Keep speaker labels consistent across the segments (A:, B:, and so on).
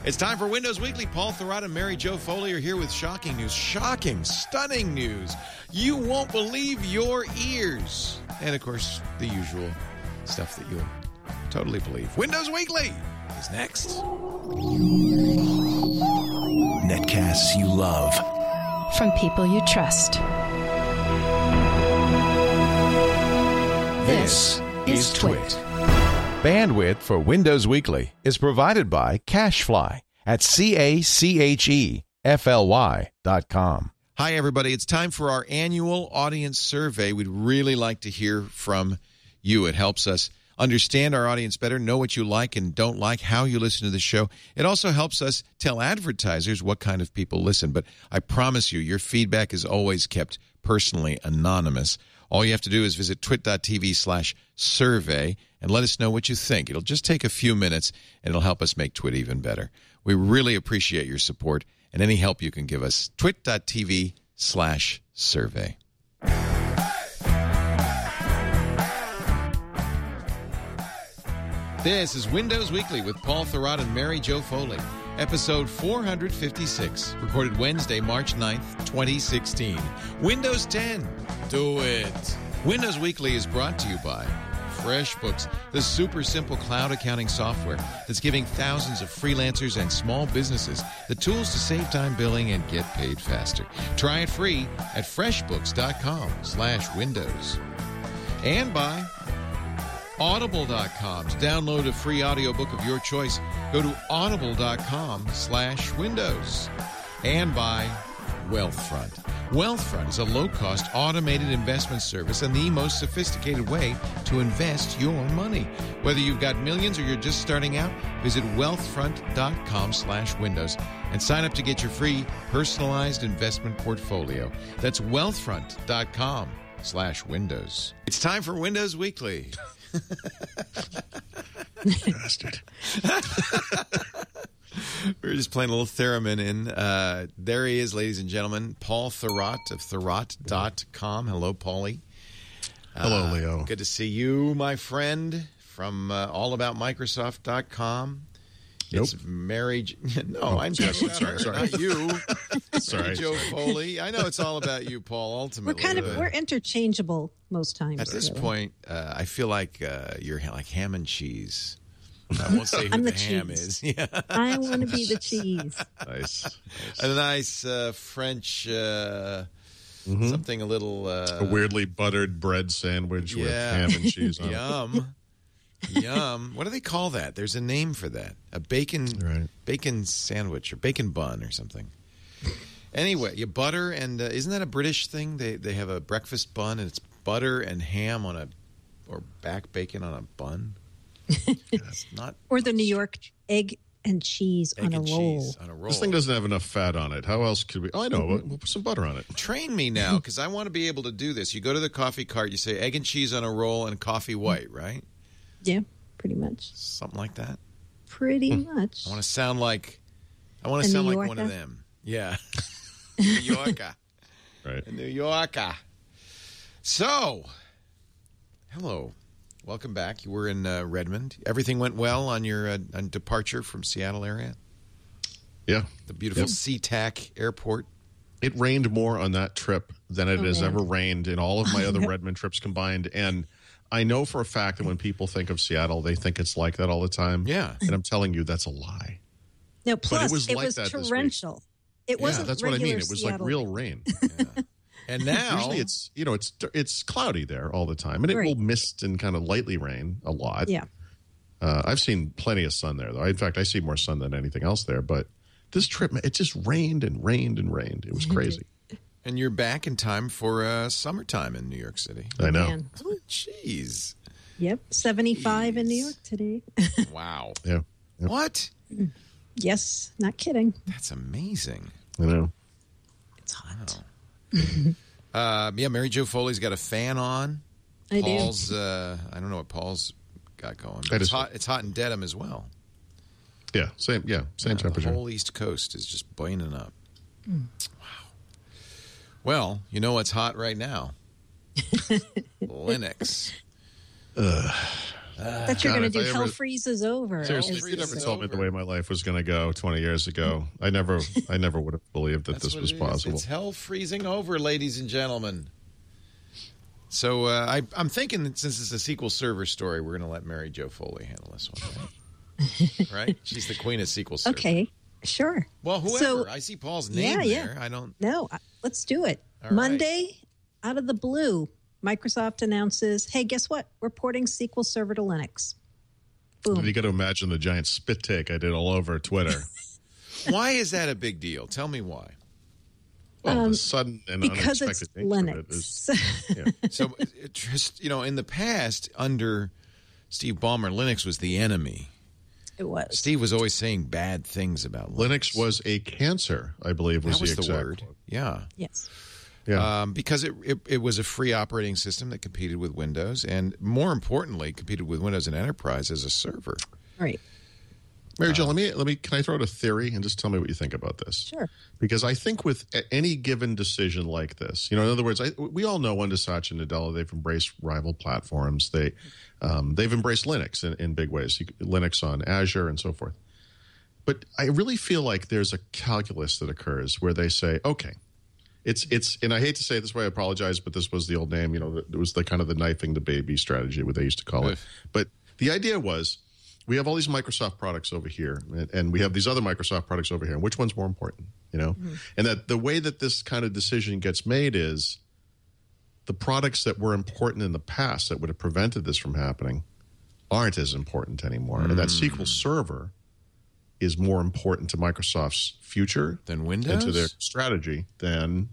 A: It's time for Windows Weekly. Paul Thurrott and Mary Jo Foley are here with shocking news. Shocking, stunning news. You won't believe your ears. And, of course, the usual stuff that you'll totally believe. Windows Weekly is next.
B: Netcasts you love.
C: From people you trust.
B: This is Twit.
A: Bandwidth for Windows Weekly is provided by CacheFly at CACHEFLY.com. Hi, everybody. It's time for our annual audience survey. We'd really like to hear from you. It helps us understand our audience better, know what you like and don't like, how you listen to the show. It also helps us tell advertisers what kind of people listen. But I promise you, your feedback is always kept personally anonymous. All you have to do is visit twit.tv/survey and let us know what you think. It'll just take a few minutes, and it'll help us make Twit even better. We really appreciate your support and any help you can give us. twit.tv/survey. This is Windows Weekly with Paul Thurrott and Mary Jo Foley. Episode 456, recorded Wednesday, March 9th, 2016. Windows 10. Do it. Windows Weekly is brought to you by FreshBooks, the super simple cloud accounting software that's giving thousands of freelancers and small businesses the tools to save time billing and get paid faster. Try it free at freshbooks.com/windows. And by Audible.com. To download a free audiobook of your choice, go to audible.com/windows. And by Wealthfront. Wealthfront is a low-cost automated investment service and the most sophisticated way to invest your money. Whether you've got millions or you're just starting out, visit wealthfront.com/windows and sign up to get your free personalized investment portfolio. That's wealthfront.com/windows. It's time for Windows Weekly.
B: Bastard.
A: We were just playing a little theremin in. There he is, ladies and gentlemen. Paul Thurrott of Thurrott.com. Hello, Paulie.
B: Hello, Leo.
A: Good to see you, my friend, from allaboutmicrosoft.com.
B: Nope.
A: It's Mary... No, I'm just...
B: Sorry.
A: Not you.
B: Sorry.
A: Jo Foley. I know it's all about you, Paul, ultimately.
D: We're interchangeable most times.
A: At this point, I feel like you're like ham and cheese. I won't say who
D: I'm
A: the
D: the
A: ham
D: cheese.
A: is. Yeah.
D: I want to be the cheese.
B: Nice.
A: A nice French, something a little...
B: A weirdly buttered bread sandwich with ham and cheese on it.
A: Yum. Yum. What do they call that? There's a name for that. A bacon sandwich or bacon bun or something. Anyway, you butter and... isn't that a British thing? They have a breakfast bun and it's butter and ham on or back bacon on a bun. That's not...
D: Or the New York egg and cheese on a roll.
A: Cheese on a roll.
B: This thing doesn't have enough fat on it. How else could we... Oh, I know. We'll put some butter on it.
A: Train me now, because I want to be able to do this. You go to the coffee cart, you say egg and cheese on a roll and coffee white, right?
D: Yeah, pretty much.
A: Something like that.
D: Pretty much.
A: I want to sound like one of them. Yeah. New Yorker.
B: Right.
A: A New Yorker. So, hello. Welcome back. You were in Redmond. Everything went well on your on departure from Seattle area?
B: Yeah.
A: The beautiful SeaTac airport.
B: It rained more on that trip than it has ever rained in all of my other Redmond trips combined. And I know for a fact that when people think of Seattle, they think it's like that all the time.
A: Yeah.
B: And I'm telling you, that's a lie.
D: No, plus
B: it was
D: torrential. It wasn't
B: that's what I mean. It was
D: Seattle
B: like real rain.
A: Yeah. And now...
B: Usually it's cloudy there all the time. And it will mist and kind of lightly rain a lot.
D: Yeah.
B: I've seen plenty of sun there, though. In fact, I see more sun than anything else there. But this trip, it just rained and rained and rained. It was crazy.
A: And you're back in time for summertime in New York City.
B: I know.
D: Man.
A: Oh, jeez.
D: Yep, 75 in New York today.
A: Wow.
B: Yeah. Yep.
A: What?
D: Yes, not kidding.
A: That's amazing.
B: I know.
D: It's hot.
A: Wow. Mary Jo Foley's got a fan on.
D: I
A: Paul's,
D: do.
A: I don't know what Paul's got going. But it's hot in Dedham as well.
B: Yeah, same temperature.
A: The whole East Coast is just boiling up. Wow. Well, you know what's hot right now? Linux.
D: That you're going to do
B: if I
D: Hell
B: ever-
D: Freezes Over.
B: Seriously, if you never told me the way my life was going to go 20 years ago, I never would have believed that this was possible.
A: It's hell freezing over, ladies and gentlemen. So I'm thinking that since it's a SQL Server story, we're going to let Mary Jo Foley handle this one. Right? She's the queen of SQL Server.
D: Okay, sure.
A: Well, whoever.
D: So,
A: I see Paul's name there. I don't.
D: No, let's do it.
A: All
D: Monday, out of the blue, Microsoft announces, hey, guess what? We're porting SQL Server to Linux. Boom.
B: You got to imagine the giant spit take I did all over Twitter.
A: Why is that a big deal? Tell me why.
B: Well, the sudden and
D: Because it's
B: unexpected nature of it
D: Linux.
B: is,
A: So, just in the past, under Steve Ballmer, Linux was the enemy.
D: It was.
A: Steve was always saying bad things about Linux.
B: Linux was a cancer, I believe,
A: That was
B: the
A: the
B: exact
A: word.
B: quote.
A: Yeah.
D: Yes.
B: Yeah.
A: Because it was a free operating system that competed with Windows, and more importantly, competed with Windows and Enterprise as a server.
D: Right.
B: Mary Jo, let me. Can I throw out a theory and just tell me what you think about this?
D: Sure.
B: Because I think with any given decision like this, in other words, we all know under Satya Nadella, they've embraced rival platforms. They've embraced Linux in big ways, Linux on Azure and so forth. But I really feel like there's a calculus that occurs where they say, okay, it's and I hate to say it this way, I apologize, but this was the old name. It was the kind of the knifing the baby strategy, what they used to call it. But the idea was, we have all these Microsoft products over here, and we have these other Microsoft products over here. And which one's more important? And that the way that this kind of decision gets made is the products that were important in the past that would have prevented this from happening aren't as important anymore. And that SQL Server is more important to Microsoft's future
A: Than Windows?
B: and to their strategy than,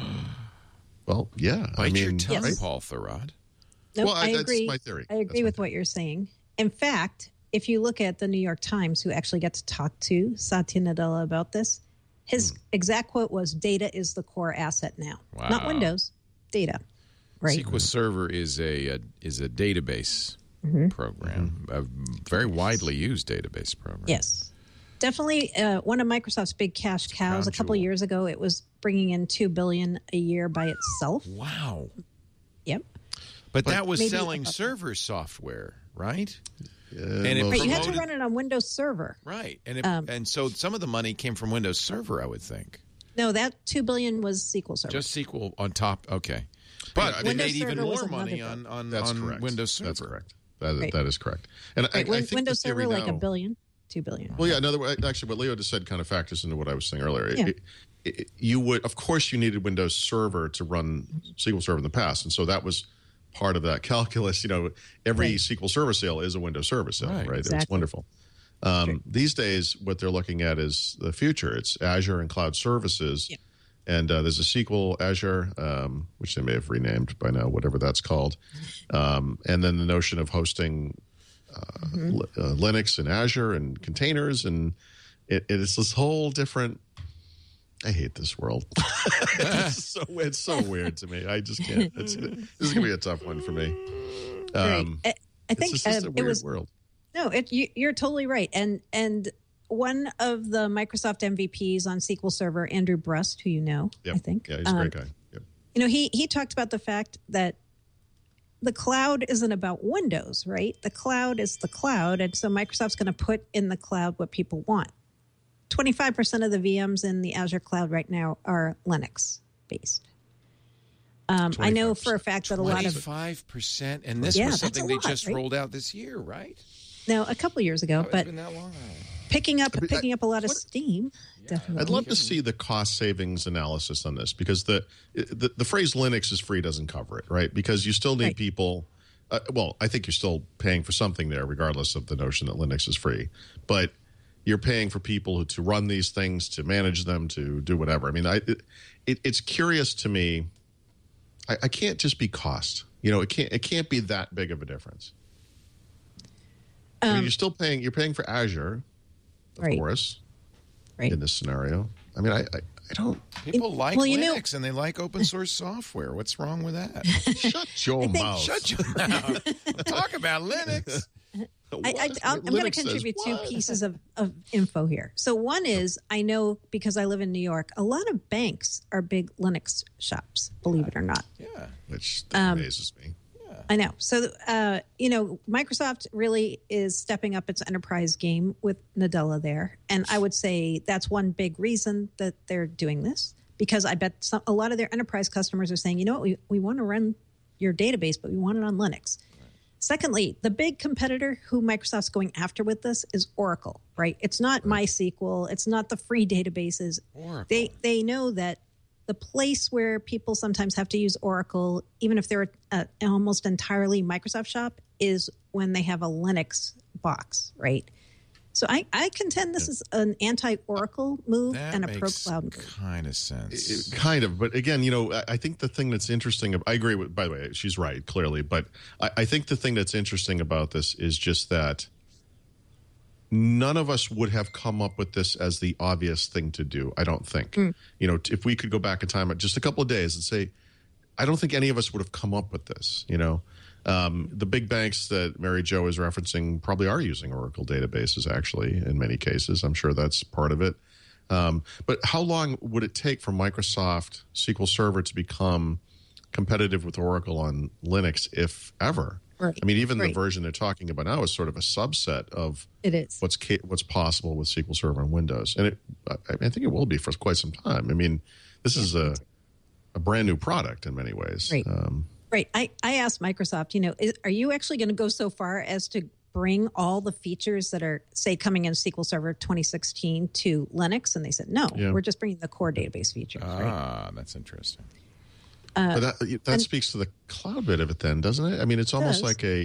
B: well, yeah.
A: Bite your tongue,
D: Yes.
A: Paul Thurrott.
D: Nope,
B: Well,
D: I
B: that's
D: agree.
B: my theory.
D: I agree
B: That's my
D: with what you're saying. In fact, if you look at the New York Times, who actually got to talk to Satya Nadella about this, his exact quote was, data is the core asset now. Not
A: Wow.
D: Windows, data. Right.
A: SQL Server is a database program, a very widely used database program.
D: Yes. Definitely one of Microsoft's big cash cows. A couple of
A: jewel.
D: years ago, it was bringing in $2 billion a year by itself.
A: Wow.
D: Yep.
A: But that was
D: maybe
A: selling
D: about-
A: server software, right?
B: And
A: it
D: But you had to
A: promoted-
D: run it on Windows Server.
A: Right. And so some of the money came from Windows Server, I would think.
D: No, that $2 billion was SQL Server.
A: Just SQL on top. Okay. But they
D: Windows
A: made even
D: Server was
A: more money
D: another
A: on
B: That's correct.
A: Windows Server.
B: That's correct. That
D: Right.
B: is correct. And I think
D: Windows
B: the theory
D: Server, like
B: now,
D: $1 billion, $2 billion.
B: Well, yeah. In other words, actually, what Leo just said kind of factors into what I was saying earlier.
D: Yeah.
B: You would, of course, you needed Windows Server to run SQL Server in the past, and so that was part of that calculus. Every
D: Right.
B: SQL Server sale is a Windows Server sale, right? It's
D: Exactly.
B: wonderful. These days, what they're looking at is the future. It's Azure and cloud services.
D: Yep.
B: And there's a SQL Azure, which they may have renamed by now, whatever that's called. And then the notion of hosting Linux and Azure and containers. And it's this whole different... I hate this world. It's so weird to me. I just can't. This is going to be a tough one for me.
D: Right. I think
B: it's just a
D: it
B: weird
D: was
B: world.
D: no. You're totally right. And one of the Microsoft MVPs on SQL Server, Andrew Brust, who you know,
B: Yep.
D: I think,
B: Yeah, he's a great guy. Yep.
D: he talked about the fact that the cloud isn't about Windows, right? The cloud is the cloud, and so Microsoft's going to put in the cloud what people want. 25% of the VMs in the Azure cloud right now are Linux based. I know for a fact that a lot of
A: 25%. And this
D: Yeah,
A: was
D: that's
A: something
D: a
A: they
D: lot,
A: just
D: right?
A: rolled out this year, right?
D: no, a couple years ago,
A: It's
D: but
A: been that long.
D: picking up a lot of steam. Definitely.
B: I'd love to see the cost savings analysis on this because the phrase Linux is free doesn't cover it, right? Because you still need
D: Right.
B: people. Well, I think you're still paying for something there, regardless of the notion that Linux is free. But you're paying for people to run these things, to manage them, to do whatever. I mean, it's curious to me. I can't just be cost. It can't be that big of a difference. I mean, you're still paying. You're paying for Azure, of
D: Right.
B: course,
D: Right.
B: in this scenario. I mean, I don't.
A: People like
D: well, you know-
A: Linux and they like open source software. What's wrong with that?
B: Shut your mouth.
A: Shut your mouth. Talk about Linux.
D: I'm going to contribute two pieces of info here. So one is, I know because I live in New York, a lot of banks are big Linux shops, believe it or not.
A: Yeah.
B: Which amazes me.
D: I know. So, Microsoft really is stepping up its enterprise game with Nadella there. And I would say that's one big reason that they're doing this, because I bet a lot of their enterprise customers are saying, you know what, we want to run your database, but we want it on Linux. Right. Secondly, the big competitor who Microsoft's going after with this is Oracle, right? It's not MySQL. It's not the free databases. Oracle. They know that the place where people sometimes have to use Oracle, even if they're an almost entirely Microsoft shop, is when they have a Linux box, right? So I contend this is an anti-Oracle move and a pro-cloud move.
A: Kind of sense.
B: Kind of. But again, I think the thing that's interesting, I agree with, by the way, she's right, clearly. But I think the thing that's interesting about this is just that none of us would have come up with this as the obvious thing to do, I don't think. If we could go back in time just a couple of days and say, I don't think any of us would have come up with this, The big banks that Mary Jo is referencing probably are using Oracle databases, actually, in many cases. I'm sure that's part of it. But how long would it take for Microsoft SQL Server to become competitive with Oracle on Linux, if ever?
D: Right.
B: I mean, even the version they're talking about now is sort of a subset of what's possible with SQL Server on Windows. And I think it will be for quite some time. I mean, this is a brand new product in many ways.
D: Right. Right. I asked Microsoft, are you actually going to go so far as to bring all the features that are, say, coming in SQL Server 2016 to Linux? And they said, no, we're just bringing the core database features.
A: Ah, that's interesting.
B: But that speaks to the cloud bit of it then, doesn't it? I mean, it's almost like they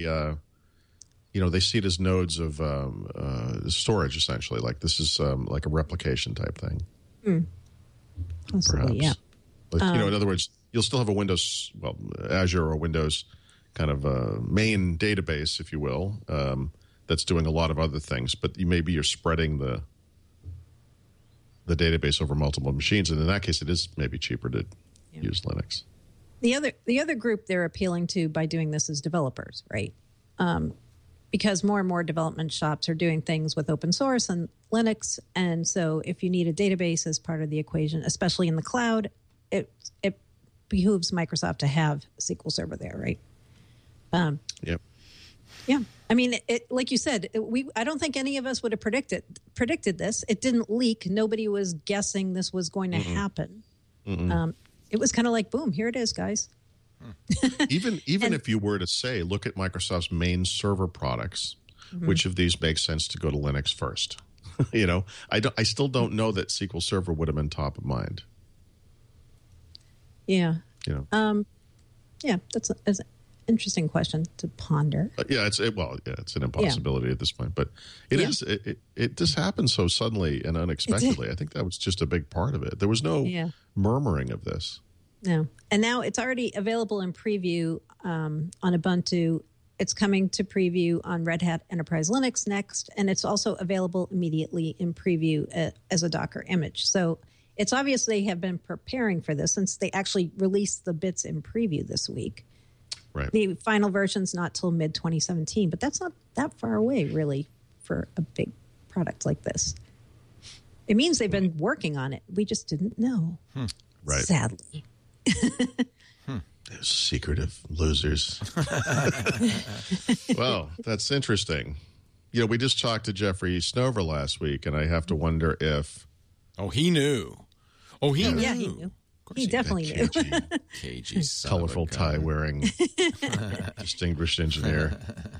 B: see it as nodes of storage, essentially. Like this is like a replication type thing.
D: Possibly,
B: perhaps. But, in other words, you'll still have a Windows, Azure or Windows kind of main database, if you will, that's doing a lot of other things. But maybe you're spreading the database over multiple machines. And in that case, it is maybe cheaper to use Linux.
D: The other group they're appealing to by doing this is developers, right? Because more and more development shops are doing things with open source and Linux. And so if you need a database as part of the equation, especially in the cloud, it behooves Microsoft to have SQL Server there, right?
B: Yep.
D: Yeah. I mean, like you said, I don't think any of us would have predicted this. It didn't leak. Nobody was guessing this was going to happen. It was kind of like, boom, here it is, guys.
B: Even if you were to say, look at Microsoft's main server products, which of these makes sense to go to Linux first? I still don't know that SQL Server would have been top of mind.
D: Yeah. That's an interesting question to ponder.
B: It's an impossibility at this point, but it is. It just happened so suddenly and unexpectedly. I think that was just a big part of it. There was no murmuring of this.
D: No, and now it's already available in preview on Ubuntu. It's coming to preview on Red Hat Enterprise Linux next, and it's also available immediately in preview as a Docker image. So it's obvious they have been preparing for this since they actually released the bits in preview this week.
B: Right.
D: The final version's not till mid-2017, but that's not that far away, really, for a big product like this. It means they've been working on it. We just didn't know.
B: Right.
D: Sadly.
B: Secretive losers. Well, that's interesting. We just talked to Jeffrey Snover last week, and I have to wonder if...
A: Oh, he knew. He knew.
D: Yeah, he knew. He definitely knew.
A: Cagey
B: colorful tie-wearing, distinguished engineer.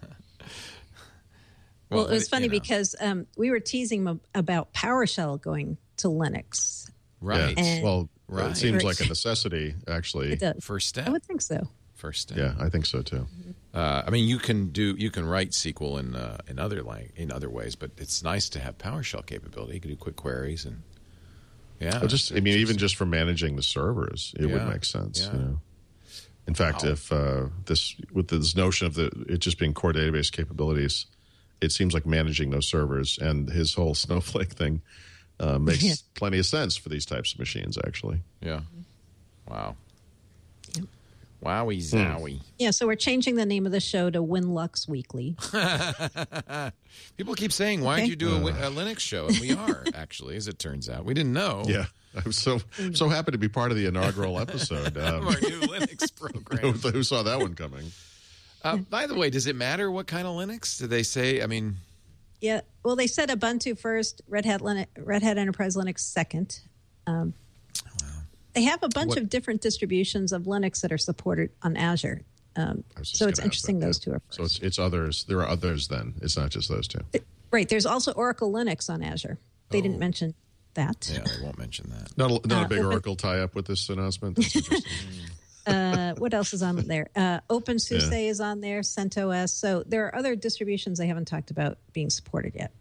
D: Well, it was funny because we were teasing him about PowerShell going to Linux.
A: Right.
B: And it seems like a necessity, actually.
D: It does.
A: First step.
D: I would think so.
A: First step.
B: Yeah, I think so too.
A: I mean, you can write SQL in other ways, but it's nice to have PowerShell capability. You can do quick queries and
B: even just for managing the servers, it would make sense.
A: Yeah.
B: In fact, if with this notion of it just being core database capabilities, it seems like managing those servers and his whole Snowflake thing makes plenty of sense for these types of machines, actually.
A: Yeah. Wow. Wowie zowie.
D: Yeah, so we're changing the name of the show to WinLux Weekly.
A: People keep saying, why did you do a Linux show? And we are, actually, as it turns out. We didn't know.
B: Yeah. I'm so happy to be part of the inaugural episode.
A: Of our new Linux program.
B: Who saw that one coming?
A: By the way, does it matter what kind of Linux? Did they say? I mean,
D: Yeah. Well, they said Ubuntu first, Red Hat Enterprise Linux second. They have a bunch of different distributions of Linux that are supported on Azure. So it's interesting those two are first.
B: So it's others. There are others then. It's not just those two.
D: Right. There's also Oracle Linux on Azure. They didn't mention that.
A: yeah, they won't mention that.
B: Not a big Oracle tie-up with this announcement. That's interesting.
D: What else is on there? OpenSUSE is on there, CentOS. So there are other distributions they haven't talked about being supported yet.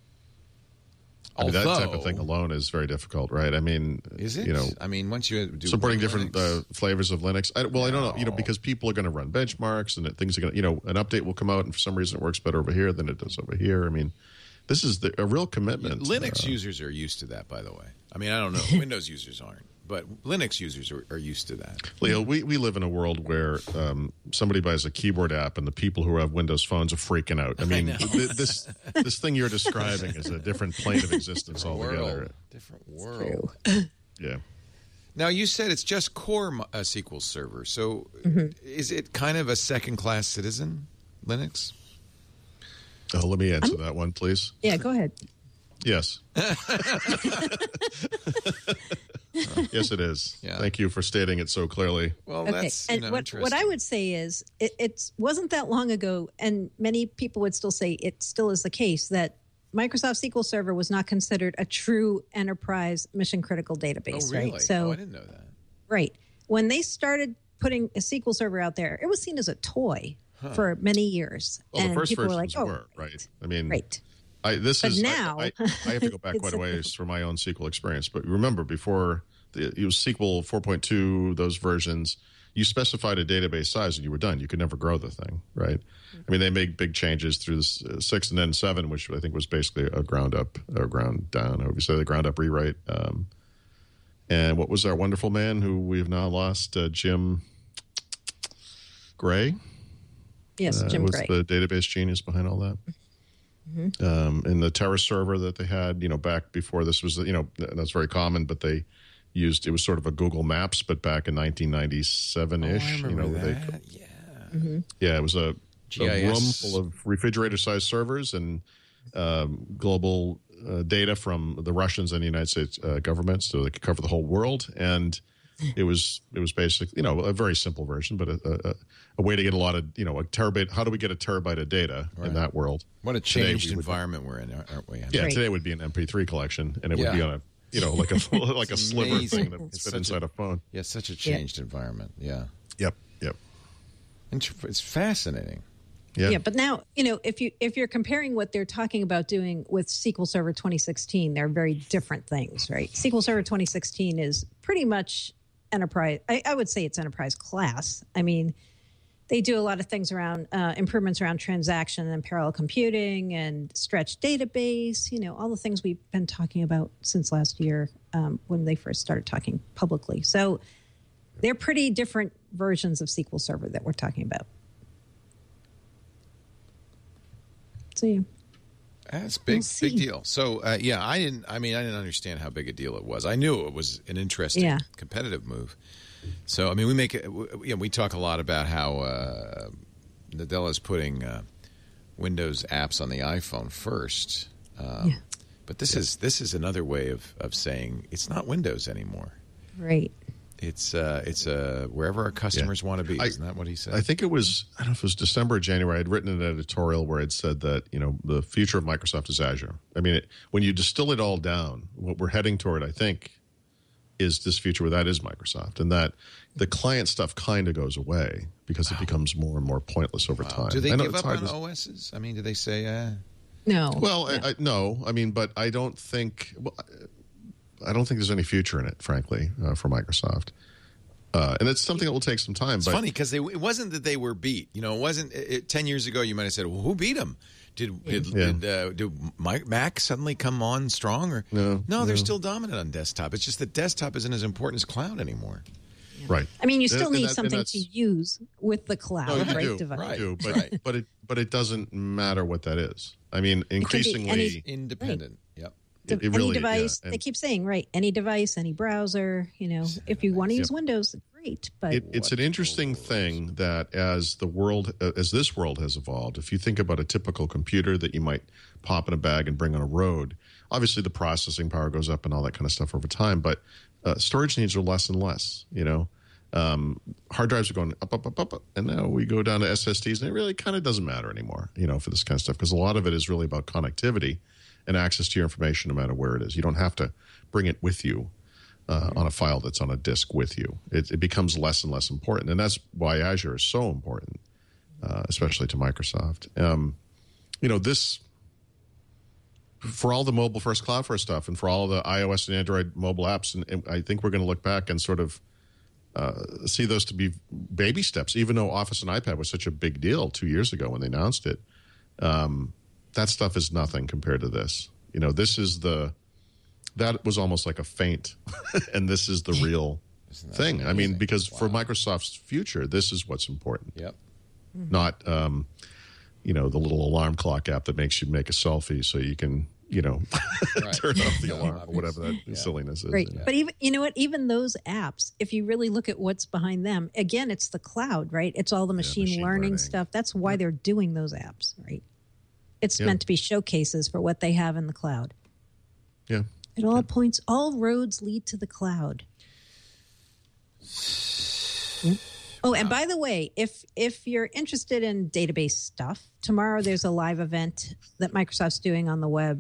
B: I mean, that type of thing alone is very difficult, right? I mean,
A: Is it? I mean, once you do
B: supporting different
A: Linux,
B: flavors of Linux. I don't know, because people are going to run benchmarks and things are going to, an update will come out and for some reason it works better over here than it does over here. I mean, this is a real commitment.
A: Linux users are used to that, by the way. I mean, I don't know. Windows users aren't, but Linux users are used to that.
B: Leo, we live in a world where somebody buys a keyboard app and the people who have Windows phones are freaking out. I mean, this thing you're describing is a different plane of existence altogether.
A: Different world.
B: Yeah.
A: Now, you said it's just core SQL Server. So is it kind of a second-class citizen, Linux?
B: Oh, let me answer that one, please.
D: Yeah, go ahead.
B: Yes. Yes, it is.
A: Yeah.
B: Thank you for stating it so clearly.
A: Well,
D: Okay.
A: that's
D: And what I would say is it wasn't that long ago, and many people would still say it still is the case, that Microsoft SQL Server was not considered a true enterprise mission-critical database.
A: Oh, really?
D: Right? So,
A: I didn't know that.
D: Right. When they started putting a SQL Server out there, it was seen as a toy for many years.
B: Well,
D: and
B: the first
D: people
B: versions
D: were like,
B: were, right? I mean,
D: right.
B: I
D: now-
B: have to go back quite a ways for my own SQL experience. But remember, before it was SQL 4.2, those versions, you specified a database size and you were done. You could never grow the thing, right? I mean, they made big changes through the 6 and then 7, which I think was basically a ground up or ground down, however you say, the ground up rewrite. And what was our wonderful man who we've now lost, Jim Gray?
D: Yes, Jim
B: was
D: Gray.
B: the database genius behind all that. And the Terra server that they had, back before this was, that's very common, but they used, it was sort of a Google Maps, but back in 1997-ish.
A: I remember that.
B: Yeah, it was a
A: GIS.
B: room full of refrigerator-sized servers and global data from the Russians and the United States government, so they could cover the whole world. And it was basically, a very simple version, but a way to get a lot of, a terabyte. How do we get a terabyte of data in that world?
A: What a changed environment we're in, aren't we?
B: Yeah, today it would be an MP3 collection, and it would be on a, like a sliver thing that would fit inside a phone.
A: Yeah, such a changed environment. Yeah.
B: Yep.
A: It's fascinating.
D: Yeah, but now, if you're comparing what they're talking about doing with SQL Server 2016, they're very different things, right? SQL Server 2016 is pretty much enterprise. I would say it's enterprise class. I mean, they do a lot of things around improvements around transaction and parallel computing and stretched database, all the things we've been talking about since last year when they first started talking publicly. So they're pretty different versions of SQL Server that we're talking about. So yeah.
A: That's big deal. So I didn't understand how big a deal it was. I knew it was an interesting competitive move. So I mean, we talk a lot about how Nadella is putting Windows apps on the iPhone first. But this is another way of saying it's not Windows anymore.
D: Right.
A: It's wherever our customers want to be. Isn't that what he said?
B: I think it was, I don't know if it was December or January, I'd written an editorial where it said that, the future of Microsoft is Azure. I mean, when you distill it all down, what we're heading toward, I think, is this future where that is Microsoft, and that the client stuff kind of goes away because it becomes more and more pointless over time.
A: Do they give up on OSs? I mean, do they say...
D: No.
B: Well, no. I mean, but I don't think... Well, I don't think there's any future in it, frankly, for Microsoft. And it's something that will take some time.
A: It's funny because it wasn't that they were beat. It wasn't 10 years ago. You might have said, "Well, who beat them? Did Mac suddenly come on strong?" Or no, they're still dominant on desktop. It's just that desktop isn't as important as cloud anymore.
B: Right.
D: I mean, you still need something to use with the cloud, device.
B: You do, but it doesn't matter what that is. I mean, increasingly
A: independent. Yep.
D: Any device, they keep saying, any device, any browser, if you want to use Windows, great. great, but
B: it's an interesting thing that as this world has evolved, if you think about a typical computer that you might pop in a bag and bring on a road, obviously the processing power goes up and all that kind of stuff over time, but storage needs are less and less, hard drives are going up, and now we go down to SSDs, and it really kind of doesn't matter anymore, for this kind of stuff, because a lot of it is really about connectivity and access to your information no matter where it is. You don't have to bring it with you on a file that's on a disk with you. It becomes less and less important, and that's why Azure is so important, especially to Microsoft. This, for all the mobile first, cloud first stuff, and for all the iOS and Android mobile apps, and I think we're going to look back and sort of see those to be baby steps, even though Office and iPad was such a big deal 2 years ago when they announced it. That stuff is nothing compared to this. That was almost like a feint, and this is the real thing. Amazing? I mean, because for Microsoft's future, this is what's important.
A: Yep.
B: Not, the little alarm clock app that makes you make a selfie so you can, turn off the alarm or whatever that silliness is.
D: Right. Yeah. But even those apps, if you really look at what's behind them, again, it's the cloud, right? It's all the machine learning stuff. That's why they're doing those apps, right? It's meant to be showcases for what they have in the cloud.
B: Yeah.
D: It all points, all roads lead to the cloud. Yeah. Oh, and by the way, if you're interested in database stuff, tomorrow there's a live event that Microsoft's doing on the web,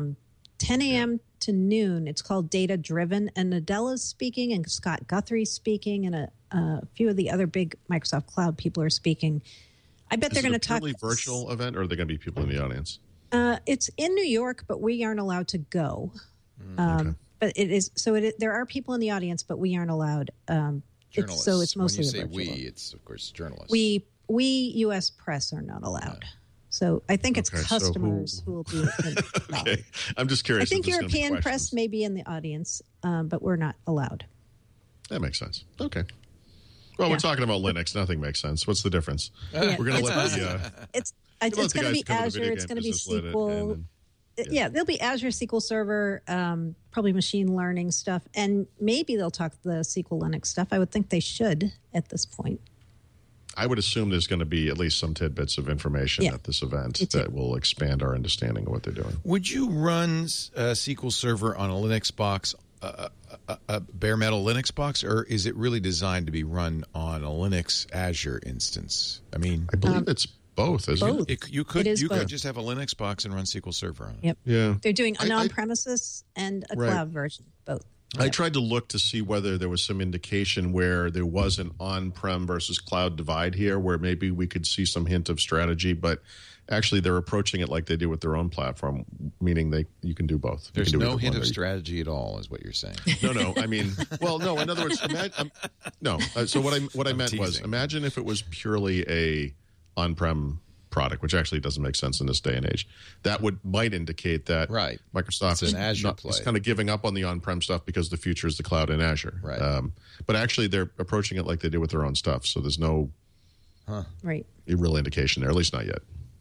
D: 10 a.m. to noon. It's called Data Driven, and Nadella's speaking, and Scott Guthrie's speaking, and a few of the other big Microsoft Cloud people are speaking. I bet they're going to talk.
B: Is it a purely virtual event, or are there going to be people in the audience?
D: It's in New York, but we aren't allowed to go.
B: Okay.
D: But it is so. There are people in the audience, but we aren't allowed.
A: Journalists.
D: It's mostly
A: when you say we, it's of course journalists.
D: We U.S. press are not allowed. Yeah. So I think it's customers who will be.
B: Okay, I'm just curious.
D: I think European press may be in the audience, but we're not allowed.
B: That makes sense. Okay. Well, we're talking about Linux. Nothing makes sense. What's the difference? We're going to let the.
D: It's going to be Azure. It's going to be SQL. Yeah, there'll be Azure SQL Server, probably machine learning stuff, and maybe they'll talk the SQL Linux stuff. I would think they should at this point.
B: I would assume there's going to be at least some tidbits of information at this event that will expand our understanding of what they're doing.
A: Would you run SQL Server on a Linux box, a bare metal Linux box, or is it really designed to be run on a Linux Azure instance? I mean,
B: I believe it's both, isn't it?
A: You could just have a Linux box and run SQL Server on it.
D: Yep.
B: Yeah.
D: They're doing an on-premises and a cloud version, both.
B: I tried to look to see whether there was some indication where there was an on-prem versus cloud divide here, where maybe we could see some hint of strategy, but actually they're approaching it like they do with their own platform, meaning you can do both.
A: There's no hint of strategy at all, is what you're saying.
B: No. I mean, well, no. In other words, no. So what I meant was, imagine if it was purely a on-prem product, which actually doesn't make sense in this day and age. That might indicate that Microsoft is kind of giving up on the on-prem stuff because the future is the cloud in Azure.
A: Right.
B: But actually, they're approaching it like they do with their own stuff. So there's no real indication there, at least not yet.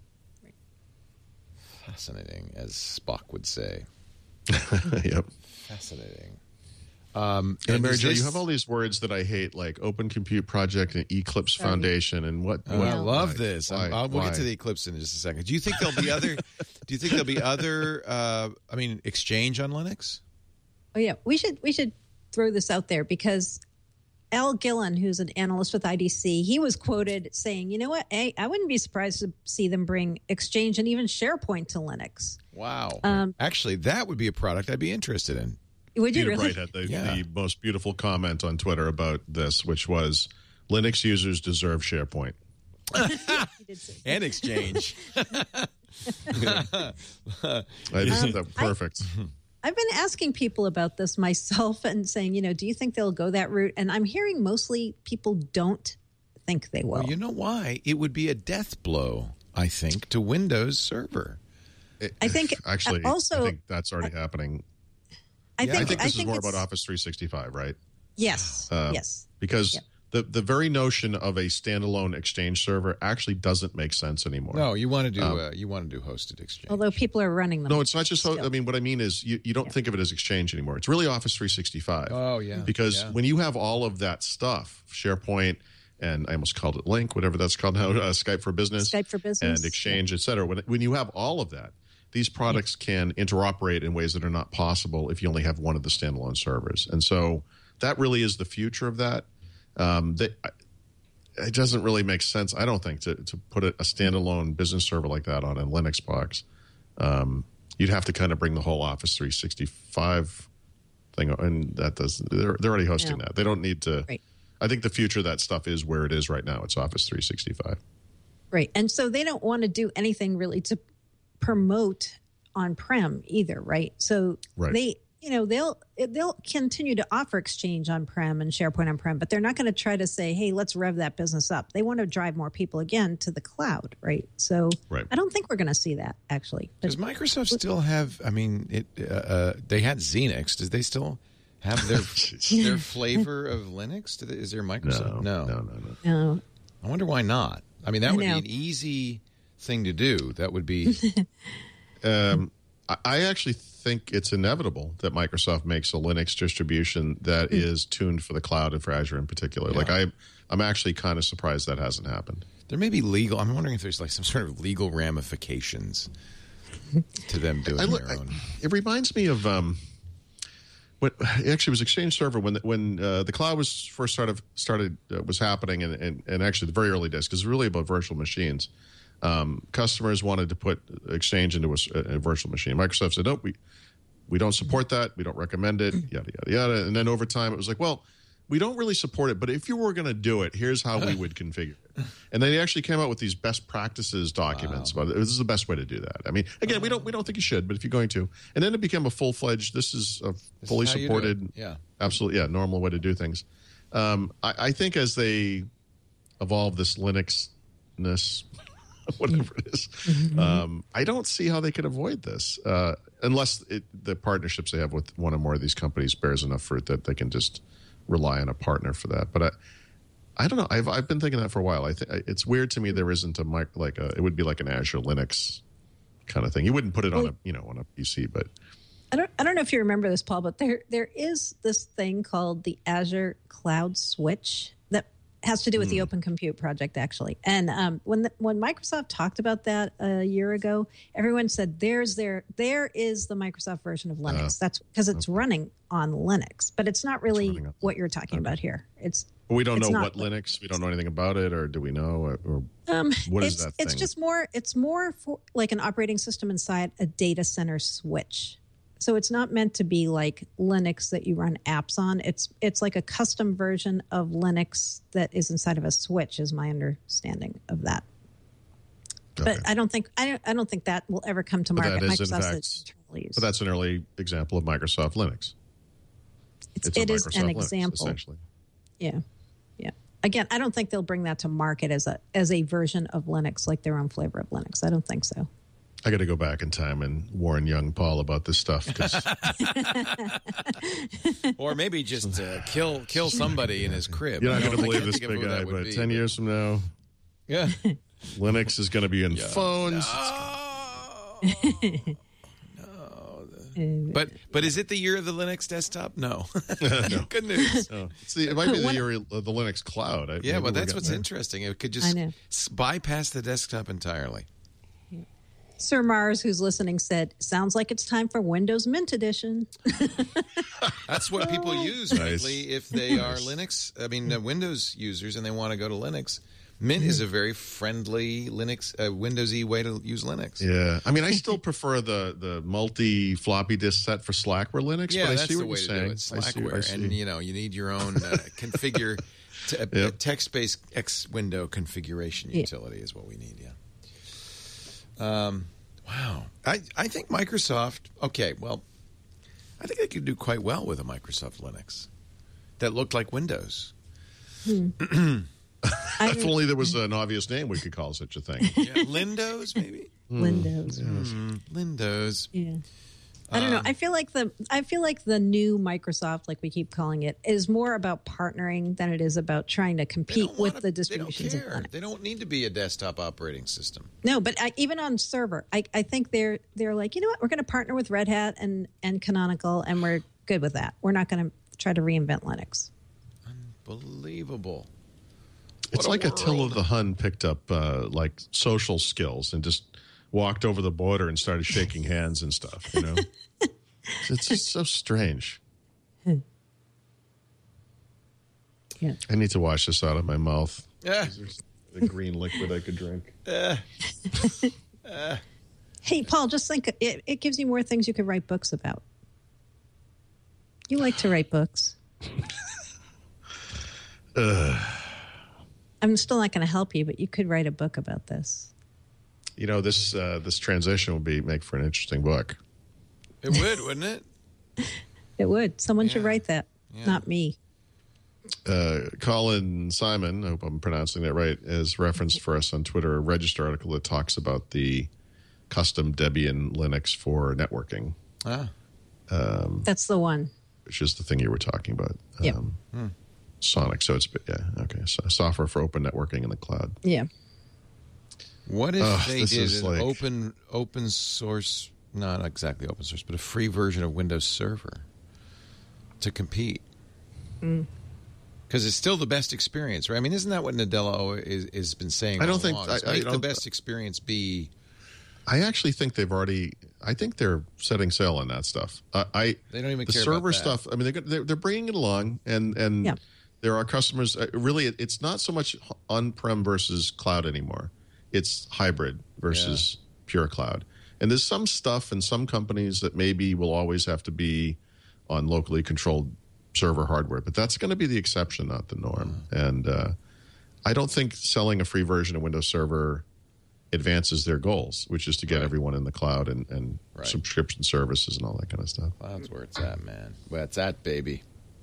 A: Fascinating, as Spock would say.
B: Yep.
A: Fascinating.
B: And Mary Jo, you have all these words that I hate, like Open Compute Project and Eclipse Foundation, and what?
A: I love this. We'll get to the Eclipse in just a second. Do you think there'll be other? Exchange on Linux?
D: Oh yeah, we should throw this out there because Al Gillen, who's an analyst with IDC, he was quoted saying, "You know what? I wouldn't be surprised to see them bring Exchange and even SharePoint to Linux."
A: Wow. Actually, that would be a product I'd be interested in.
D: Would you really?
B: Right, had the most beautiful comment on Twitter about this, which was, Linux users deserve SharePoint.
A: And Exchange.
B: I just thought that perfect.
D: I've been asking people about this myself and saying, do you think they'll go that route? And I'm hearing mostly people don't think they will.
A: Well, you know why? It would be a death blow, I think, to Windows Server.
D: I think
B: that's already happening.
D: I think
B: this is more about Office 365, right?
D: Yes. Yes.
B: Because the very notion of a standalone Exchange server actually doesn't make sense anymore.
A: No, you want to do hosted Exchange.
D: Although people are running them.
B: No, it's not just. I mean, what I mean is you don't think of it as Exchange anymore. It's really Office 365.
A: Oh, yeah.
B: Because when you have all of that stuff, SharePoint, and I almost called it Lync, whatever that's called now, Skype for Business, and Exchange, et cetera. When you have all of that, these products can interoperate in ways that are not possible if you only have one of the standalone servers. And so that really is the future of that. It doesn't really make sense, I don't think, to put a standalone business server like that on a Linux box. You'd have to kind of bring the whole Office 365 thing, and that does. They're already hosting that. They don't need to.
D: Right.
B: I think the future of that stuff is where it is right now. It's Office 365.
D: Right, and so they don't want to do anything really to promote on-prem either, right? So they'll continue to offer Exchange on-prem and SharePoint on-prem, but they're not going to try to say, hey, let's rev that business up. They want to drive more people again to the cloud, right? So I don't think we're going to see that, actually.
A: Does Microsoft still have, I mean, they had Xenix. Does they still have their flavor of Linux? Is there Microsoft? No. I wonder why not. I mean, that would be an easy thing to do. That would be...
B: I actually think it's inevitable that Microsoft makes a Linux distribution that is tuned for the cloud and for Azure in particular. Yeah. Like I'm actually kind of surprised that hasn't happened.
A: There may be legal. I'm wondering if there's like some sort of legal ramifications to them doing their own.
B: It reminds me of what actually was Exchange Server when the cloud was first started was happening and actually the very early days, because it's really about virtual machines. Customers wanted to put Exchange into a virtual machine. Microsoft said, no, we don't support that. We don't recommend it, yada, yada, yada. And then over time, it was like, well, we don't really support it, but if you were going to do it, here's how we would configure it. And they actually came out with these best practices documents about it. This is the best way to do that. I mean, again, we don't think you should, but if you're going to. And then it became a full-fledged, this is a fully supported, absolutely, normal way to do things. I think as they evolve this Linux-ness, whatever it is, I don't see how they could avoid this unless the partnerships they have with one or more of these companies bears enough fruit that they can just rely on a partner for that. But I don't know. I've been thinking that for a while. I think it's weird to me there isn't it would be like an Azure Linux kind of thing. You wouldn't put it on a PC, but
D: I don't know if you remember this, Paul, but there is this thing called the Azure Cloud Switch that has to do with the Open Compute project, actually. And when Microsoft talked about that a year ago, everyone said there is the Microsoft version of Linux. That's because it's running on Linux, but it's not really what you're talking about here.
B: We don't know what Linux. We don't know anything about it, or do we know? Or what is that thing?
D: It's just more. It's more for like an operating system inside a data center switch. So it's not meant to be like Linux that you run apps on. It's like a custom version of Linux that is inside of a switch, is my understanding of that. Okay. But I don't think that will ever come to market. Microsoft internally use.
B: But that's an early example of Microsoft Linux.
D: It is an example. Essentially. Yeah. Again, I don't think they'll bring that to market as a version of Linux, like their own flavor of Linux. I don't think so.
B: I got to go back in time and warn young Paul about this stuff.
A: Or maybe just kill somebody in his crib.
B: You're not going to believe this big guy, but 10 years from now, Linux is going to be in phones.
A: But is it the year of the Linux desktop? No. No. Good news.
B: No. It might be the year of the Linux cloud.
A: But that's what's interesting. It could just bypass the desktop entirely.
D: Sir Mars, who's listening, said, sounds like it's time for Windows Mint Edition.
A: That's what people use lately if they are Windows users and they want to go to Linux. Mint is a very friendly Windows-y way to use Linux.
B: Yeah. I mean, I still prefer the multi-floppy disk set for Slackware Linux, but I see what you're saying.
A: Slackware. And, you need your own configure, text-based X-window configuration utility is what we need, Wow. I think Microsoft, I think they could do quite well with a Microsoft Linux that looked like Windows.
B: If only there was an obvious name we could call such a thing.
A: Lindows, maybe?
D: Windows.
A: Lindows.
D: Yeah. I don't know. I feel like the new Microsoft, like we keep calling it, is more about partnering than it is about trying to compete with the distributions.
A: They don't care. They don't need to be a desktop operating system.
D: No, but even on server, I think they're like, you know what? We're going to partner with Red Hat and Canonical, and we're good with that. We're not going to try to reinvent Linux.
A: Unbelievable.
B: It's like Attila the Hun picked up like social skills and just walked over the border and started shaking hands and stuff, you know? It's just so strange.
D: Yeah.
B: I need to wash this out of my mouth.
A: Yeah.
B: There's the green liquid I could drink.
D: Hey, Paul, just think it gives you more things you could write books about. You like to write books. I'm still not going to help you, but you could write a book about this.
B: You know, this transition will make for an interesting book.
A: It would, wouldn't it?
D: It would. Someone should write that, not me.
B: Colin Simon, I hope I'm pronouncing that right, has referenced for us on Twitter a Register article that talks about the custom Debian Linux for networking.
D: That's the one.
B: Which is the thing you were talking about.
D: Yep.
B: Sonic. So it's, okay. So software for open networking in the cloud.
D: Yeah.
A: What if they did an
B: like,
A: open source, not exactly open source, but a free version of Windows Server to compete? Because it's still the best experience, right? I mean, isn't that what Nadella has been saying?
B: I don't think
A: make the best experience be.
B: I actually think I think they're setting sail on that stuff.
A: They don't even
B: the
A: care
B: server
A: about that.
B: stuff. I mean, they're bringing it along, and there are customers. Really, it's not so much on-prem versus cloud anymore. It's hybrid versus pure cloud. And there's some stuff in some companies that maybe will always have to be on locally controlled server hardware, but that's going to be the exception, not the norm. And I don't think selling a free version of Windows Server advances their goals, which is to get everyone in the cloud and subscription services and all that kind of stuff.
A: Cloud's where it's at, man. Where it's at, baby.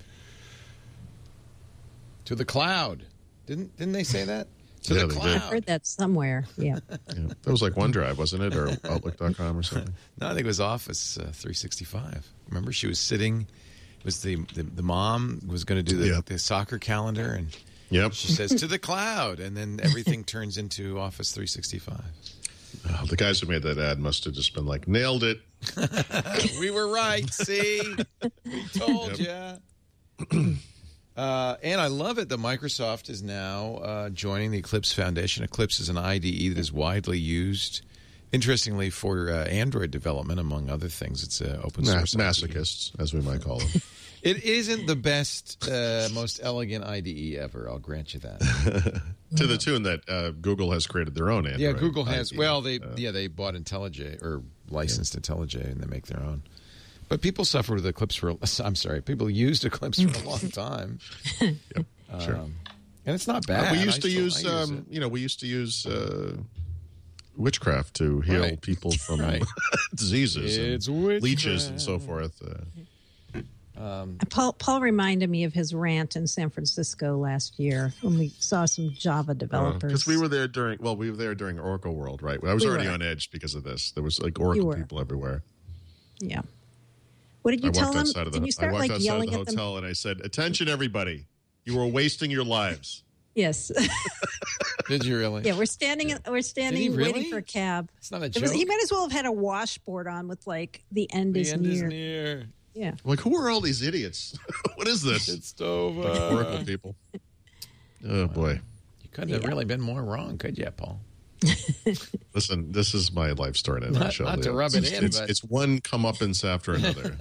A: To the cloud. Didn't they say that? To the cloud.
D: I've heard that somewhere. Yeah.
B: That was like OneDrive, wasn't it? Or Outlook.com or something?
A: No, I think it was Office 365. Remember, she was sitting. It was the mom was going to do the soccer calendar, and she says, to the cloud, and then everything turns into Office 365.
B: Oh, the guys who made that ad must have just been like, nailed it.
A: We were right, see? We told you. And I love it that Microsoft is now joining the Eclipse Foundation. Eclipse is an IDE that is widely used, interestingly, for Android development, among other things. It's open source.
B: Masochists, as we might call them.
A: It isn't the best, most elegant IDE ever. I'll grant you that.
B: To the tune that Google has created their own Android.
A: Yeah, Google has.
B: IDE.
A: Well, they bought IntelliJ or licensed IntelliJ, and they make their own. But people suffered with Eclipse people used Eclipse for a long time.
B: Sure.
A: And it's not bad.
B: We used to use witchcraft to heal people from diseases and leeches and so forth.
D: Paul reminded me of his rant in San Francisco last year when we saw some Java developers.
B: Because we were there during Oracle World, right? I was already on edge because of this. There was like Oracle people everywhere.
D: Yeah. What did you tell them? Did you start like yelling at them?
B: Hotel and I said, "Attention, everybody! You are wasting your lives."
D: Yes.
A: Did you really?
D: Yeah, we're standing waiting for a cab.
A: It's not a joke.
D: He might as well have had a washboard on with like the end is near. Yeah.
B: Like, who are all these idiots? What is this?
A: It's over.
B: Oracle people. Oh boy.
A: You couldn't have really been more wrong, could you, Paul?
B: Listen, this is my life story in a nutshell.
A: Not to rub it in, but
B: it's one comeuppance after another.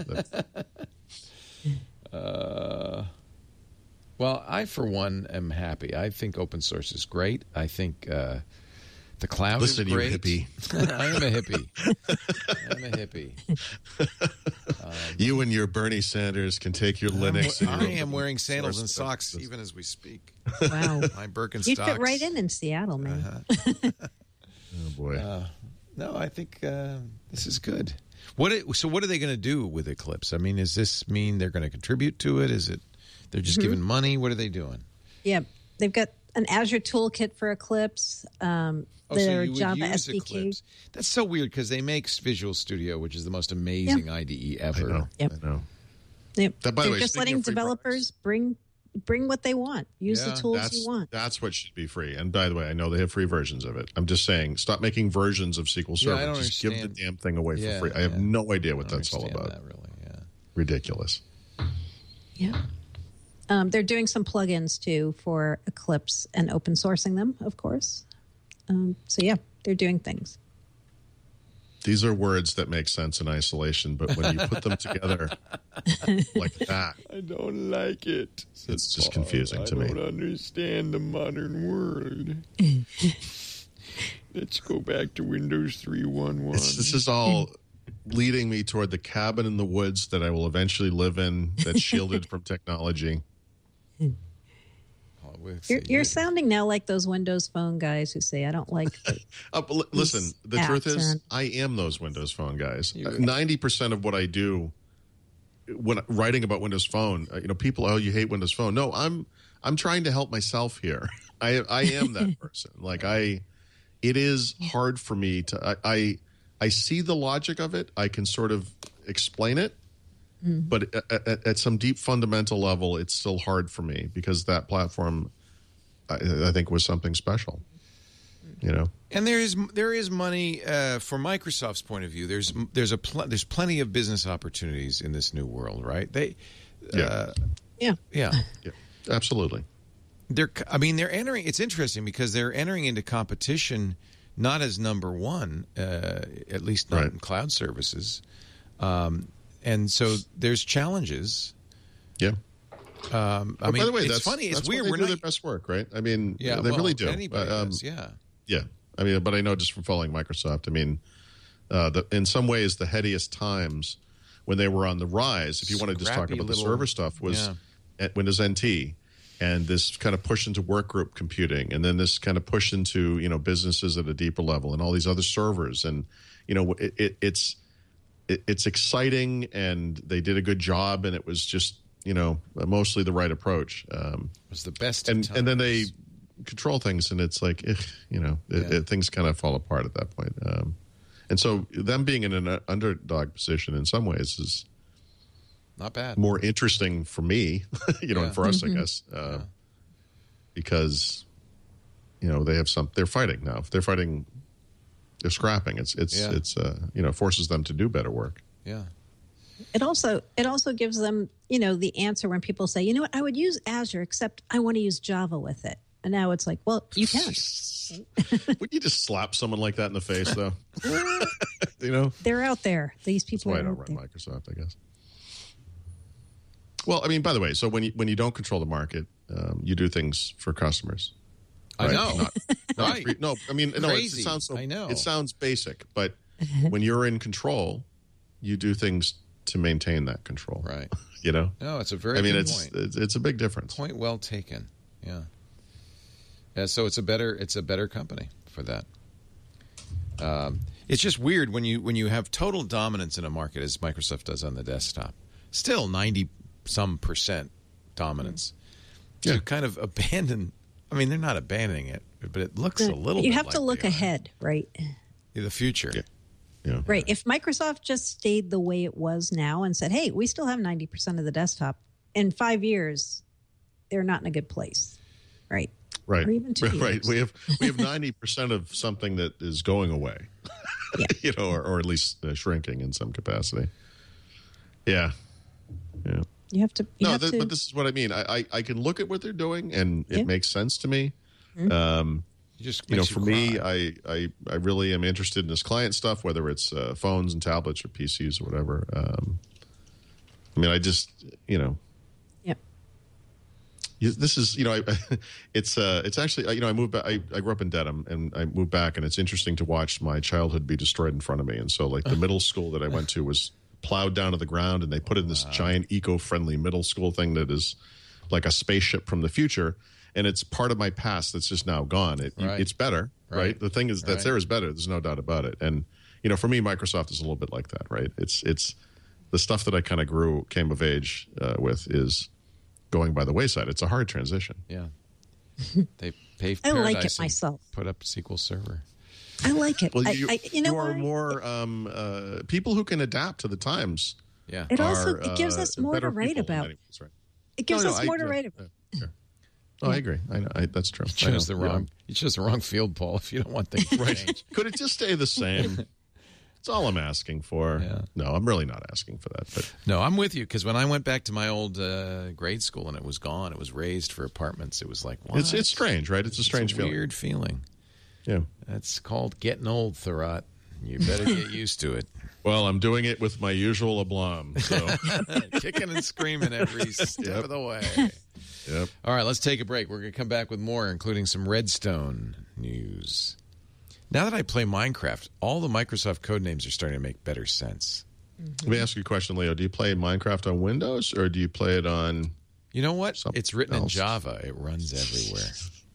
A: Well, I, for one, am happy. I think open source is great. I think the cloud is great.
B: You hippie.
A: I am a hippie.
B: You and your Bernie Sanders can take your Linux.
A: I am wearing sandals and socks even as we speak.
D: Wow.
A: My Birkenstocks.
D: You'd fit right in Seattle, man.
B: Oh, boy.
A: No, I think this is good. So what are they going to do with Eclipse? I mean, does this mean they're going to contribute to it? Is it they're just giving money? What are they doing?
D: Yeah, they've got an Azure toolkit for Eclipse. Their
A: you would
D: Java
A: use
D: SDK.
A: Eclipse. That's so weird because they make Visual Studio, which is the most amazing IDE ever.
B: I know.
D: Yep.
B: I know.
D: Yep.
B: That, by the
D: They're
B: way,
D: just
B: speaking
D: letting
B: of free
D: developers bring what they want. Use the tools you want.
B: That's what should be free. And by the way, I know they have free versions of it. I'm just saying, stop making versions of SQL Server.
A: I don't
B: just give the
A: understand.
B: damn thing away for free. I have no idea what that's all about.
A: That really,
B: Ridiculous.
D: Yeah. They're doing some plugins too for Eclipse and open sourcing them, of course. So yeah, they're doing things.
B: These are words that make sense in isolation, but when you put them together like that,
A: I don't like it.
B: it's just confusing to me.
A: I don't understand the modern world. Let's go back to Windows 3.1.1.
B: This is all leading me toward the cabin in the woods that I will eventually live in that's shielded from technology.
D: You're sounding now like those Windows Phone guys who say, I don't like
B: listen, the truth is, I am those Windows Phone guys. 90% of what I do when writing about Windows Phone, people, oh, you hate Windows Phone. No, I'm trying to help myself here. I am that person. It is hard for me to, I see the logic of it. I can sort of explain it. But at some deep fundamental level, it's still hard for me because that platform, I think, was something special.
A: And there is money for Microsoft's point of view. There's plenty of business opportunities in this new world, right?
D: Yeah,
B: absolutely.
A: They're entering. It's interesting because they're entering into competition not as number one, at least not in cloud services. And so there's challenges.
B: Yeah.
A: By the way,
B: it's
A: funny. It's weird.
B: They do their best work, right? I mean, they really do.
A: Anybody does, yeah.
B: Yeah. I mean, but I know just from following Microsoft, I mean, in some ways, the headiest times when they were on the rise, if you want to just talk about the server stuff, was at Windows NT. And this kind of push into workgroup computing, and then this kind of push into businesses at a deeper level, and all these other servers, and it's exciting, and they did a good job, and it was just mostly the right approach.
A: It was the best,
B: and then they control things, and it's like things kind of fall apart at that point. And so them being in an underdog position in some ways is
A: not bad.
B: More interesting for me, and for us, I guess, because they have they're fighting now. They're fighting. They're scrapping. It's forces them to do better work.
A: Yeah.
D: It also gives them the answer when people say, you know what, I would use Azure except I want to use Java with it. And now it's like, well, you can.
B: Would you just slap someone like that in the face, though?
D: They're out there. These people.
B: That's why I don't run Microsoft, I guess. Well, I mean, by the way, so when you don't control the market, you do things for customers. Right?
A: I know.
B: Right. No, I mean, it sounds so.
A: I know.
B: It sounds basic, but when you're in control, you do things to maintain that control.
A: Right.
B: No,
A: it's a very good
B: point.
A: Point.
B: It's a big difference.
A: Point well taken. Yeah. So it's a better company for that. It's just weird when you have total dominance in a market as Microsoft does on the desktop. Still 90% dominance. To kind of abandon. I mean, they're not abandoning it, but it looks a little.
D: You have to look ahead, right?
A: The future.
B: Yeah.
D: Right. If Microsoft just stayed the way it was now and said, "Hey, we still have 90% of the desktop," in 5 years, they're not in a good place, right?
B: Right.
D: Or even 2 years.
B: Right. We have 90% of something that is going away.
D: Yeah.
B: or at least shrinking in some capacity. Yeah. Yeah.
D: You have to.
B: But this is what I mean. I can look at what they're doing, and it makes sense to me. For me, I really am interested in this client stuff, whether it's phones and tablets or PCs or whatever. I mean, I just
D: Yep.
B: This is it's actually I moved back. I grew up in Dedham, and I moved back, and it's interesting to watch my childhood be destroyed in front of me. And so, the middle school that I went to was plowed down to the ground, and they put in this giant eco-friendly middle school thing that is like a spaceship from the future, and it's part of my past that's just now gone. It's better, right? The thing is that's there is better. There's no doubt about it. And for me, Microsoft is a little bit like that, right? It's the stuff that I kind of came of age with is going by the wayside. It's a hard transition.
A: Yeah. They paved
D: I
A: paradise
D: like it
A: and
D: myself.
A: put up SQL Server.
D: I like it.
B: Well,
D: you know
B: you are
D: why?
B: more people who can adapt to the times.
A: Yeah.
D: It also
B: are,
D: it gives us more
B: better
D: to write
B: people in
D: about.
B: many ways, right?
D: It gives us more to
B: yeah,
D: write about.
B: Sure. Oh, I agree. I know. That's true.
A: You chose
B: I
A: the
B: know.
A: wrong. You chose the wrong field, Paul. If you don't want things to change.
B: Could it just stay the same? That's all I'm asking for.
A: Yeah.
B: No, I'm really not asking for that. But
A: No, I'm with you because when I went back to my old grade school and it was gone, it was raised for apartments. It was like, what?
B: it's strange, right? It's a strange
A: It's a
B: feeling.
A: weird feeling.
B: Yeah.
A: That's called getting old, Thurrott. You better get used to it.
B: Well, I'm doing it with my usual aplomb. So,
A: Kicking and screaming every step of the way.
B: yep.
A: All right, let's take a break. We're going to come back with more, including some Redstone news. Now that I play Minecraft, all the Microsoft code names are starting to make better sense.
B: Let me ask you a question, Leo. Do you play Minecraft on Windows or do you play it on?
A: You know what?
B: Something
A: It's written in
B: else.
A: Java. It runs everywhere.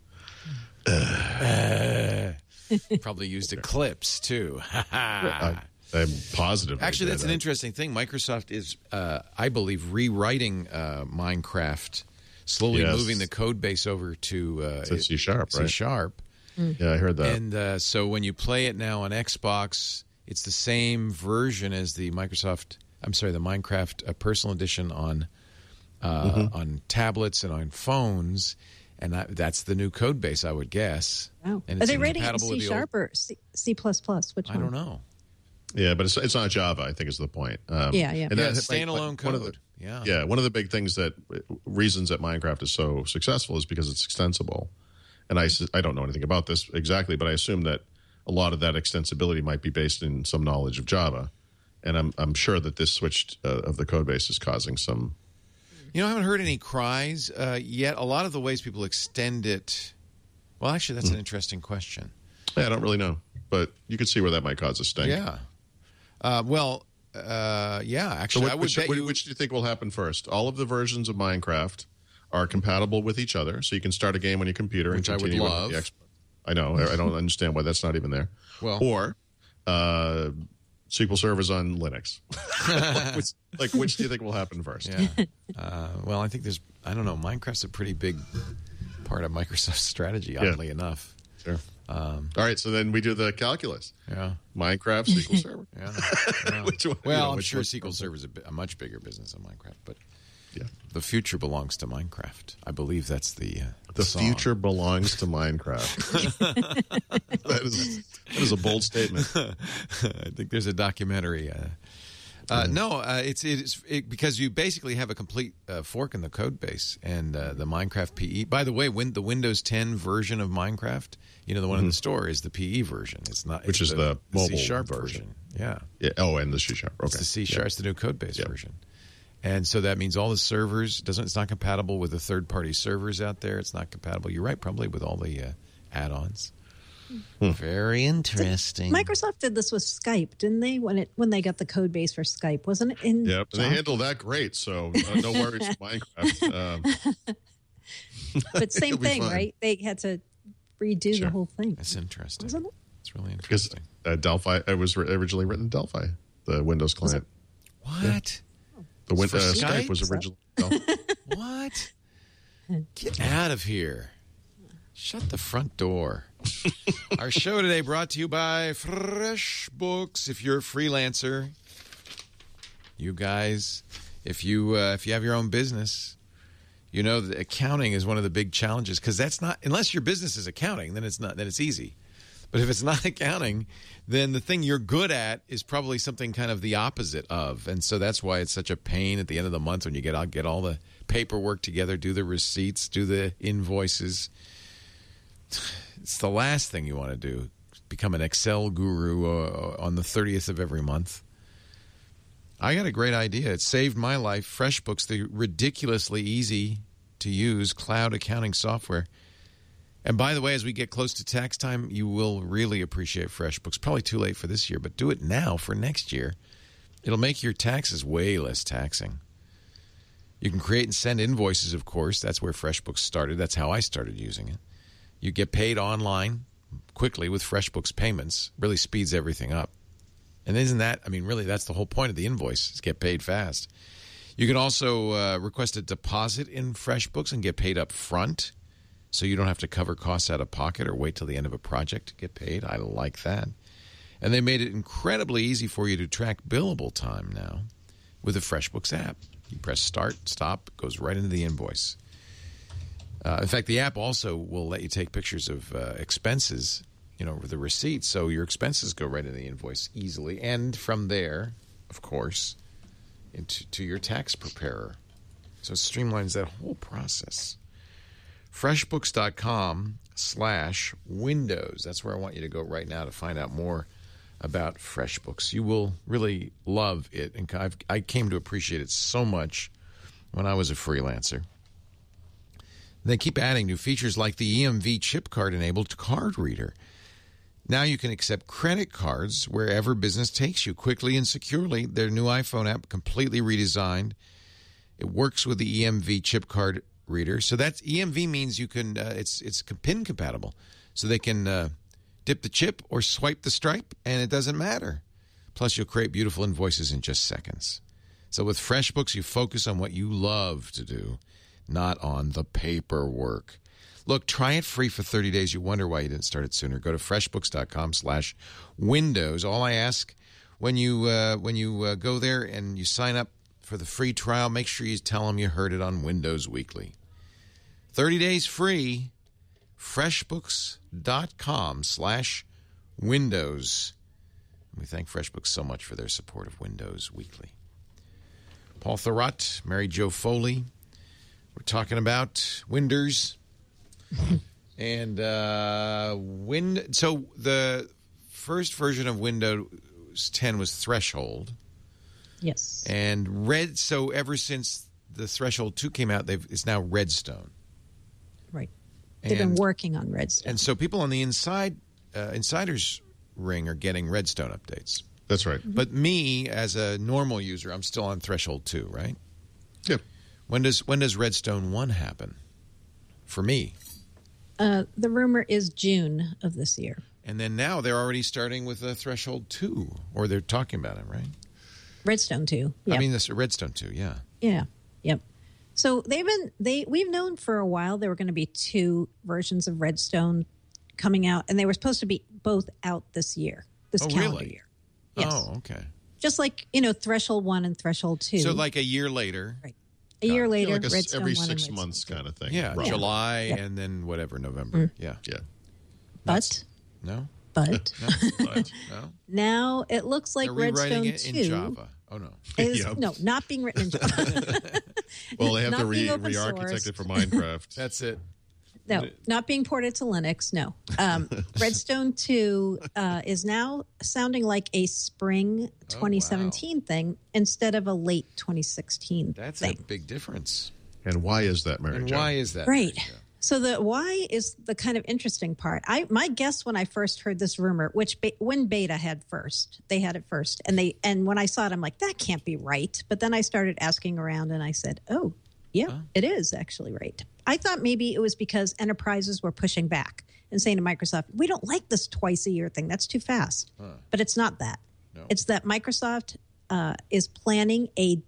A: Probably used Eclipse, too.
B: I'm positive.
A: Actually,
B: they
A: that's
B: did.
A: an interesting thing. Microsoft is, I believe, rewriting Minecraft, slowly
B: Yes.
A: moving the code base over to
B: C Sharp, right?
A: C Sharp.
B: Yeah, I heard that.
A: And so when you play it now on Xbox, it's the same version as the Minecraft Personal Edition on tablets and on phones. And that's the new code base, I would guess.
D: Wow.
A: And
D: Are
A: it's
D: they writing it in
A: incompatible with
D: C
A: the old-
D: Sharp or C++? Which
A: I
D: one?
A: don't know.
B: Yeah, but it's not Java, I think is the point.
D: Yeah.
B: And
A: Yeah,
B: that's
A: standalone
B: one of
A: code. Yeah.
B: Yeah, one of the big things reasons that Minecraft is so successful is because it's extensible. And I don't know anything about this exactly, but I assume that a lot of that extensibility might be based in some knowledge of Java. And I'm sure that this switch of the code base is causing some.
A: You know, I haven't heard any cries yet. A lot of the ways people extend it. Well, actually, that's an interesting question.
B: Yeah, I don't really know, but you could see where that might cause a stink.
A: Yeah. Yeah. Actually,
B: So
A: I would bet you.
B: which do you think will happen first? All of the versions of Minecraft are compatible with each other, so you can start a game on your computer
A: Which I
B: and
A: would
B: continue
A: love.
B: on the Xbox. I know. I don't understand why that's not even there.
A: Well-
B: or SQL servers on Linux. Which do you think will happen first?
A: Yeah. Well, I think I don't know. Minecraft's a pretty big part of Microsoft's strategy, oddly enough.
B: Sure. All right, so then we do the calculus.
A: Yeah.
B: Minecraft, SQL Server.
A: Yeah.
B: Which one,
A: Well, I'm
B: which
A: sure
B: one-
A: SQL Server is a much bigger business than Minecraft, but
B: Yeah.
A: the future belongs to Minecraft. I believe that's the
B: The future belongs to Minecraft. that is a bold statement.
A: I think there's a documentary. No, it's because you basically have a complete fork in the code base, and the Minecraft PE. By the way, the Windows 10 version of Minecraft, the one in the store, is the PE version. It's not,
B: Which is the mobile
A: C#
B: version.
A: Yeah,
B: Yeah. Oh, and the C#. Okay.
A: it's the C#. It's the new code base
B: Yeah.
A: version. And so that means all the servers it's not compatible with the third-party servers out there. It's not compatible. You're right, probably with all the add-ons. Very interesting.
D: Microsoft did this with Skype, didn't they? When they got the code base for Skype, wasn't it? In
B: Yep, and they
D: Java?
B: handled that great. So no worries with Minecraft.
D: But same
B: It'll be
D: thing,
B: fine.
D: right? They had to redo
B: Sure.
D: the whole thing.
A: That's interesting.
D: Wasn't it?
A: It's really
B: Because
A: interesting.
B: Delphi, it was originally written in Delphi, the Windows client.
A: What?
B: The
A: For
B: Skype
A: Skype?
B: was originally Delphi.
A: What? Get out of here. Shut the front door. Our show today brought to you by FreshBooks. If you're a freelancer, you guys, if you have your own business, you know that accounting is one of the big challenges because that's not, unless your business is accounting, then it's easy. But if it's not accounting, then the thing you're good at is probably something kind of the opposite of. And so that's why it's such a pain at the end of the month when you get all the paperwork together, do the receipts, do the invoices. It's the last thing you want to do, become an Excel guru on the 30th of every month. I got a great idea. It saved my life. FreshBooks, the ridiculously easy to use cloud accounting software. And by the way, as we get close to tax time, you will really appreciate FreshBooks. Probably too late for this year, but do it now for next year. It'll make your taxes way less taxing. You can create and send invoices, of course. That's where FreshBooks started. That's how I started using it. You get paid online quickly with FreshBooks payments. Really speeds everything up. And isn't that, really, that's the whole point of the invoice, is get paid fast. You can also request a deposit in FreshBooks and get paid up front. so you don't have to cover costs out of pocket or wait till the end of a project to get paid. I like that. And they made it incredibly easy for you to track billable time now with the FreshBooks app. You press start, stop, it goes right into the invoice. In fact, the app also will let you take pictures of expenses, with the receipts, so your expenses go right into the invoice easily. And from there, of course, to your tax preparer. So it streamlines that whole process. FreshBooks.com/Windows. That's where I want you to go right now to find out more about FreshBooks. You will really love it. And I came to appreciate it so much when I was a freelancer. They keep adding new features like the EMV chip card-enabled card reader. Now you can accept credit cards wherever business takes you quickly and securely. Their new iPhone app, completely redesigned. It works with the EMV chip card reader. So that's EMV means you can it's PIN compatible. So they can dip the chip or swipe the stripe, and it doesn't matter. Plus, you'll create beautiful invoices in just seconds. So with FreshBooks, you focus on what you love to do, not on the paperwork. Look, try it free for 30 days. You wonder why you didn't start it sooner. Go to FreshBooks.com/Windows. All I ask when you go there and you sign up for the free trial, make sure you tell them you heard it on Windows Weekly. 30 days free. FreshBooks.com/Windows. We thank FreshBooks so much for their support of Windows Weekly. Paul Thurrott, Mary Jo Foley. We're talking about Windows. And so the first version of Windows 10 was Threshold.
D: Yes.
A: And so ever since the Threshold 2 came out, it's now Redstone.
D: Right. They've been working on Redstone.
A: And so people on the insiders ring are getting Redstone updates.
B: That's right.
A: Mm-hmm. But me, as a normal user, I'm still on Threshold 2, right?
B: Yeah.
A: When does Redstone 1 happen? For me.
D: The rumor is June of this year.
A: And then now they're already starting with Threshold 2, or they're talking about it, right?
D: Redstone 2. Yep.
A: I mean, this Redstone 2, yeah.
D: Yeah. Yep. So we've known for a while there were going to be 2 versions of Redstone coming out, and they were supposed to be both out this calendar year. Yes.
A: Oh, okay.
D: Just like, Threshold 1 and Threshold 2.
A: So like a year later.
D: Right. A year later,
B: like
D: Redstone
B: every
D: 1 and
B: 6
D: Redstone
B: months
D: 2.
B: kind of thing.
A: Yeah,
B: Right.
A: July
D: Yeah.
A: and then whatever, November. Yeah.
B: Yeah.
D: But
A: No?
D: But
A: No?
D: now it looks like
A: They're rewriting
D: Redstone
A: it
D: 2
A: in Java. Oh, no.
D: is
B: Yep.
D: not being written in Java.
B: Well, they have to
D: Not being open
B: re-architect
D: sourced.
B: it for Minecraft.
A: That's it.
D: No, not being ported to Linux. No. Redstone 2 is now sounding like a spring 2017 thing instead of a late 2016
A: That's
D: thing.
A: a big difference.
B: And why is that, Mary
A: And
B: Jo?
A: why is that?
D: Right.
A: Mary Jo?
D: So the why is the kind of interesting part. My guess when I first heard this rumor, which when Beta had first, they had it first, and when I saw it, I'm like, that can't be right. But then I started asking around, and I said, oh, yeah, it is actually right. I thought maybe it was because enterprises were pushing back and saying to Microsoft, we don't like this twice a year thing. That's too fast. But it's not that.
A: No.
D: It's that Microsoft is planning a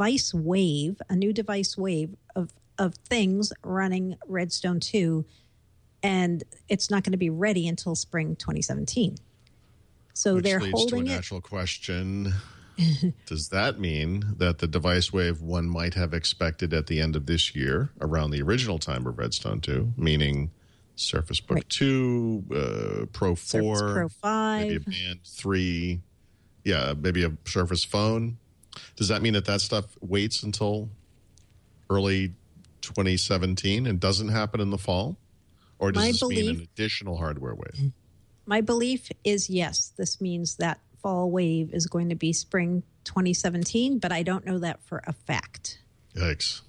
D: new device wave of things running Redstone 2, and it's not going to be ready until spring 2017. So
B: Which
D: they're
B: leads to a
D: holding it.
B: natural question. Does that mean that the device wave one might have expected at the end of this year, around the original time of Redstone 2, meaning Surface Book
D: Right.
B: 2, Pro 4,
D: Surface Pro 5.
B: maybe a Band 3, maybe a Surface Phone? Does that mean that stuff waits until early 2017 and doesn't happen in the fall? Or does this mean an additional hardware wave?
D: My belief is yes, this means that fall wave is going to be spring 2017, but I don't know that for a fact.
B: Yikes.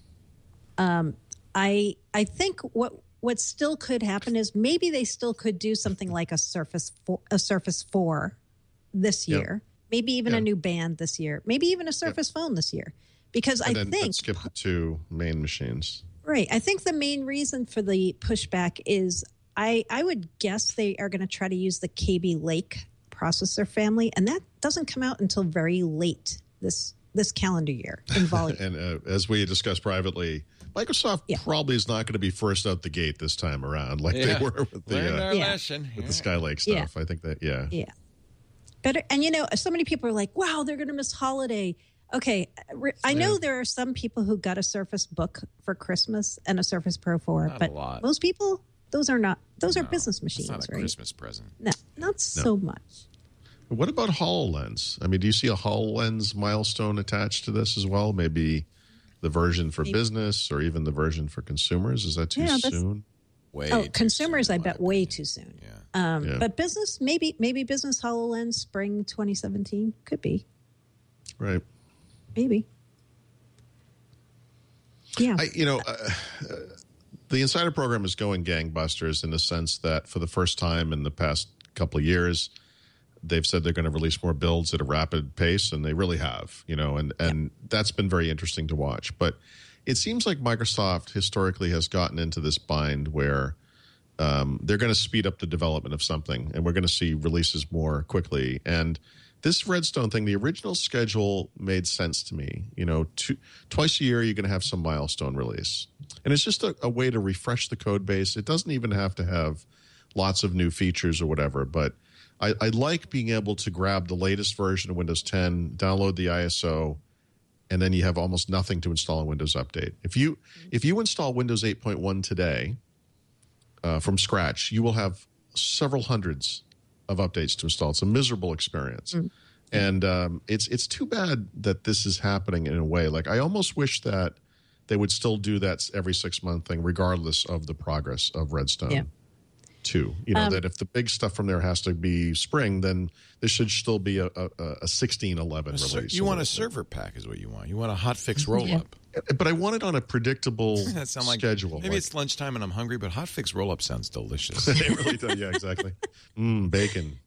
D: I think what still could happen is maybe they still could do something like a Surface 4 this year, maybe even a new Band this year, maybe even a Surface Phone this year, because
B: And
D: I
B: then
D: think
B: let's skip the 2 main machines.
D: Right. I think the main reason for the pushback is I would guess they are going to try to use the KB Lake processor family, and that doesn't come out until very late this this calendar year in volume.
B: And as we discussed privately, Microsoft probably is not going to be first out the gate this time around like they were with the
A: lesson.
B: With the Skylake stuff. I think that
D: Better, and so many people are like, "Wow, they're going to miss holiday." Okay, I know there are some people who got a Surface Book for Christmas and a Surface Pro 4, but most people, those are business machines,
A: it's not a
D: right?
A: Christmas present.
D: No, not so much.
B: What about HoloLens? I mean, do you see a HoloLens milestone attached to this as well? Maybe the version for business or even the version for consumers? Is that too soon?
D: Consumers, I bet way too soon. Yeah. But business, maybe business HoloLens spring 2017 could be.
B: Right.
D: Maybe. Yeah.
B: The Insider program is going gangbusters in the sense that for the first time in the past couple of years, they've said they're going to release more builds at a rapid pace, and they really have, and that's been very interesting to watch. But it seems like Microsoft historically has gotten into this bind where they're going to speed up the development of something, and we're going to see releases more quickly. And this Redstone thing, the original schedule made sense to me. Twice a year, you're going to have some milestone release. And it's just a way to refresh the code base. It doesn't even have to have lots of new features or whatever. But I like being able to grab the latest version of Windows 10, download the ISO, and then you have almost nothing to install in Windows Update. If you install Windows 8.1 today from scratch, you will have several hundreds of updates to install. It's a miserable experience. And it's too bad that this is happening in a way. Like, I almost wish that they would still do that every 6-month thing, regardless of the progress of Redstone 2. That if the big stuff from there has to be spring, then this should still be a 16.11 release.
A: You want a server pack is what you want. You want a hotfix roll-up.
B: But I want it on a predictable schedule.
A: Maybe it's lunchtime and I'm hungry, but hotfix roll-up sounds delicious.
B: It really does. Yeah, exactly. Bacon.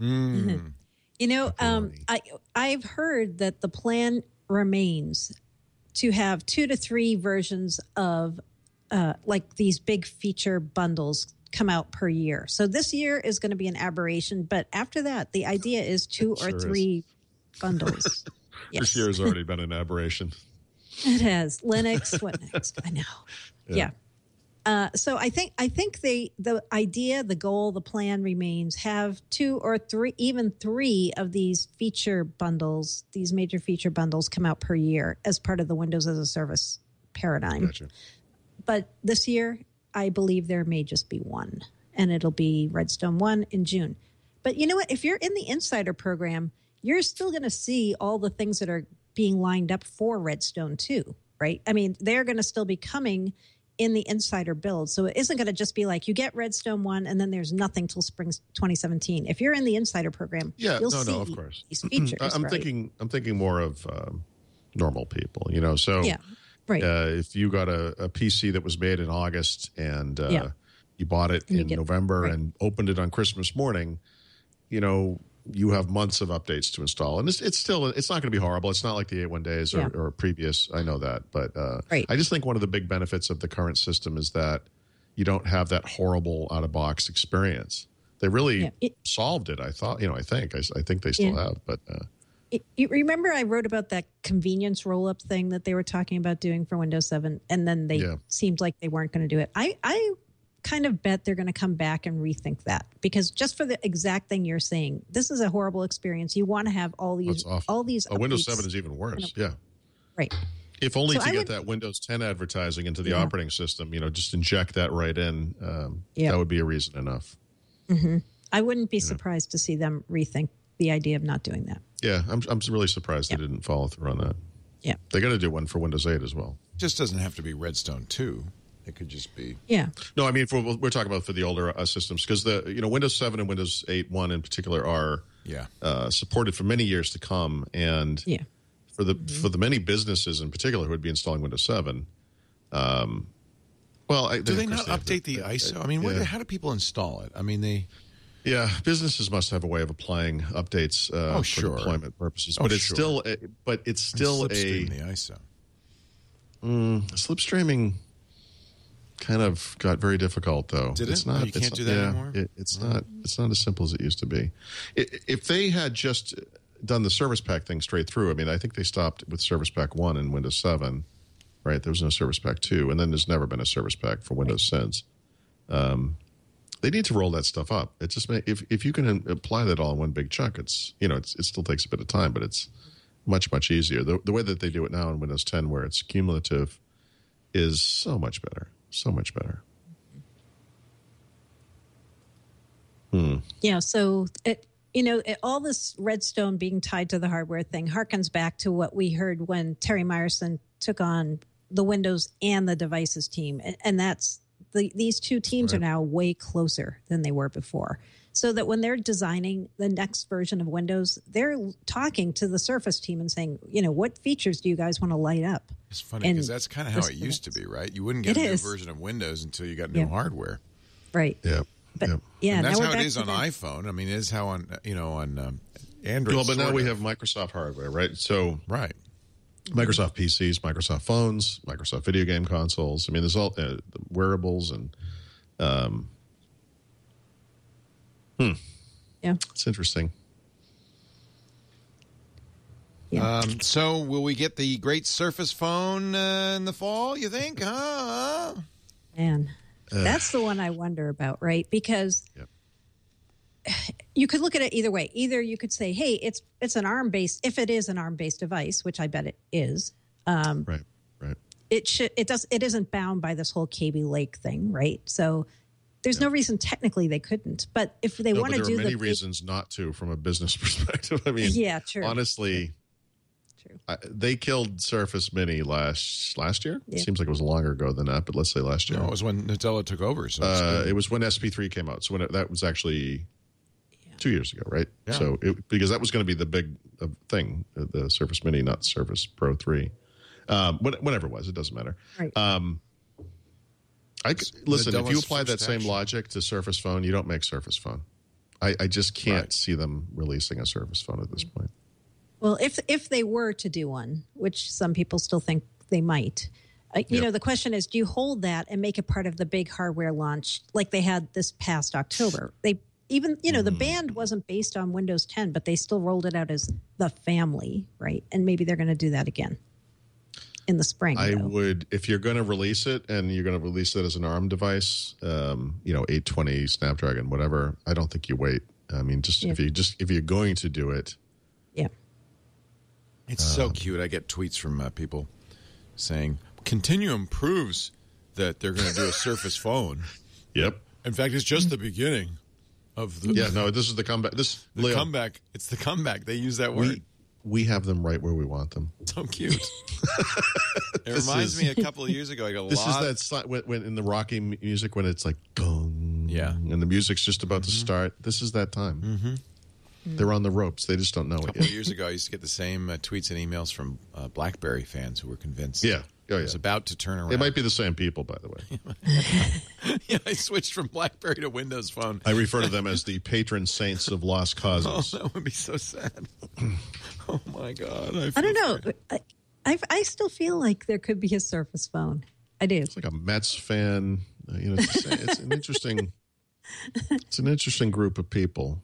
D: I've heard that the plan remains to have 2 to 3 versions of like these big feature bundles come out per year. So this year is going to be an aberration, but after that, the idea is 2 or 3 bundles.
B: This year has already been an aberration.
D: It has. Linux, what next? I know. Yeah. So I think the idea, the goal, the plan remains have 2 or 3, even 3 of these feature bundles, these major feature bundles come out per year as part of the Windows as a Service paradigm.
B: Gotcha.
D: But this year, I believe there may just be 1, and it'll be Redstone 1 in June. But you know what? If you're in the Insider program, you're still going to see all the things that are being lined up for Redstone 2, right? I mean, they're going to still be coming in the Insider build. So it isn't going to just be like you get Redstone 1 and then there's nothing till spring 2017. If you're in the Insider program, you'll see
B: of course.
D: These features.
B: I'm thinking more of normal people, So
D: right.
B: If you got a PC that was made in August and you bought it in November and opened it on Christmas morning, you have months of updates to install, and it's not going to be horrible. It's not like the 8.1 days or previous. I know that, but I just think one of the big benefits of the current system is that you don't have that horrible out of box experience. They really solved it. I thought, I think they still have, but.
D: You remember I wrote about that convenience roll-up thing that they were talking about doing for Windows 7, and then they seemed like they weren't going to do it. I kind of bet they're going to come back and rethink that, because just for the exact thing you're saying, this is a horrible experience. You want to have all these
B: Windows 7 is even worse.
D: Right.
B: If only to get that Windows 10 advertising into the operating system, just inject that right in. That would be a reason enough.
D: Mm-hmm. I wouldn't be surprised to see them rethink the idea of not doing that.
B: Yeah, I'm really surprised they didn't follow through on that.
D: Yeah.
B: They're going to do one for Windows 8 as well.
A: It just doesn't have to be Redstone 2. It could just be.
D: Yeah.
B: No, I mean, we're talking about for the older systems, because Windows 7 and Windows 8.1 in particular are supported for many years to come. And for the many businesses in particular who would be installing Windows 7, do
A: they not update the ISO? I mean, how do people install it? I mean,
B: businesses must have a way of applying updates for deployment purposes. But it's still a
A: slipstream the ISO.
B: Slipstreaming kind of got very difficult, though.
A: Did it? It's not. You can't do that anymore.
B: It's not as simple as it used to be. If they had just done the Service Pack thing straight through. I mean, I think they stopped with Service Pack 1 in Windows 7, right? There was no Service Pack 2, and then there's never been a Service Pack for Windows since. They need to roll that stuff up. It just if you can apply that all in one big chunk, it's it still takes a bit of time, but it's much easier. The way that they do it now in Windows 10, where it's cumulative, is so much better. So much better.
D: Yeah. So all this Redstone being tied to the hardware thing harkens back to what we heard when Terry Myerson took on the Windows and the devices team, and that's. These two teams are now way closer than they were before. So that when they're designing the next version of Windows, they're talking to the Surface team and saying, what features do you guys want to light up?
A: It's funny because that's kind of how it used to be, right? You wouldn't get a new version of Windows until you got new hardware.
D: Right.
B: Yeah.
D: But,
A: and that's how it is on iPhone. I mean, it is how on Android.
B: Well, but now we have Microsoft hardware, right? So
A: right.
B: Microsoft PCs, Microsoft phones, Microsoft video game consoles. I mean, there's all wearables and it's interesting.
D: Yeah.
A: So will we get the great Surface phone in the fall, you think?
D: Man, that's the one I wonder about, right? Because you could look at it either way. Either you could say, hey, it's an ARM-based, if it is an ARM-based device, which I bet it is.
B: Right.
D: It isn't bound by this whole Kaby Lake thing, right? So there's no reason technically they couldn't. But if they want to do
B: there are many reasons not to from a business perspective. I mean, true. Honestly, true. They killed Surface Mini last year. Yeah. It seems like it was longer ago than that, but let's say last year.
A: No, it was when Nadella took over. So
B: it was when SP3 came out. So that was actually 2 years ago, right?
A: Yeah.
B: So because that was going to be the big thing, the Surface Mini, not Surface Pro 3. Whatever it was, it doesn't matter.
D: Right.
B: Listen, if you apply that same logic to Surface Phone, you don't make Surface Phone. I just can't see them releasing a Surface Phone at this point.
D: Well, if they were to do one, which some people still think they might, the question is, do you hold that and make it part of the big hardware launch like they had this past October? The band wasn't based on Windows 10, but they still rolled it out as the family, right? And maybe they're going to do that again in the spring.
B: I would, if you're going to release it and you're going to release it as an ARM device, 820 Snapdragon, whatever. I don't think you wait. I mean, if you're going to do it,
A: it's so cute. I get tweets from people saying Continuum proves that they're going to do a Surface phone.
B: Yep.
A: In fact, it's just the beginning of the.
B: Yeah, no, this is the comeback.
A: Comeback. It's the comeback. They use that word.
B: We have them right where we want them.
A: So cute. It reminds me a couple of years ago.
B: This is that when in the Rocky music when it's like gong, and the music's just about to start. This is that time. Mm-hmm. They're on the ropes. They just don't know it yet.
A: A couple of years ago, I used to get the same tweets and emails from BlackBerry fans who were convinced.
B: Yeah.
A: It was about to turn around.
B: It might be the same people, by the way.
A: Yeah, I switched from BlackBerry to Windows Phone.
B: I refer to them as the patron saints of lost causes.
A: Oh, that would be so sad. Oh, my God.
D: I don't know. I still feel like there could be a Surface Phone. I do.
B: It's like a Mets fan. It's an interesting. It's an interesting group of people.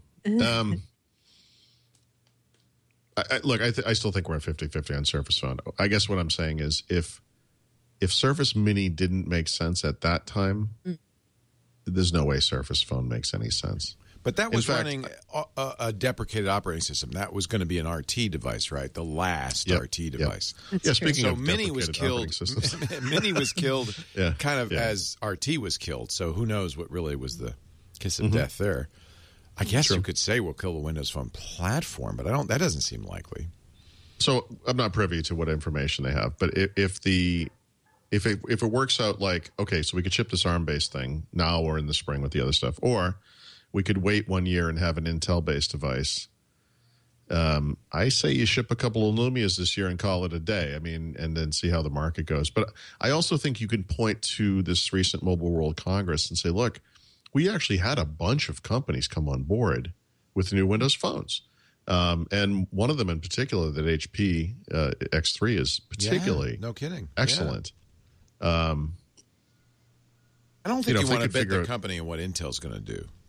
B: I still think we're at 50-50 on Surface Phone. I guess what I'm saying is if Surface Mini didn't make sense at that time, there's no way Surface Phone makes any sense.
A: But that was running a deprecated operating system. That was going to be an RT device, right? The last RT device.
B: Yeah, speaking of
A: Mini was killed. Mini was killed kind of as RT was killed. So who knows what really was the kiss of death there. I guess you could say we'll kill the Windows Phone platform, but that doesn't seem likely.
B: So I'm not privy to what information they have, but if it works out like, okay, so we could ship this ARM-based thing now or in the spring with the other stuff, or we could wait 1 year and have an Intel-based device. I say you ship a couple of Lumias this year and call it a day. I mean, and then see how the market goes. But I also think you can point to this recent Mobile World Congress and say, look, we actually had a bunch of companies come on board with new Windows phones. And one of them in particular, that HP X3 is particularly
A: no kidding.
B: Excellent.
A: I don't think you want to bet the company on what Intel's going to do.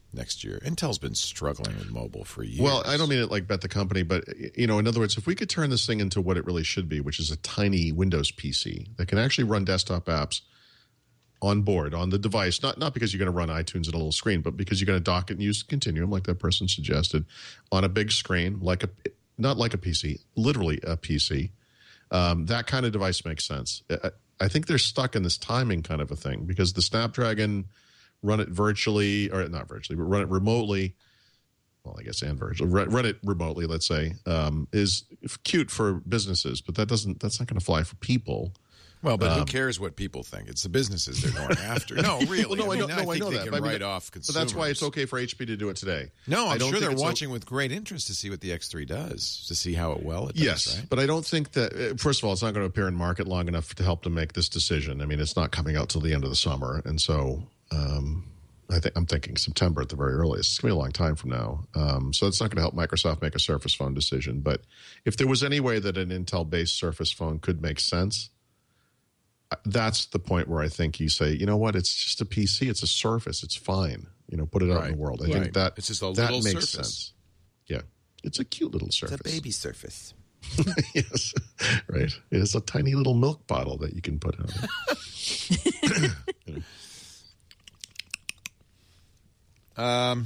A: next year. Intel's been struggling with mobile for years.
B: Well, I don't mean it like bet the company, but, in other words, if we could turn this thing into what it really should be, which is a tiny Windows PC that can actually run desktop apps on board, on the device, not because you're going to run iTunes at a little screen, but because you're going to dock it and use Continuum, like that person suggested, on a big screen, not like a PC, literally a PC. That kind of device makes sense. I think they're stuck in this timing kind of a thing because the Snapdragon, run it virtually, or not virtually, but run it remotely. Well, I guess and virtually, run it remotely. Let's say is cute for businesses, but that's not going to fly for people.
A: Well, but who cares what people think? It's the businesses they're going after. No, really.
B: Well,
A: I know
B: that.
A: Can write off consumers.
B: But that's why it's okay for HP to do it today.
A: No, I'm sure they're watching with great interest to see what the X3 does, to see how it does.
B: Yes,
A: right?
B: But I don't think that, first of all, it's not going to appear in market long enough to help them make this decision. I mean, it's not coming out till the end of the summer. And so I'm thinking September at the very earliest. It's going to be a long time from now. So it's not going to help Microsoft make a Surface Phone decision. But if there was any way that an Intel-based Surface Phone could make sense, that's the point where I think you say, you know what, it's just a PC, it's a Surface, it's fine. Put it out in the world. I think that
A: it's just a little
B: makes
A: Surface.
B: Sense. Yeah, it's a cute little Surface.
A: It's a baby Surface.
B: Yes, right. It's a tiny little milk bottle that you can put on it.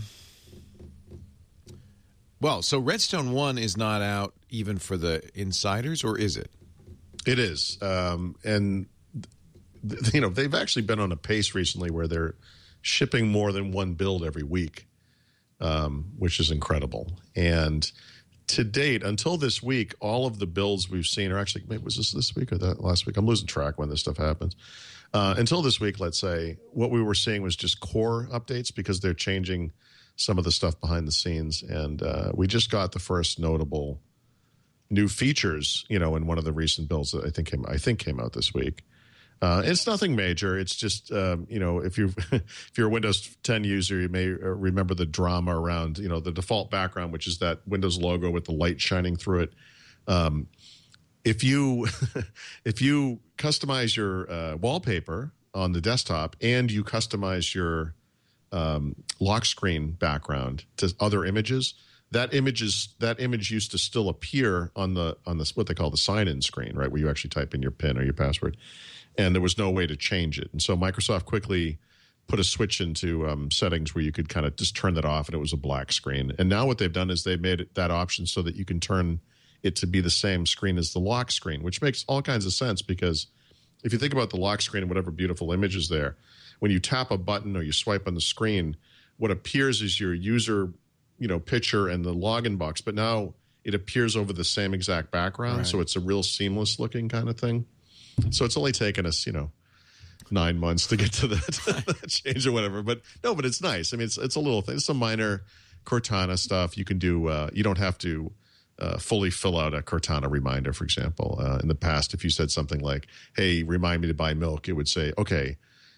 A: Well, so Redstone 1 is not out even for the insiders, or is it?
B: It is. And they've actually been on a pace recently where they're shipping more than one build every week, which is incredible. And to date, until this week, all of the builds we've seen are actually, maybe was this week or that last week? I'm losing track when this stuff happens. Until this week, let's say, what we were seeing was just core updates because they're changing some of the stuff behind the scenes. And we just got the first notable new features, in one of the recent builds that I think came out this week. It's nothing major. It's just, if you're a Windows 10 user, you may remember the drama around, the default background, which is that Windows logo with the light shining through it. If you customize your wallpaper on the desktop and you customize your lock screen background to other images, that image used to still appear on the what they call the sign-in screen, right, where you actually type in your PIN or your password, and there was no way to change it. And so Microsoft quickly put a switch into settings where you could kind of just turn that off, and it was a black screen. And now what they've done is they've made that option so that you can turn it to be the same screen as the lock screen, which makes all kinds of sense because if you think about the lock screen and whatever beautiful image is there, when you tap a button or you swipe on the screen, what appears is your user picture and the login box, but now it appears over the same exact background. Right. So it's a real seamless looking kind of thing. So it's only taken us, 9 months to get to that change or whatever. But it's nice. I mean, it's a little thing. It's some minor Cortana stuff you can do. You don't have to fully fill out a Cortana reminder, for example. In the past, if you said something like, hey, remind me to buy milk, it would say, okay,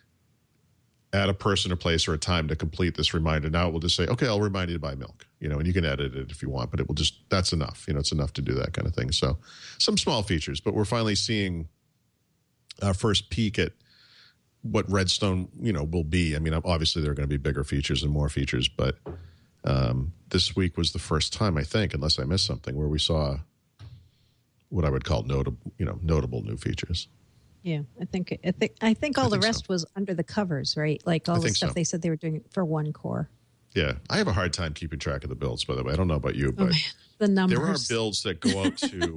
B: add a person or place or a time to complete this reminder. Now it will just say, okay, I'll remind you to buy milk, and you can edit it if you want, but it will just, that's enough. It's enough to do that kind of thing. So some small features, but we're finally seeing our first peek at what Redstone, will be. I mean, obviously there are going to be bigger features and more features, but this week was the first time, I think, unless I missed something, where we saw what I would call notable new features.
D: Yeah, I think all the rest was under the covers, right? Like all the stuff they said they were doing for one core.
B: Yeah, I have a hard time keeping track of the builds, by the way. I don't know about you, but
D: the numbers.
B: There are builds that go out to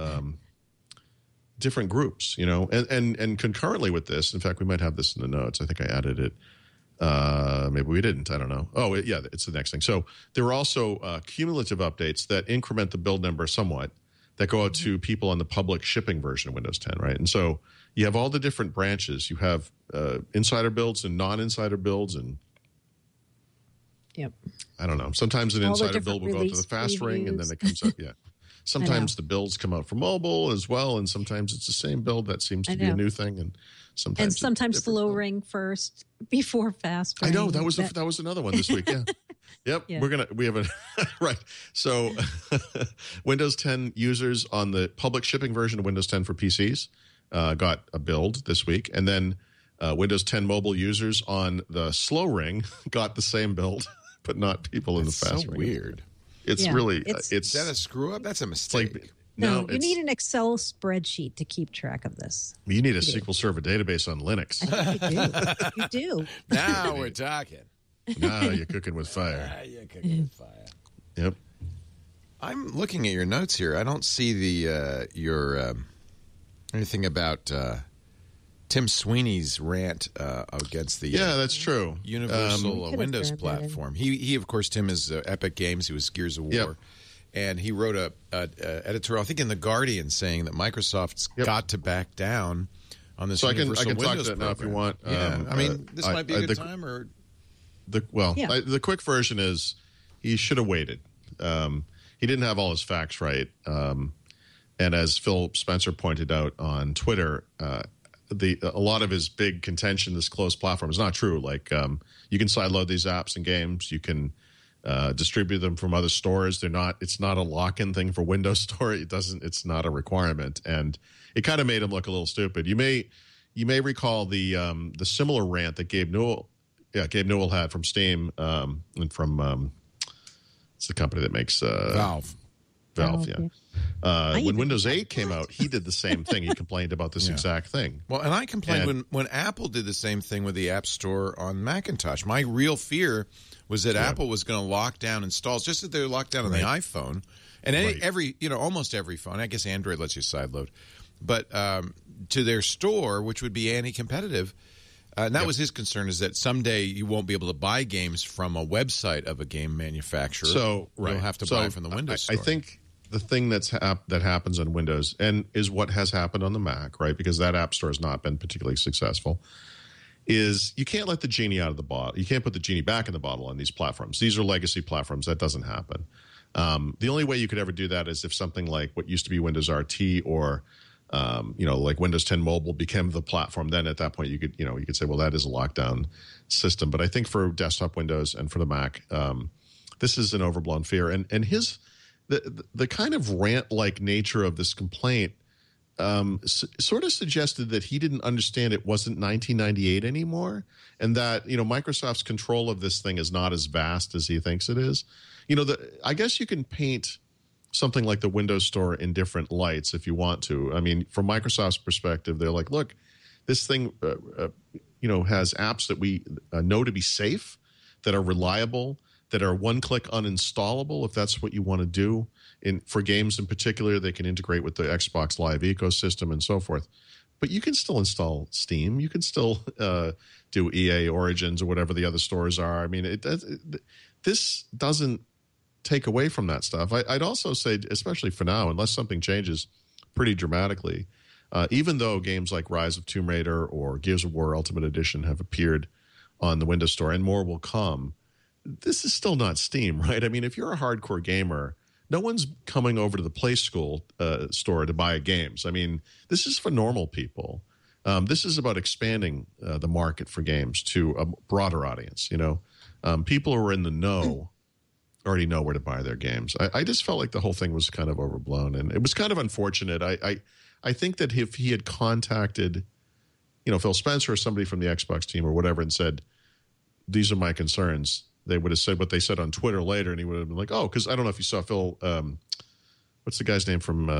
B: different groups, and concurrently with this. In fact, we might have this in the notes. I think I added it. Maybe we didn't. I don't know. Oh, yeah, it's the next thing. So there are also cumulative updates that increment the build number somewhat that go out to people on the public shipping version of Windows 10, right? And so you have all the different branches. You have insider builds and non-insider builds, and I don't know. Sometimes an insider build will go out to the fast ring, and then it comes up. Yeah. Sometimes the builds come out for mobile as well, and sometimes it's the same build that seems to be a new thing, and sometimes
D: slow ring first before fast ring.
B: I know that was another one this week. Yeah. Yep. Yeah. We have a right. So Windows 10 users on the public shipping version of Windows 10 for PCs got a build this week. And then Windows 10 mobile users on the slow ring got the same build but not people in the fast
A: so
B: ring.
A: weird.
B: It's
D: Yeah,
B: really
D: it's-
A: Is that a screw up? That's a mistake.
B: like
D: No, you
B: it's-
D: need an Excel spreadsheet to keep track of this.
B: you need a SQL Server database on Linux.
D: You do.
A: now we're talking.
B: Now you're cooking with fire.
A: You're cooking with fire.
B: Yep.
A: I'm looking at your notes here. I don't see your anything about Tim Sweeney's rant against the
B: Yeah, that's true.
A: Universal
D: could've
A: Windows
D: thrown that in.
A: platform. He of course, Tim is Epic Games. He was Gears of War.
B: Yep.
A: And he wrote a editorial, I think in The Guardian, saying that Microsoft's
B: Yep.
A: got to back down on this
B: So I can
A: Universal
B: talk to
A: Windows
B: that now if you
A: program.
B: want.
A: Yeah, I mean, this might be a good
B: the-
A: time. Or
D: Yeah.
B: The quick version is he should have waited. He didn't have all his facts right. And as Phil Spencer pointed out on Twitter, a lot of his big contention, this closed platform, is not true. Like you can sideload these apps and games. You can distribute them from other stores. It's not a lock-in thing for Windows Store. It's not a requirement. And it kind of made him look a little stupid. You may recall the similar rant that Gabe Newell had from Steam and from it's the company that makes
A: Valve.
B: Valve, yeah. When
D: even-
B: Windows 8 came out, he did the same thing. He complained about this exact thing.
A: Well, and I complained
B: And-
A: when Apple did the same thing with the App Store on Macintosh. My real fear was that Apple was going to lock down installs, just as they locked down on the iPhone and almost every phone. I guess Android lets you sideload, but to their store, which would be anti-competitive. And that was his concern, is that someday you won't be able to buy games from a website of a game manufacturer.
B: So
A: you'll have to buy from the Windows Store.
B: I think the thing that happens on Windows and is what has happened on the Mac, right? Because that App Store has not been particularly successful. Is you can't let the genie out of the bottle. You can't put the genie back in the bottle on these platforms. These are legacy platforms. That doesn't happen. The only way you could ever do that is if something like what used to be Windows RT or like Windows 10 Mobile became the platform. Then at that point you could say, well, that is a lockdown system. But I think for desktop Windows and for the Mac, this is an overblown fear. And the kind of rant-like nature of this complaint sort of suggested that he didn't understand it wasn't 1998 anymore, and that Microsoft's control of this thing is not as vast as he thinks it is. I guess you can paint something like the Windows Store in different lights if you want to. I mean, from Microsoft's perspective, they're like, look, this thing has apps that we know to be safe, that are reliable, that are one-click uninstallable if that's what you want to do. For games in particular, they can integrate with the Xbox Live ecosystem and so forth. But you can still install Steam. You can still do EA Origins or whatever the other stores are. I mean, this doesn't take away from that stuff. I'd also say, especially for now, unless something changes pretty dramatically, even though games like Rise of Tomb Raider or Gears of War Ultimate Edition have appeared on the Windows Store and more will come, this is still not Steam, right? I mean, if you're a hardcore gamer, no one's coming over to the Play School store to buy games. I mean, this is for normal people. This is about expanding the market for games to a broader audience. People who are in the know already know where to buy their games. I just felt like the whole thing was kind of overblown, and it was kind of unfortunate. I think that if he had contacted, Phil Spencer or somebody from the Xbox team or whatever and said, these are my concerns, they would have said what they said on Twitter later, and he would have been like, oh, because I don't know if you saw Phil, what's the guy's name from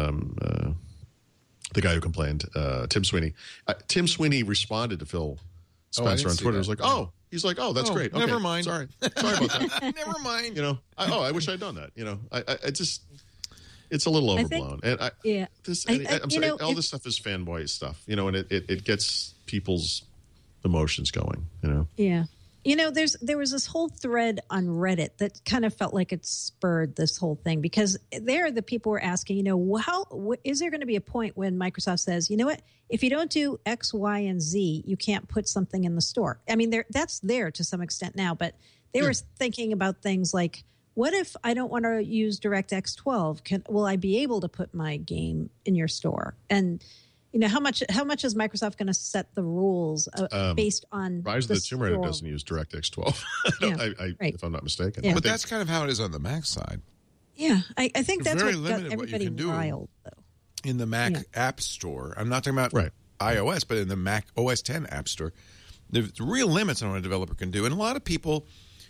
B: the guy who complained, Tim Sweeney. Tim Sweeney responded to Phil Spencer on Twitter. He was like, he's like, oh, that's great. Okay,
A: never mind.
B: Sorry about that.
A: Never mind.
B: I wish I'd done that. I just, it's a little overblown. I'm sorry, all this stuff is fanboy stuff, and it gets people's emotions going,
D: Yeah. There was this whole thread on Reddit that kind of felt like it spurred this whole thing, because there the people were asking, is there going to be a point when Microsoft says, you know what, if you don't do X, Y, and Z, you can't put something in the store? I mean, that's there to some extent now, but they were thinking about things like, what if I don't want to use DirectX 12? Will I be able to put my game in your store? And how much is Microsoft going to set the rules based on
B: Rise of the Tomb Raider doesn't use DirectX 12, if I'm not mistaken.
D: Yeah.
A: But that's kind of how it is on the Mac side.
D: Yeah, I think that's
A: very
D: what
A: limited
D: got
A: what you
D: everybody
A: can do
D: riled, though.
A: In the Mac App Store, I'm not talking about iOS, but in the Mac OS X App Store, there's real limits on what a developer can do. And a lot of people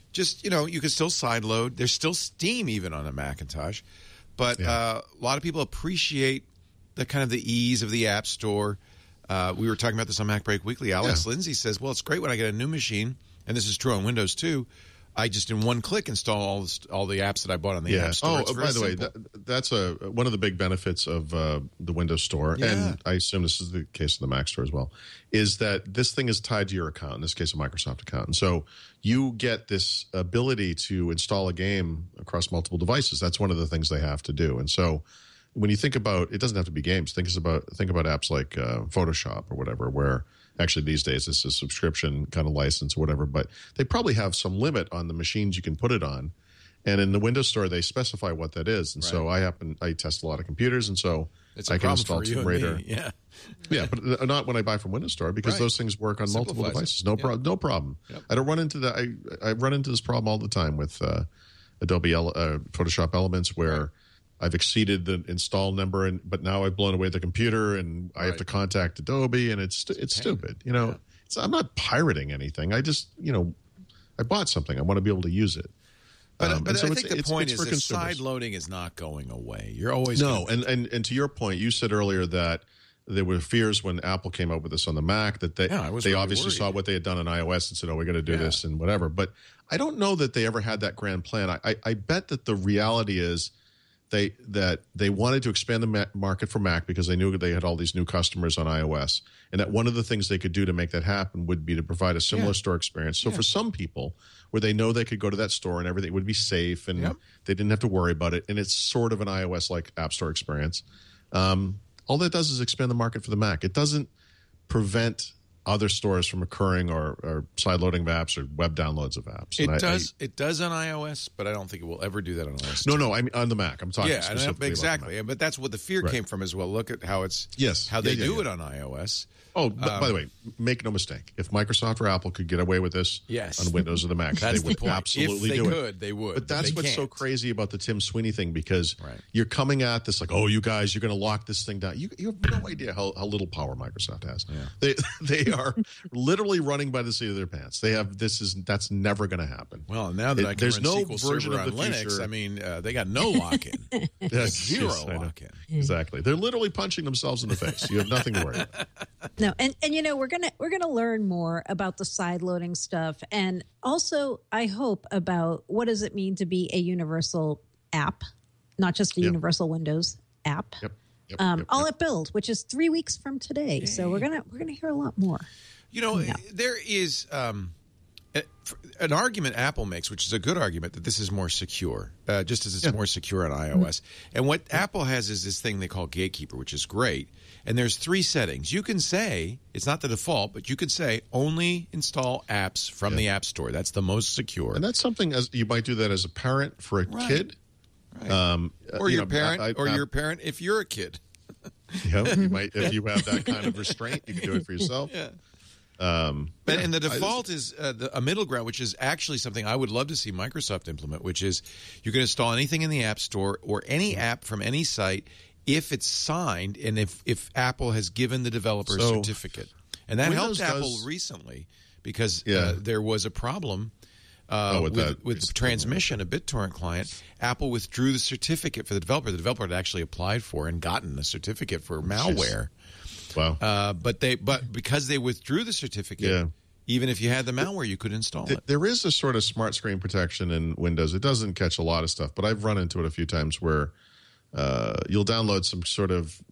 A: just, you can still sideload. There's still Steam even on a Macintosh. But a lot of people appreciate the kind of the ease of the App Store. We were talking about this on Mac Break Weekly. Alex Lindsay says, well, it's great when I get a new machine, and this is true on Windows too. I just in one click install all the apps that I bought on the App Store.
B: Oh, by the way, that's one of the big benefits of the Windows Store, and I assume this is the case of the Mac Store as well, is that this thing is tied to your account, in this case a Microsoft account. And so you get this ability to install a game across multiple devices. That's one of the things they have to do. And so when you think about, it doesn't have to be games. Think about apps like Photoshop or whatever, where actually these days it's a subscription kind of license or whatever, but they probably have some limit on the machines you can put it on. And in the Windows Store, they specify what that is. And so I test a lot of computers, and so I can install Tomb Raider. Yeah, but not when I buy from Windows Store, because those things work on multiple devices. No problem. Yep. I don't run into that. I run into this problem all the time with Adobe Photoshop Elements, where I've exceeded the install number, but now I've blown away the computer, and I have to contact Adobe, and it's stupid. I'm not pirating anything. I just I bought something. I want to be able to use it.
A: But I think the point is that side loading is not going away. You're always
B: and to your point, you said earlier that there were fears when Apple came up with this on the Mac that they obviously saw what they had done on iOS and said, "Oh, we're going to do this and whatever." But I don't know that they ever had that grand plan. I bet that the reality is they wanted to expand the market for Mac because they knew they had all these new customers on iOS, and that one of the things they could do to make that happen would be to provide a similar store experience. So for some people, where they know they could go to that store and everything would be safe and they didn't have to worry about it, and it's sort of an iOS-like App Store experience, all that does is expand the market for the Mac. It doesn't prevent other stores from occurring or side loading of apps or web downloads of apps.
A: It does on iOS, but I don't think it will ever do that on iOS.
B: No, I mean on the Mac. I'm talking specifically
A: exactly.
B: About the Mac.
A: But that's what the fear came from as well. Look at how it's how they do it on iOS.
B: Oh, by the way, make no mistake. If Microsoft or Apple could get away with this on Windows or the Mac, they would absolutely do it.
A: They would.
B: But that's what's so crazy about the Tim Sweeney thing, because you're coming at this like, oh, you guys, you're going to lock this thing down. You have no idea how little power Microsoft has. Yeah. They are literally running by the seat of their pants. They have that's never going to happen.
A: Well, now that I can run SQL Server on Linux, I mean, they got no lock-in. Zero lock-in.
B: Exactly. They're literally punching themselves in the face. You have nothing to worry about.
D: No, and we're gonna learn more about the side loading stuff, and also I hope about what does it mean to be a universal app, not just a universal Windows app. All at Build, which is 3 weeks from today. Yay. So we're gonna hear a lot more.
A: There is an argument Apple makes, which is a good argument, that this is more secure, just as it's more secure on iOS. Mm-hmm. And what Apple has is this thing they call Gatekeeper, which is great. And there's 3 settings. You can say, it's not the default, but you could say only install apps from the App Store. That's the most secure.
B: And that's something you might do that as a parent for a kid.
A: Right. Or your parent, your parent if you're a kid.
B: You might, if you have that kind of restraint, you can do it for yourself.
A: And the default is a middle ground, which is actually something I would love to see Microsoft implement, which is you can install anything in the App Store or any app from any site if it's signed and if Apple has given the developer a certificate. And that helped Apple recently because there was a problem with the transmission, a BitTorrent client. Apple withdrew the certificate for the developer. The developer had actually applied for and gotten a certificate for malware.
B: Wow!
A: But because they withdrew the certificate, even if you had the malware, you could install it.
B: There is a sort of smart screen protection in Windows. It doesn't catch a lot of stuff, but I've run into it a few times where you'll download some sort of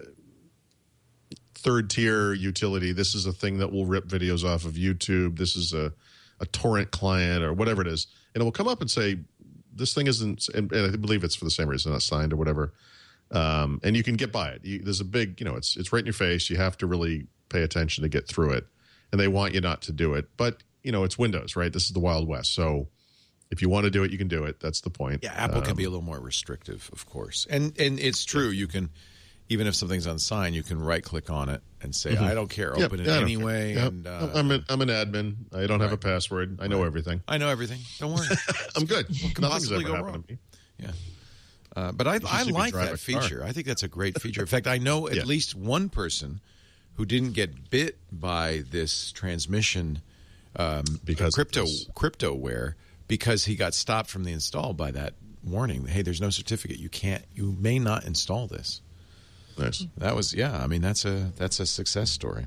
B: third-tier utility. This is a thing that will rip videos off of YouTube. This is a torrent client or whatever it is, and it will come up and say this thing isn't. And I believe it's for the same reason, not signed or whatever. And you can get by it. There's a big, it's right in your face. You have to really pay attention to get through it. And they want you not to do it. But, it's Windows, right? This is the Wild West. So if you want to do it, you can do it. That's the point.
A: Yeah, Apple can be a little more restrictive, of course. And it's true. You can, even if something's unsigned, you can right-click on it and say, I don't care. Open it anyway. Yep. And,
B: I'm an admin. I don't have a password. I know everything.
A: I know everything. Don't worry.
B: I'm good.
A: Nothing's ever happened to me. Yeah. But I like that feature. I think that's a great feature. In fact, I know at least one person who didn't get bit by this transmission because cryptoware, because he got stopped from the install by that warning. Hey, there's no certificate. You may not install this.
B: Nice.
A: That was, I mean, that's a success story.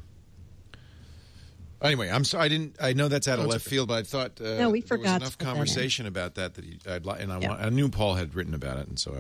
A: Anyway, I'm sorry. I know that's out of left field, but I thought
D: no, we
A: there
D: forgot
A: was enough conversation about that I knew Paul had written about it, and so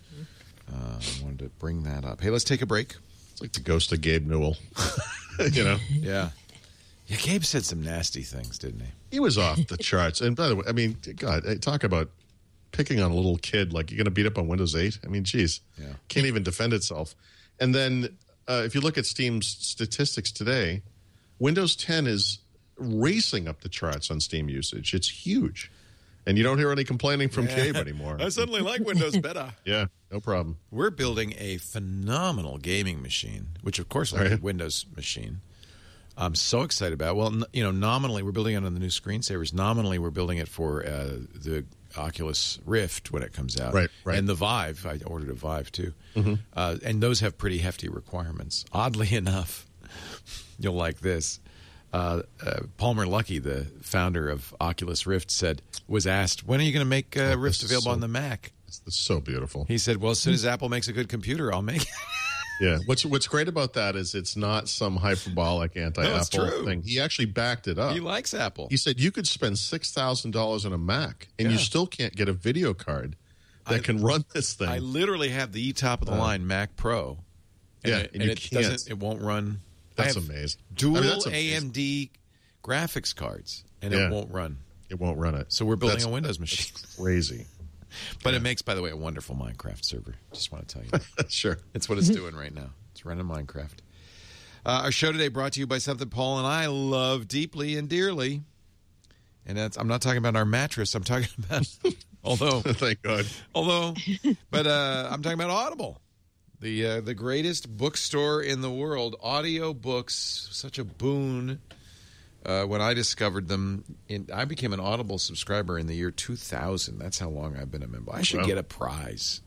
A: I wanted to bring that up. Hey, let's take a break.
B: It's like the ghost of Gabe Newell. You know?
A: Yeah. Yeah, Gabe said some nasty things, didn't he?
B: He was off the charts. And by the way, I mean, God, talk about picking on a little kid like you're going to beat up on Windows 8. I mean, geez.
A: Yeah.
B: Can't even defend itself. And then if you look at Steam's statistics today, Windows 10 is racing up the charts on Steam usage. It's huge. And you don't hear any complaining from Gabe anymore.
A: I suddenly like Windows better.
B: Yeah, no problem.
A: We're building a phenomenal gaming machine, which, of course, is a Windows machine. I'm so excited about it. Well, nominally, we're building it on the new screensavers. Nominally, we're building it for the Oculus Rift when it comes out.
B: Right.
A: And the Vive. I ordered a Vive, too. And those have pretty hefty requirements. Oddly enough, you'll like this. Palmer Luckey, the founder of Oculus Rift, was asked, when are you going to make Rift available on the Mac?
B: It's so beautiful.
A: He said, well, as soon as Apple makes a good computer, I'll make it.
B: Yeah. What's great about that is it's not some hyperbolic anti-Apple thing. He actually backed it up.
A: He likes Apple.
B: He said you could spend $6,000 on a Mac and you still can't get a video card that can run this thing.
A: I literally have the top-of-the-line Mac Pro.
B: And
A: it won't run.
B: That's amazing.
A: Dual AMD graphics cards, and it won't run.
B: It won't run it.
A: So we're building a Windows machine.
B: Crazy.
A: But it makes, by the way, a wonderful Minecraft server. Just want to tell you that.
B: Sure.
A: It's what it's doing right now. It's running Minecraft. Our show today brought to you by something Paul and I love deeply and dearly. And I'm not talking about our mattress. I'm talking about,
B: thank God.
A: But I'm talking about Audible. The greatest bookstore in the world. Audio books, such a boon. When I discovered them, I became an Audible subscriber in the year 2000. That's how long I've been a member. I should get a prize.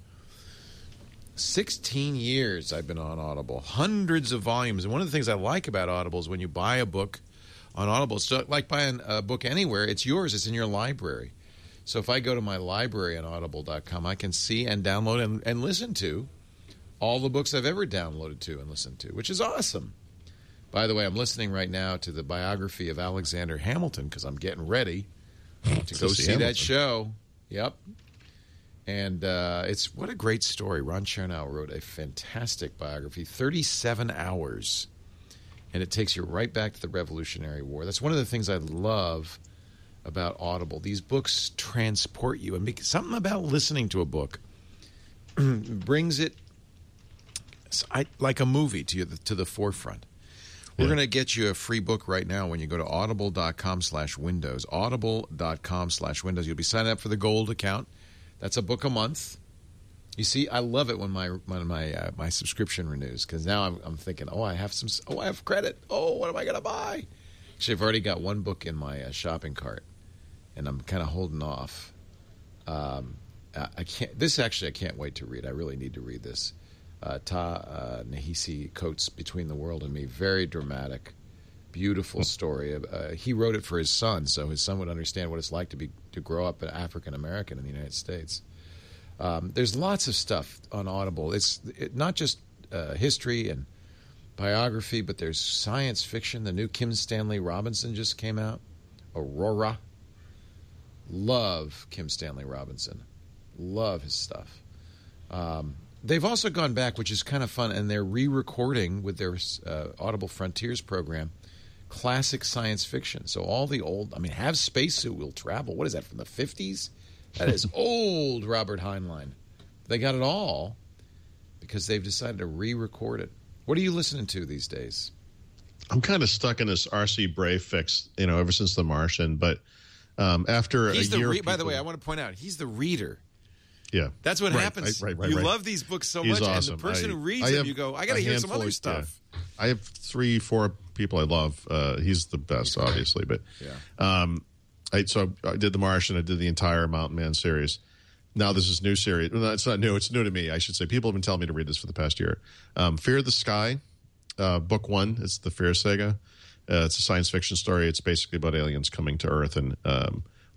A: 16 years I've been on Audible. Hundreds of volumes. And one of the things I like about Audible is when you buy a book on Audible, it's like buying a book anywhere, it's yours. It's in your library. So if I go to my library on audible.com, I can see and download and listen to all the books I've ever downloaded to and listened to, which is awesome. By the way, I'm listening right now to the biography of Alexander Hamilton because I'm getting ready to go see that show. Yep. And it's what a great story. Ron Chernow wrote a fantastic biography, 37 hours. And it takes you right back to the Revolutionary War. That's one of the things I love about Audible. These books transport you. And something about listening to a book brings it like a movie to the forefront. We're going to get you a free book right now when you go to audible.com/windows. Audible.com/windows. You'll be signing up for the gold account. That's a book a month. You see, I love it when my subscription renews because now I'm thinking, I have credit. What am I going to buy? Actually, I've already got one book in my shopping cart, and I'm kind of holding off. I can't wait to read. I really need to read this. Ta-Nehisi Coates' Between the World and Me. Very dramatic, beautiful story. He wrote it for his son, so his son would understand what it's like to grow up an African American in the United States. There's lots of stuff on Audible. It's not just history and biography, but there's science fiction. The new Kim Stanley Robinson just came out. Aurora. Love Kim Stanley Robinson. Love his stuff. They've also gone back, which is kind of fun, and they're re-recording with their Audible Frontiers program classic science fiction. So all the old, Have Spacesuit Will Travel. What is that, from the 50s? That is old Robert Heinlein. They got it all because they've decided to re-record it. What are you listening to these days?
B: I'm kind of stuck in this R.C. Bray fix, ever since The Martian. But after a year...
A: By the way, I want to point out, he's the reader.
B: Yeah.
A: That's what happens.
B: Right.
A: You love these books so much,
B: awesome.
A: And the person who reads them, you go, I got to hear some other stuff.
B: Yeah. I have 3-4 people I love. He's the best, obviously. But so I did The Martian. I did the entire Mountain Man series. Now this is new series. No, it's not new. It's new to me, I should say. People have been telling me to read this for the past year. Fear of the Sky, book 1. It's the Fear Saga. It's a science fiction story. It's basically about aliens coming to Earth and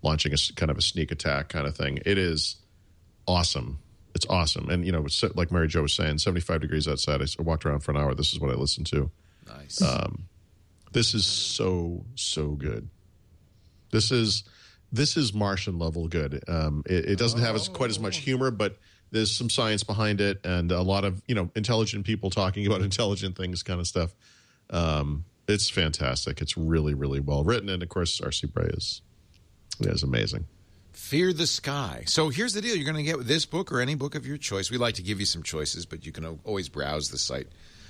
B: launching a kind of a sneak attack kind of thing. It is awesome. It's awesome. And, it's like Mary Jo was saying, 75 degrees outside. I walked around for an hour. This is what I listened to.
A: Nice.
B: This is so, so good. This is Martian level good. It doesn't have quite as much humor, but there's some science behind it and a lot of, intelligent people talking about intelligent things kind of stuff. It's fantastic. It's really, really well written. And, of course, R.C. Bray is amazing.
A: Fear the Sky. So here's the deal. You're going to get this book or any book of your choice. We like to give you some choices, but you can always browse the site.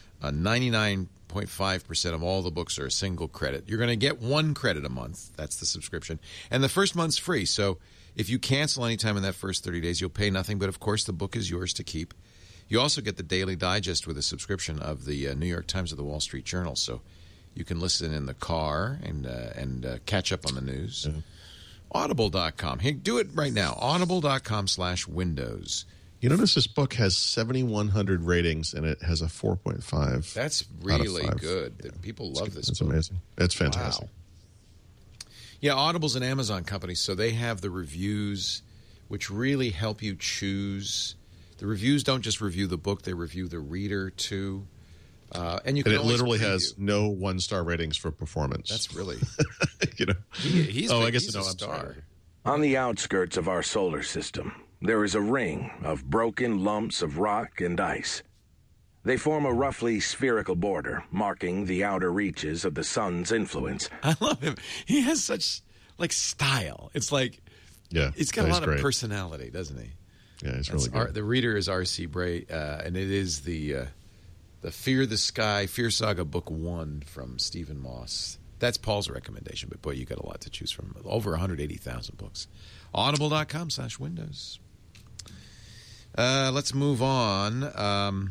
A: 99.5% of all the books are a single credit. You're going to get 1 credit a month. That's the subscription. And the first month's free. So if you cancel any time in that first 30 days, you'll pay nothing. But, of course, the book is yours to keep. You also get the Daily Digest with a subscription of the New York Times or the Wall Street Journal. So you can listen in the car and catch up on the news.
B: Yeah.
A: Audible.com. Hey, do it right now. Audible.com/Windows.
B: You notice this book has 7,100 ratings, and it has a 4.5.
A: That's really good. People love this book.
B: It's amazing. It's fantastic.
A: Wow. Yeah, Audible's an Amazon company, so they have the reviews, which really help you choose. The reviews don't just review the book; they review the reader too. And you can.
B: And it literally has no 1-star ratings for performance.
A: That's really,
B: he's
A: I
B: guess
A: he's
B: no,
A: a
B: I'm
A: star.
B: sorry.
E: On the outskirts of our solar system, there is a ring of broken lumps of rock and ice. They form a roughly spherical border, marking the outer reaches of the sun's influence.
A: I love him. He has such style. It's like, he's got a lot of personality, doesn't he?
B: Yeah, he's really good.
A: The reader is R.C. Bray, and it is the Fear the Sky, Fear Saga Book 1 from Stephen Moss. That's Paul's recommendation, but boy, you got a lot to choose from. Over 180,000 books. Audible.com/Windows. Let's move on.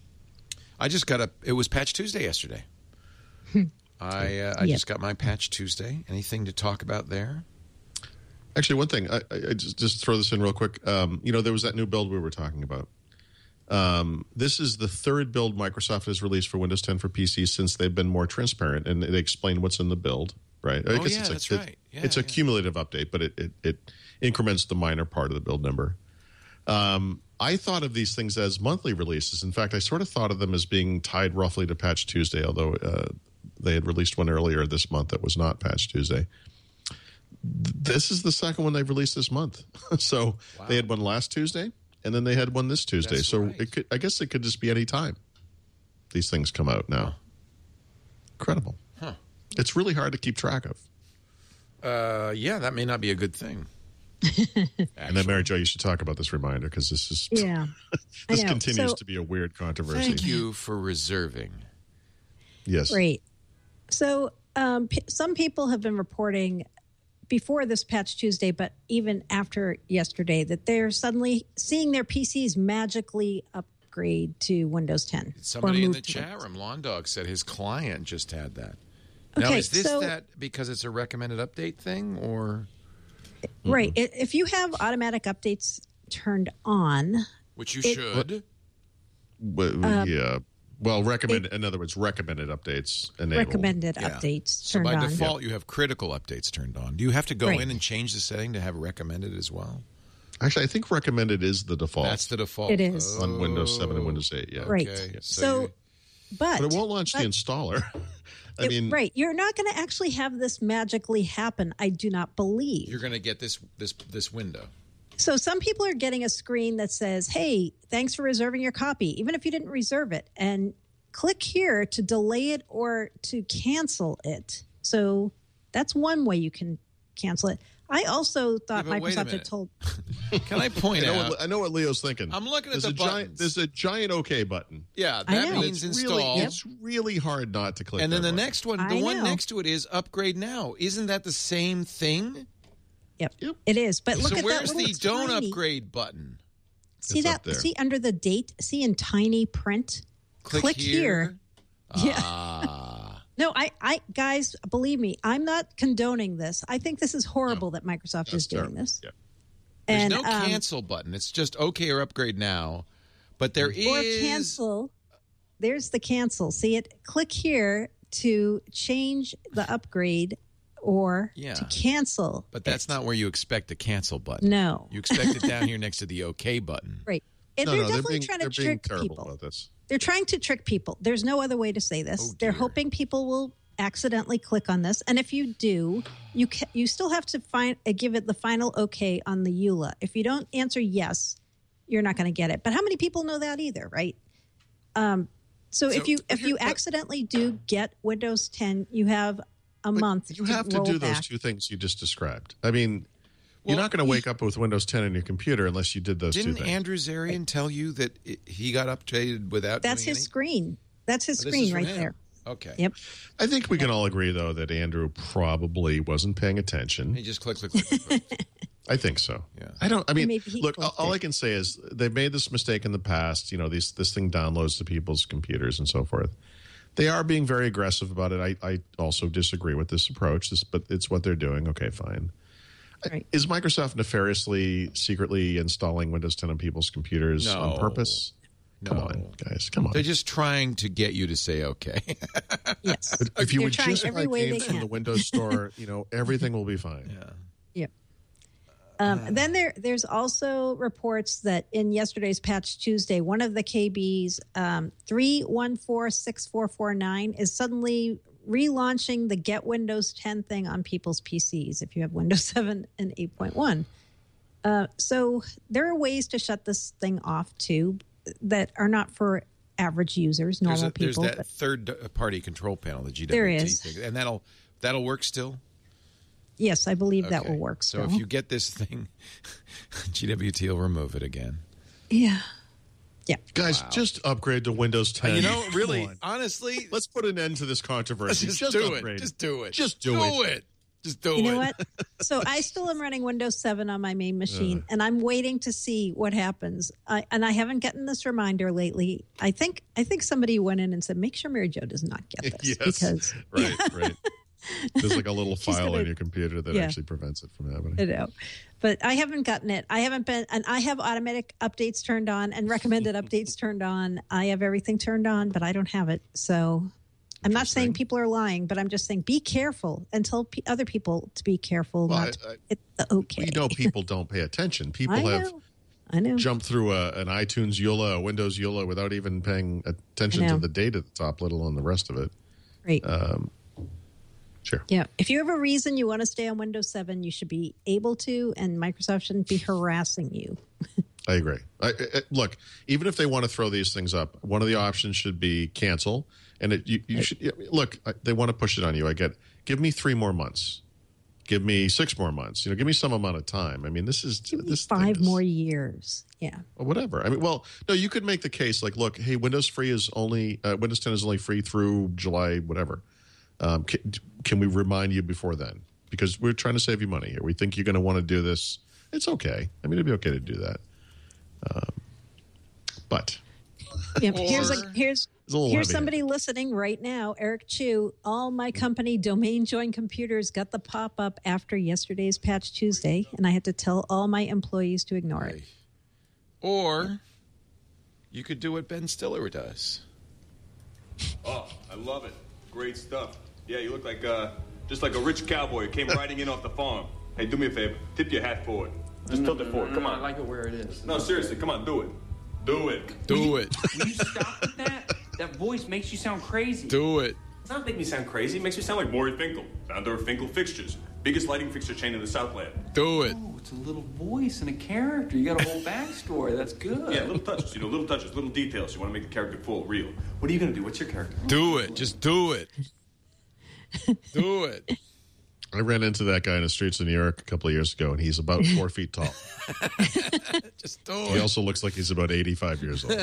A: It was Patch Tuesday yesterday. I just got my Patch Tuesday. Anything to talk about there?
B: Actually, one thing, I just throw this in real quick. There was that new build we were talking about. This is the 3rd build Microsoft has released for Windows 10 for PC since they've been more transparent and they explain what's in the build, right?
A: That's right.
B: It's a cumulative update, but it increments the minor part of the build number. I thought of these things as monthly releases. In fact, I sort of thought of them as being tied roughly to Patch Tuesday, although they had released one earlier this month that was not Patch Tuesday. This is the second one they've released this month. So They had one last Tuesday, and then they had one this Tuesday.
A: That's
B: so
A: right.
B: I guess it could just be any time these things come out now. Incredible.
A: Huh.
B: It's really hard to keep track of.
A: That may not be a good thing.
B: And then, Mary Jo, you should talk about this reminder because this is this continues to be a weird controversy.
A: Thank you for reserving.
B: Yes.
D: Great. So some people have been reporting before this Patch Tuesday, but even after yesterday, that they're suddenly seeing their PCs magically upgrade to Windows 10.
A: Somebody in the chat room, Lawn Dog, said his client just had that. Now, is this that because it's a recommended update thing, or?
D: Right. If you have automatic updates turned on.
A: Which you should.
B: Well, in other words, recommended updates enabled.
D: Recommended updates turned on.
A: So by default, you have critical updates turned on. Do you have to go in and change the setting to have recommended as well?
B: Actually, I think recommended is the default.
A: That's the default.
D: It is.
B: On Windows 7 and Windows 8, yeah.
D: Right.
A: Okay.
D: But
B: it won't launch the installer.
D: Right. You're not going to actually have this magically happen, I do not believe.
A: You're going to get this window.
D: So some people are getting a screen that says, hey, thanks for reserving your copy, even if you didn't reserve it. And click here to delay it or to cancel it. So that's one way you can cancel it. I also thought Microsoft had told.
A: Can I point out?
B: I know what Leo's thinking.
A: I'm looking at the buttons.
B: There's a giant OK button.
A: Yeah, that means install.
B: It's really hard not to click.
A: And then the
B: button.
A: next one, the one next to it is upgrade now. Isn't that the same thing?
D: Yep. It is. But look at that.
A: So where's the don't upgrade button?
D: See that? See under the date? See in tiny print? Click here. Yeah. No, I guys, believe me, I'm not condoning this. I think this is horrible that Microsoft is doing this.
B: Yeah.
A: There's no cancel button. It's just OK or upgrade now. But there is.
D: Or cancel. There's the cancel. See it? Click here to change the upgrade or
A: Yeah.
D: to cancel.
A: But that's not where you expect the cancel button.
D: No.
A: You expect it down here next to the OK button.
D: Right. And
B: No,
D: they're
B: no,
D: definitely trying to
B: they're being
D: trick
B: terrible
D: people.
B: about this.
D: They're trying to trick people. There's no other way to say this.
A: Oh,
D: They're
A: dear.
D: hoping people will accidentally click on this. And if you do, you still have to give it the final okay on the EULA. If you don't answer yes, you're not going to get it. But how many people know that either, right? So if you accidentally do get Windows 10, you have a month.
B: You have to
D: roll
B: do
D: back.
B: those two things you just described. I mean, you're not going to wake up with Windows 10 on your computer unless you did those two
A: Didn't
B: things.
A: Andrew Zarian tell you that he got updated without
D: That's
A: doing
D: his screen. That's his
A: this
D: screen
A: is from
D: right
A: him.
D: there.
A: Okay.
D: Yep.
B: I think we can all agree, though, that Andrew probably wasn't paying attention.
A: He just click.
B: I think so.
A: Yeah.
B: I mean,
D: Maybe he
B: look,
D: clicked
B: all
D: it.
B: I can say is they've made this mistake in the past. You know, this thing downloads to people's computers and so forth. They are being very aggressive about it. I also disagree with this approach, but it's what they're doing. Okay, fine.
D: Right.
B: Is Microsoft nefariously, secretly installing Windows 10 on people's computers
A: No.
B: on purpose? Come
A: No.
B: on, guys. Come on.
A: They're just trying to get you to say okay.
D: Yes.
B: If you
D: They're
B: would
D: trying
B: just
D: every
B: buy
D: way they
B: games from
D: can.
B: the Windows Store, everything will be fine.
A: Yeah.
D: Yep. Then there's also reports that in yesterday's Patch Tuesday, one of the KBs, 3146449, is suddenly relaunching the Get Windows 10 thing on people's PCs if you have Windows 7 and 8.1. So there are ways to shut this thing off, too, that are not for average users, normal
A: There's
D: people.
A: that
D: but
A: third-party control panel, the GWT
D: There is.
A: thing, and that'll work still.
D: yes, I believe that
A: Okay.
D: will work.
A: So if you get this thing, GWT will remove it again.
D: yeah. Yeah.
B: Guys, just upgrade to Windows 10.
A: You know, really,
B: Come on.
A: honestly,
B: Let's put an end to this controversy.
A: just do
B: upgrade.
A: it. Just do it.
B: Just do it.
A: Just do it.
D: You know what? So I still am running Windows 7 on my main machine, and I'm waiting to see what happens. And I haven't gotten this reminder lately. I think somebody went in and said, make sure Mary Jo does not get this.
B: Yes.
D: Because
B: Right. There's like a little file
D: gonna-
B: on your computer that
D: Yeah.
B: actually prevents it from happening.
D: I know. But I haven't gotten it. I haven't been, and I have automatic updates turned on and recommended updates turned on. I have everything turned on, but I don't have it. So I'm not saying people are lying, but I'm just saying be careful and tell other people to be careful.
B: Well,
D: not to hit the okay.
B: We know people don't pay attention. People
D: I know.
B: jumped through an iTunes EULA, a Windows EULA, without even paying attention
D: I
B: to
D: know.
B: the date at the top, let alone the rest of it.
D: Right.
B: Sure.
D: Yeah. If you have a reason you want to stay on Windows 7, you should be able to, and Microsoft shouldn't be harassing you.
B: I agree. Look, even if they want to throw these things up, one of the options should be cancel. And you should look. They want to push it on you. I get. Give me 3 more months. Give me 6 more months. Give me some amount of time. I mean, this is
D: Give me
B: this
D: 5
B: thing is-
D: more years. Yeah.
B: or whatever. I mean, well, no, you could make the case like, look, hey, Windows 10 is only free through July, whatever. Can we remind you before then? Because we're trying to save you money here. We think you're going to want to do this. It's okay. I mean, it'd be okay to do that. But
D: Yeah.
A: Or-
D: Here's
B: a little
D: here's
B: heavy.
D: somebody listening right now, Eric Chu. All my company Domain Join Computers got the pop-up after yesterday's Patch Tuesday, and I had to tell all my employees to ignore it.
A: Or you could do what Ben Stiller does.
F: Oh, I love it. Great stuff. Yeah, you look like just like a rich cowboy who came riding in off the farm. Hey, do me a favor. Tip your hat forward. Just tilt it forward. Come on.
G: I like it where it is.
F: No, seriously. Come on. Do it. Do it.
A: Do it.
G: Will you stop with that? That voice makes you sound crazy.
A: Do it.
F: It's not making me sound crazy. It makes me sound like Maury Finkel, founder of Finkel Fixtures, biggest lighting fixture chain in the Southland.
A: Do it.
G: Oh, it's a little voice and a character. You got a whole backstory. That's good.
F: Yeah, little touches. Little touches, little details. You want to make the character full, real. What are you going to do? What's your character?
A: Do it. Just do it. Do it.
B: I ran into that guy in the streets of New York a couple of years ago, and he's about 4 feet tall.
A: Just do
B: He
A: it.
B: also looks like he's about 85 years old.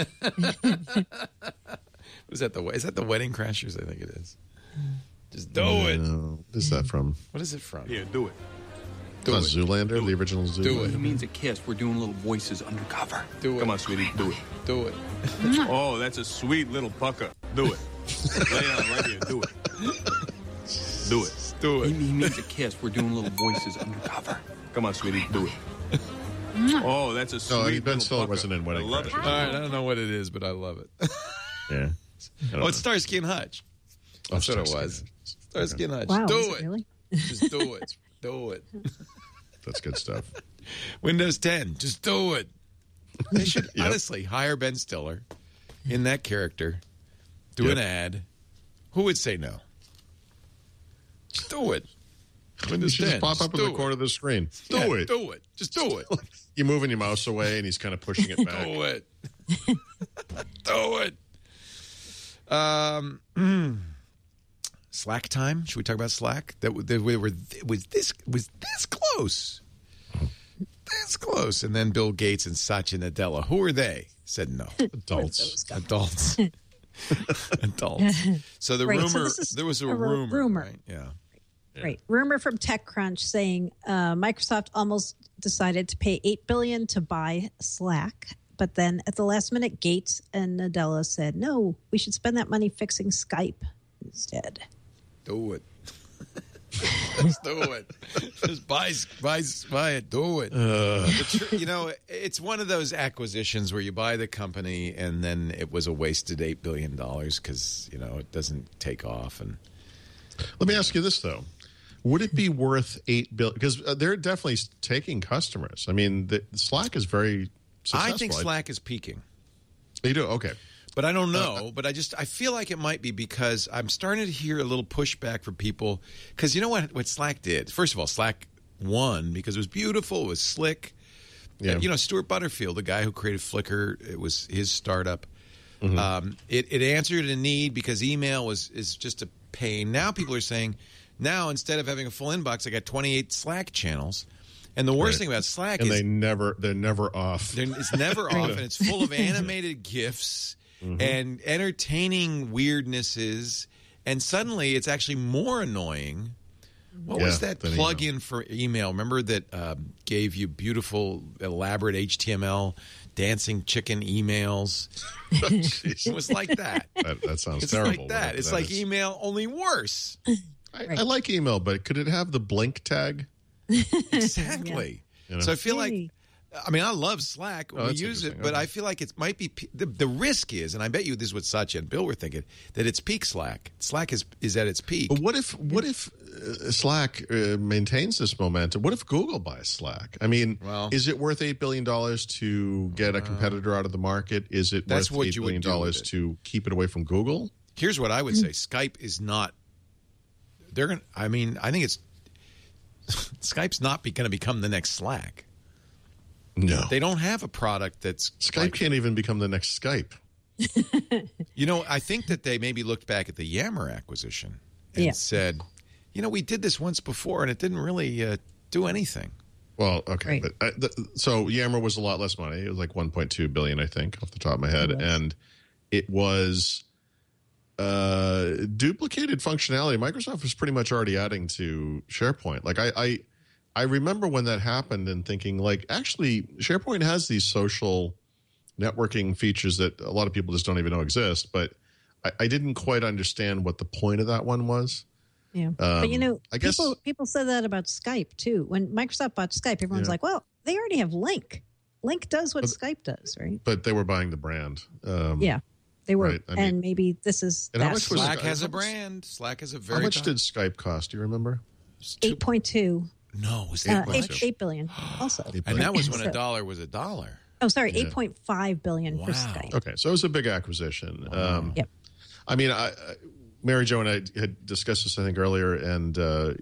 A: Is that the Wedding Crashers? I think it is. Just do it.
B: What is that from?
A: What is it from?
F: Here, do it.
B: It's not Zoolander, the original Zoolander.
A: Do it.
G: He means a kiss. We're doing little voices undercover.
A: Do it.
F: Come on, sweetie. Do it.
A: Do it.
F: Oh, that's a sweet little pucker. Do it. Lay down right here. Do it. Do it.
A: Do
G: He
A: it.
G: means a kiss. We're doing little voices undercover.
F: Come on, sweetie. Do it. Oh, that's a sweet
B: No, I mean, Ben
F: little
B: Stiller
F: pucker.
B: wasn't in Wedding
F: I love it.
B: Crashers.
A: All right. I don't know what it is, but I love it.
B: Yeah. I don't
A: Oh, it's Starsky and Hutch.
B: know.
A: That's what it
B: Starsky
A: was.
B: and Hutch.
A: Starsky and Hutch.
D: Wow,
A: Do
D: is
A: it.
D: it really?
A: Just do it. Do it.
B: That's good stuff.
A: Windows 10. Just do it. They should honestly hire Ben Stiller in that character, do an ad. Who would say no? Just do it. Windows 10.
B: Just pop up in the corner of the screen. Do it.
A: Do it. Just do it.
B: You're moving your mouse away, and he's kind of pushing it back.
A: Do it. Do it. Slack time. Should we talk about Slack? Was this close? This close. And then Bill Gates and Satya Nadella. Who are they? Said no. Adults. Adults. So the rumor. There was a rumor. Right? Yeah.
D: Right. Rumor from TechCrunch saying Microsoft almost decided to pay $8 billion to buy Slack, but then at the last minute, Gates and Nadella said, "No, we should spend that money fixing Skype instead."
A: Do it. Just do it. Just buy it. Do it. You know, it's one of those acquisitions where you buy the company and then it was a wasted $8 billion because it doesn't take off. And
B: let me ask you this though. Would it be worth $8 billion? Because they're definitely taking customers. I mean, Slack is very successful.
A: I think Slack is peaking.
B: You do? Okay.
A: But I don't know. But I feel like it might be because I'm starting to hear a little pushback from people. Because you know what Slack did? First of all, Slack won because it was beautiful. It was slick. Yeah. Stuart Butterfield, the guy who created Flickr, it was his startup. Mm-hmm. It answered a need because email is just a pain. Now people are saying, now instead of having a full inbox, I got 28 Slack channels. And the worst thing about Slack is
B: they're never off.
A: It's never off, and it's full of animated GIFs and entertaining weirdnesses. And suddenly, it's actually more annoying. What was that plug-in for email? Remember that gave you beautiful, elaborate HTML dancing chicken emails? It was like that.
B: That sounds
A: it's
B: terrible.
A: It's like that. It's like email, only worse.
B: I like email, but could it have the blink tag?
A: Exactly. Yeah. So I feel like, I love Slack when we use it, but I feel like it might be the risk is, and I bet you this is what Satya and Bill were thinking, that it's peak Slack. Slack is at its peak.
B: But what if Slack maintains this momentum? What if Google buys Slack? I mean, is it worth $8 billion to get a competitor out of the market? Is it worth $8 billion to keep it away from Google?
A: Here's what I would say: Skype is not. They're going. I think it's. Skype's not going to become the next Slack.
B: No.
A: They don't have a product that's...
B: Skype can't even become the next Skype.
A: I think that they maybe looked back at the Yammer acquisition and said, we did this once before and it didn't really do anything.
B: Well, okay. Right. But so Yammer was a lot less money. It was like $1.2 billion, I think, off the top of my head. And it was... duplicated functionality. Microsoft was pretty much already adding to SharePoint. Like I remember when that happened and thinking, like, actually, SharePoint has these social networking features that a lot of people just don't even know exist. But I didn't quite understand what the point of that one was.
D: Yeah, but I guess people said that about Skype too. When Microsoft bought Skype, everyone's like, "Well, they already have Link. Link does what Skype does, right?"
B: But they were buying the brand.
D: Yeah. They were, right. And maybe this is.
B: And how much was
A: Slack has a brand. Slack is a very.
B: How much did Skype cost? Do you remember?
D: 8.2.
A: No, it was
D: 8 billion. Also,
A: and that was when a dollar was a dollar.
D: Oh, sorry, 8.5 billion for Skype.
B: Okay, so it was a big acquisition.
A: Wow.
D: Yep.
B: Mary Jo and I had discussed this, I think, earlier, and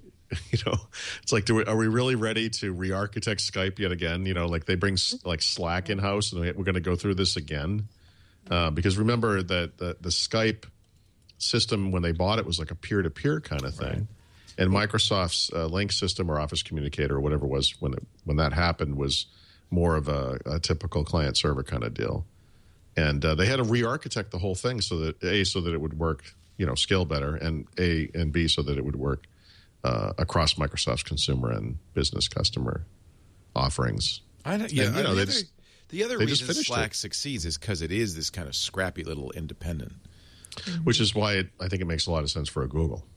B: it's like, are we really ready to re-architect Skype yet again? Like they bring like Slack in house, and we're going to go through this again. Because remember that the Skype system, when they bought it, was like a peer-to-peer kind of thing. Right. And Microsoft's Link system or Office Communicator or whatever it was when that happened was more of a typical client-server kind of deal. And they had to re-architect the whole thing so that it would work, scale better, and B, so that it would work across Microsoft's consumer and business customer offerings.
A: The other reason Slack succeeds is because it is this kind of scrappy little independent.
B: Which is why I think it makes a lot of sense for a Google.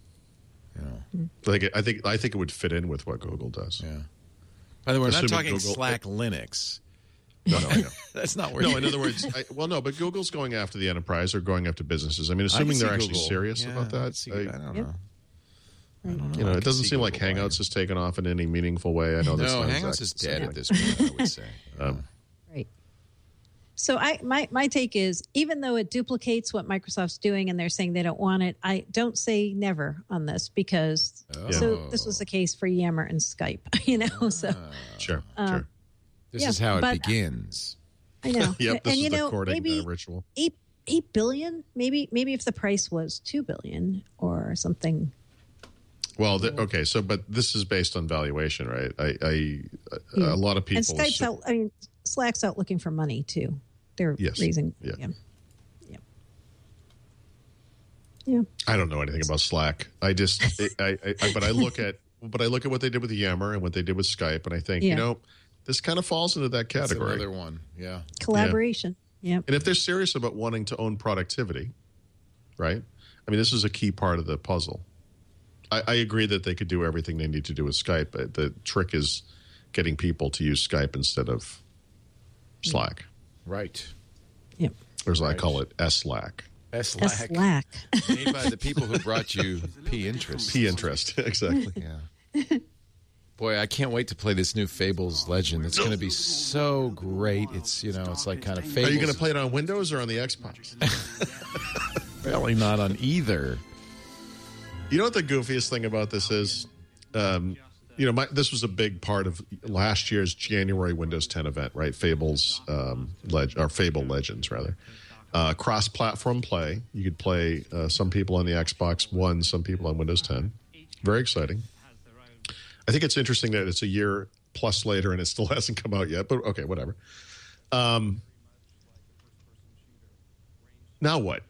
B: Yeah. I think it would fit in with what Google does.
A: Yeah. By the way, we're not talking Slack Linux.
B: No, I know.
A: That's not where.
B: No, in other words, but Google's going after the enterprise or going after businesses. I mean, assuming they're actually serious about that.
A: I don't know.
B: You know, it doesn't seem like Hangouts has taken off in any meaningful way. I know
A: No,
B: that's not
A: Hangouts
B: exactly
A: is
B: the
A: dead
B: same
A: at this point, I would say.
D: Right. So my take is, even though it duplicates what Microsoft's doing and they're saying they don't want it, I don't say never on this, because so this was the case for Yammer and Skype, you know. So
B: Sure.
A: This is how it begins.
D: I know.
B: Yep, this
D: and
B: is
D: you
B: the
D: know,
B: courting
D: maybe
B: ritual.
D: 8 billion, maybe if the price was $2 billion or something.
B: Well, okay. So, but this is based on valuation, right? A lot of people.
D: And Skype's out. I mean, Slack's out looking for money too. They're raising. Yeah.
B: I don't know anything about Slack. I just, but I look at what they did with Yammer and what they did with Skype, and I think, you know, this kind of falls into that category.
A: That's another one. Yeah.
D: Collaboration. Yeah.
B: And if they're serious about wanting to own productivity, right? I mean, this is a key part of the puzzle. I agree that they could do everything they need to do with Skype, but the trick is getting people to use Skype instead of Slack.
A: Right.
D: Yep.
B: Or as I call it, S-Slack.
D: S-Slack.
A: Made by the people who brought you P-Interest.
B: P-Interest, exactly.
A: Yeah. Boy, I can't wait to play this new Fables Legend. It's going to be so great. It's, you know, it's like kind of Fables.
B: Are you going to play it on Windows or on the Xbox?
A: Probably not on either.
B: You know what the goofiest thing about this is? You know, this was a big part of last year's January Windows 10 event, right? Fables, or Fable Legends, rather. Cross-platform play. You could play some people on the Xbox One, some people on Windows 10. Very exciting. I think it's interesting that it's a year plus later and it still hasn't come out yet, but okay, whatever. Now what?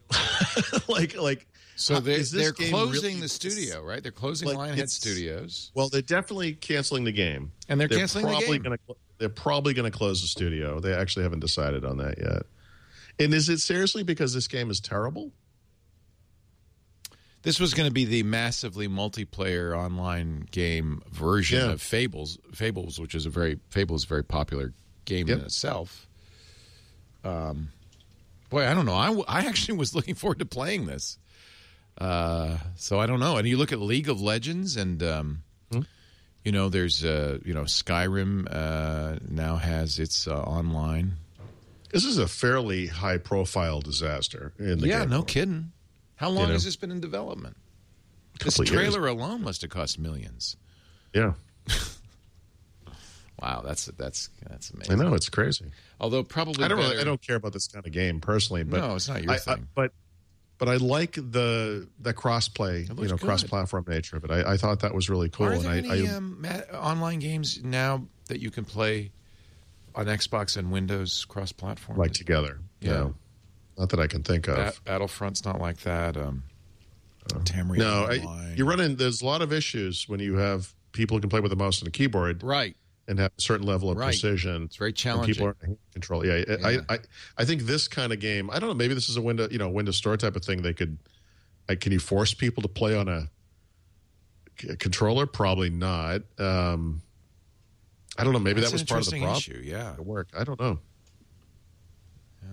A: So they're closing
B: really,
A: the studio, right? They're closing Lionhead Studios.
B: Well, they're definitely canceling the game.
A: And they're canceling the game.
B: They're probably going to close the studio. They actually haven't decided on that yet. And is it seriously because this game is terrible?
A: This was going to be the massively multiplayer online game version of Fables. Fables, which is a very popular game in itself. Boy, I don't know. I actually was looking forward to playing this. So I don't know. And you look at League of Legends, and you know, there's Skyrim now has its online.
B: This is a fairly high-profile disaster in the game.
A: No kidding. How long has this been in development? This trailer alone must have cost millions.
B: Yeah.
A: Wow, that's amazing.
B: I know, it's crazy.
A: Although probably
B: I don't care about this kind of game personally, but
A: no, it's not your thing.
B: But I like the cross-play, cross-platform nature of it. I thought that was really cool.
A: Are there any online games now that you can play on Xbox and Windows cross-platform?
B: Like together?
A: Yeah.
B: No. Not that I can think of.
A: Battlefront's not like that. Tamriel Online.
B: There's a lot of issues when you have people who can play with a mouse and a keyboard.
A: Right.
B: And have a certain level of precision.
A: It's very challenging.
B: People are in control. Yeah. I think this kind of game, I don't know, maybe this is a Windows Store type of thing. They could, can you force people to play on a controller? Probably not. I don't know. Maybe that was part of the problem.
A: Issue, yeah.
B: It worked. I don't know.
A: Yeah.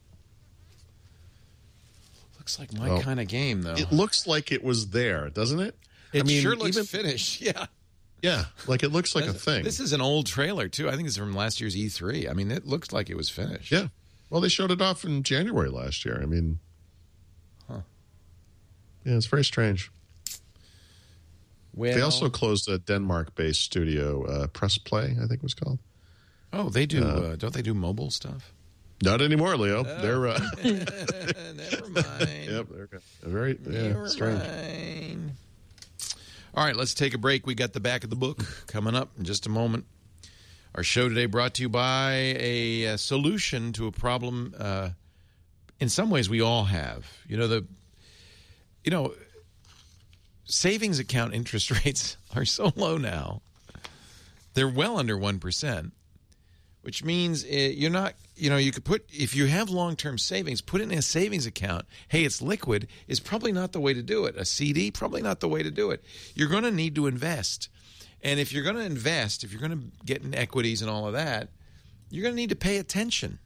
A: Looks like my kind of game, though.
B: It looks like it was there, doesn't it?
A: It sure looks finished. Yeah.
B: Yeah, like it looks like a thing.
A: This is an old trailer, too. I think it's from last year's E3. I mean, it looks like it was finished.
B: Yeah. Well, they showed it off in January last year. I mean, yeah, it's very strange.
A: Well,
B: they also closed a Denmark-based studio, Press Play, I think it was called.
A: Oh, they do. Don't they do mobile stuff?
B: Not anymore, Leo.
A: Oh.
B: They're
A: never mind.
B: Yep, they're very strange.
A: Mind. All right, let's take a break. We got the back of the book coming up in just a moment. Our show today brought to you by a solution to a problem in some ways we all have. Savings account interest rates are so low now. They're well under 1%, which means you're not, you could put, if you have long-term savings, put it in a savings account. Hey, it's liquid is probably not the way to do it. A CD, probably not the way to do it. You're going to need to invest. And if you're going to invest, if you're going to get in equities and all of that, you're going to need to pay attention.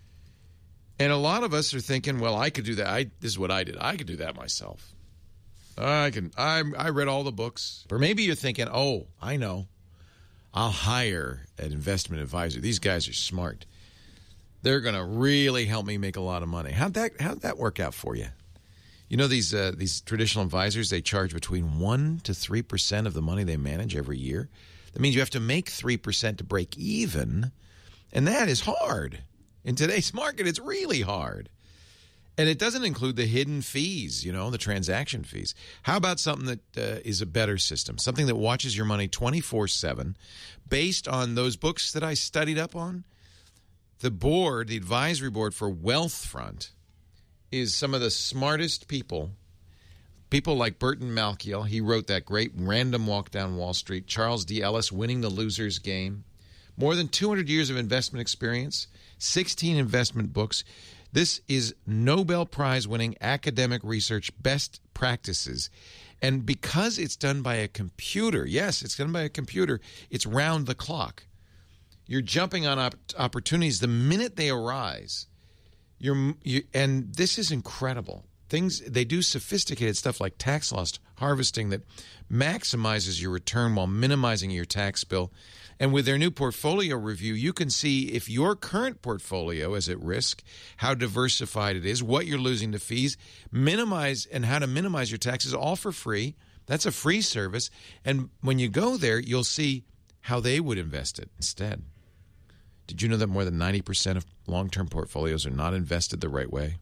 A: And a lot of us are thinking, well, I could do that. This is what I did. I could do that myself. I read all the books. Or maybe you're thinking, oh, I know. I'll hire an investment advisor. These guys are smart. They're going to really help me make a lot of money. How'd that work out for you? You know, these traditional advisors, they charge between 1 to 3% of the money they manage every year. That means you have to make 3% to break even, and that is hard. In today's market, it's really hard. And it doesn't include the hidden fees, the transaction fees. How about something that is a better system, something that watches your money 24/7 based on those books that I studied up on? The advisory board for Wealthfront, is some of the smartest people like Burton Malkiel. He wrote that great Random Walk Down Wall Street. Charles D. Ellis, Winning the Loser's Game. More than 200 years of investment experience, 16 investment books. This is Nobel Prize-winning academic research best practices. And because it's done by a computer, yes, it's done by a computer, it's round the clock. You're jumping on opportunities the minute they arise. And this is incredible. They do sophisticated stuff like tax loss harvesting that maximizes your return while minimizing your tax bill. And with their new portfolio review, you can see if your current portfolio is at risk, how diversified it is, what you're losing to fees, and how to minimize your taxes, all for free. That's a free service. And when you go there, you'll see how they would invest it instead. Did you know that more than 90% of long-term portfolios are not invested the right way?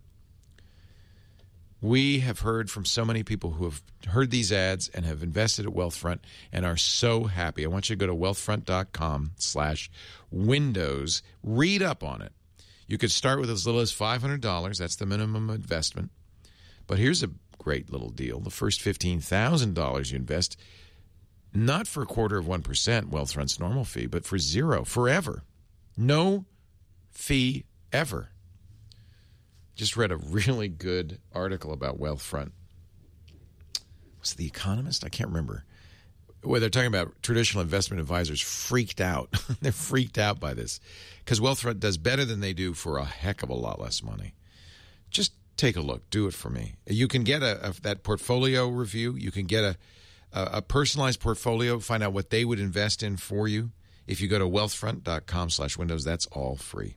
A: We have heard from so many people who have heard these ads and have invested at Wealthfront and are so happy. I want you to go to wealthfront.com/windows. Read up on it. You could start with as little as $500. That's the minimum investment. But here's a great little deal. The first $15,000 you invest, not for 1/4%, Wealthfront's normal fee, but for zero, forever. No fee ever. Just read a really good article about Wealthfront. Was it The Economist? I can't remember. Where they're talking about traditional investment advisors freaked out. They're freaked out by this because Wealthfront does better than they do for a heck of a lot less money. Just take a look. Do it for me. You can get that portfolio review. You can get a personalized portfolio, find out what they would invest in for you. If you go to wealthfront.com/windows, that's all free.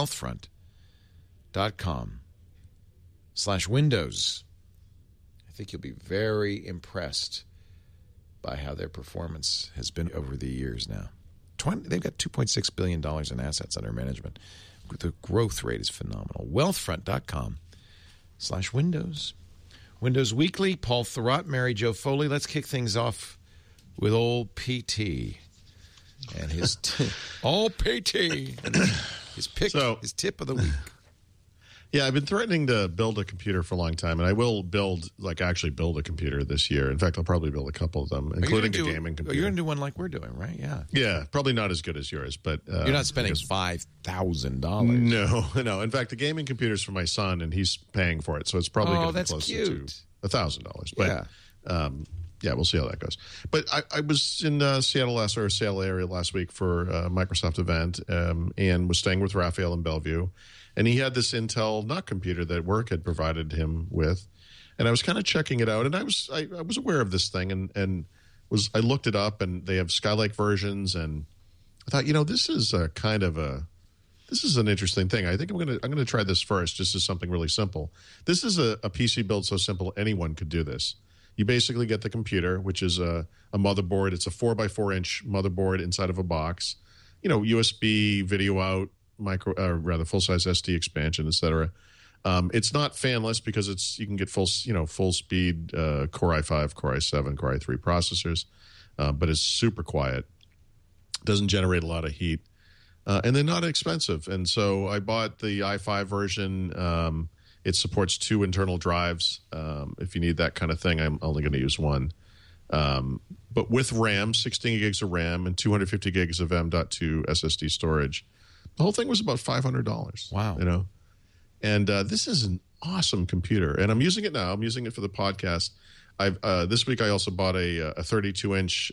A: Wealthfront.com/windows. I think you'll be very impressed by how their performance has been over the years now. They've got $2.6 billion in assets under management. The growth rate is phenomenal. Wealthfront.com/windows. Windows Weekly, Paul Thurrott, Mary Jo Foley. Let's kick things off with old PT. And his old PT. And his tip of the week.
B: Yeah, I've been threatening to build a computer for a long time, and I will actually build a computer this year. In fact, I'll probably build a couple of them, including a gaming computer.
A: You're going to do one like we're doing, right? Yeah.
B: Yeah, probably not as good as yours, but...
A: you're not spending $5,000.
B: No. In fact, the gaming computer's for my son, and he's paying for it, so it's probably going to be closer to $1,000. But, yeah, we'll see how that goes. But I was in Seattle area last week for a Microsoft event and was staying with Raphael in Bellevue. And he had this Intel NUC computer that work had provided him with. And I was kind of checking it out. And I was aware of this thing and I looked it up, and they have Skylake versions. And I thought, this is an interesting thing. I think I'm going to try this first, just as something really simple. This is a PC build so simple anyone could do this. You basically get the computer, which is a motherboard. It's a 4x4-inch motherboard inside of a box. USB, video out, full-size SD expansion, etc. It's not fanless because you can get full speed Core i5, Core i7, Core i3 processors, but it's super quiet. Doesn't generate a lot of heat, and they're not expensive. And so I bought the i5 version. It supports 2 internal drives. If you need that kind of thing, I'm only going to use one. But with RAM, 16 gigs of RAM and 250 gigs of M.2 SSD storage, the whole thing was about $500.
A: Wow.
B: And this is an awesome computer. And I'm using it now. I'm using it for the podcast. This week I also bought a 32-inch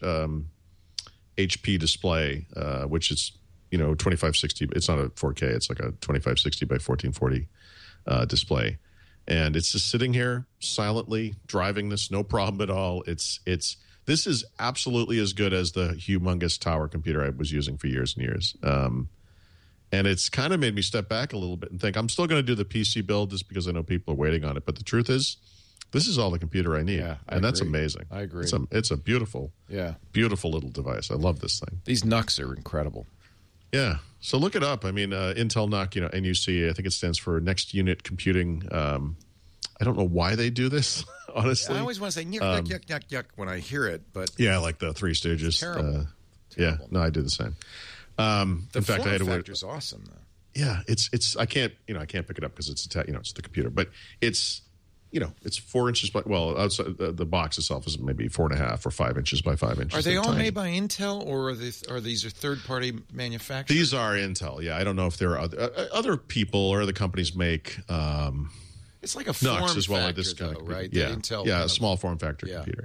B: HP display, which is, 2560. It's not a 4K. It's like a 2560 by 1440 display. And it's just sitting here silently driving this, no problem at all. This is absolutely as good as the humongous tower computer I was using for years and years. And it's kind of made me step back a little bit and think I'm still going to do the PC build just because I know people are waiting on it. But the truth is, this is all the computer I need.
A: Yeah,
B: and that's amazing.
A: I agree.
B: It's a beautiful, beautiful little device. I love this thing.
A: These NUCs are incredible.
B: Yeah. So look it up. I mean, Intel NUC, NUC, I think it stands for Next Unit Computing. I don't know why they do this, honestly.
A: I always want to say yuck, yuck, yuck, yuck when I hear it, but
B: yeah, like the Three Stooges.
A: Terrible.
B: Yeah, no, I do the same. In fact, I had to wait.
A: Factor's awesome, though.
B: Yeah, it's. I can't pick it up because it's it's the computer, but it's 4 inches by. Well, outside the box itself is maybe 4.5 or 5 inches by 5 inches.
A: Are they all made by Intel, or are these third-party manufacturers?
B: These are Intel. Yeah, I don't know if there are other people or other companies make.
A: It's like a form factor,
B: as well, like this kind of
A: right?
B: Yeah,
A: Intel
B: a small form factor computer.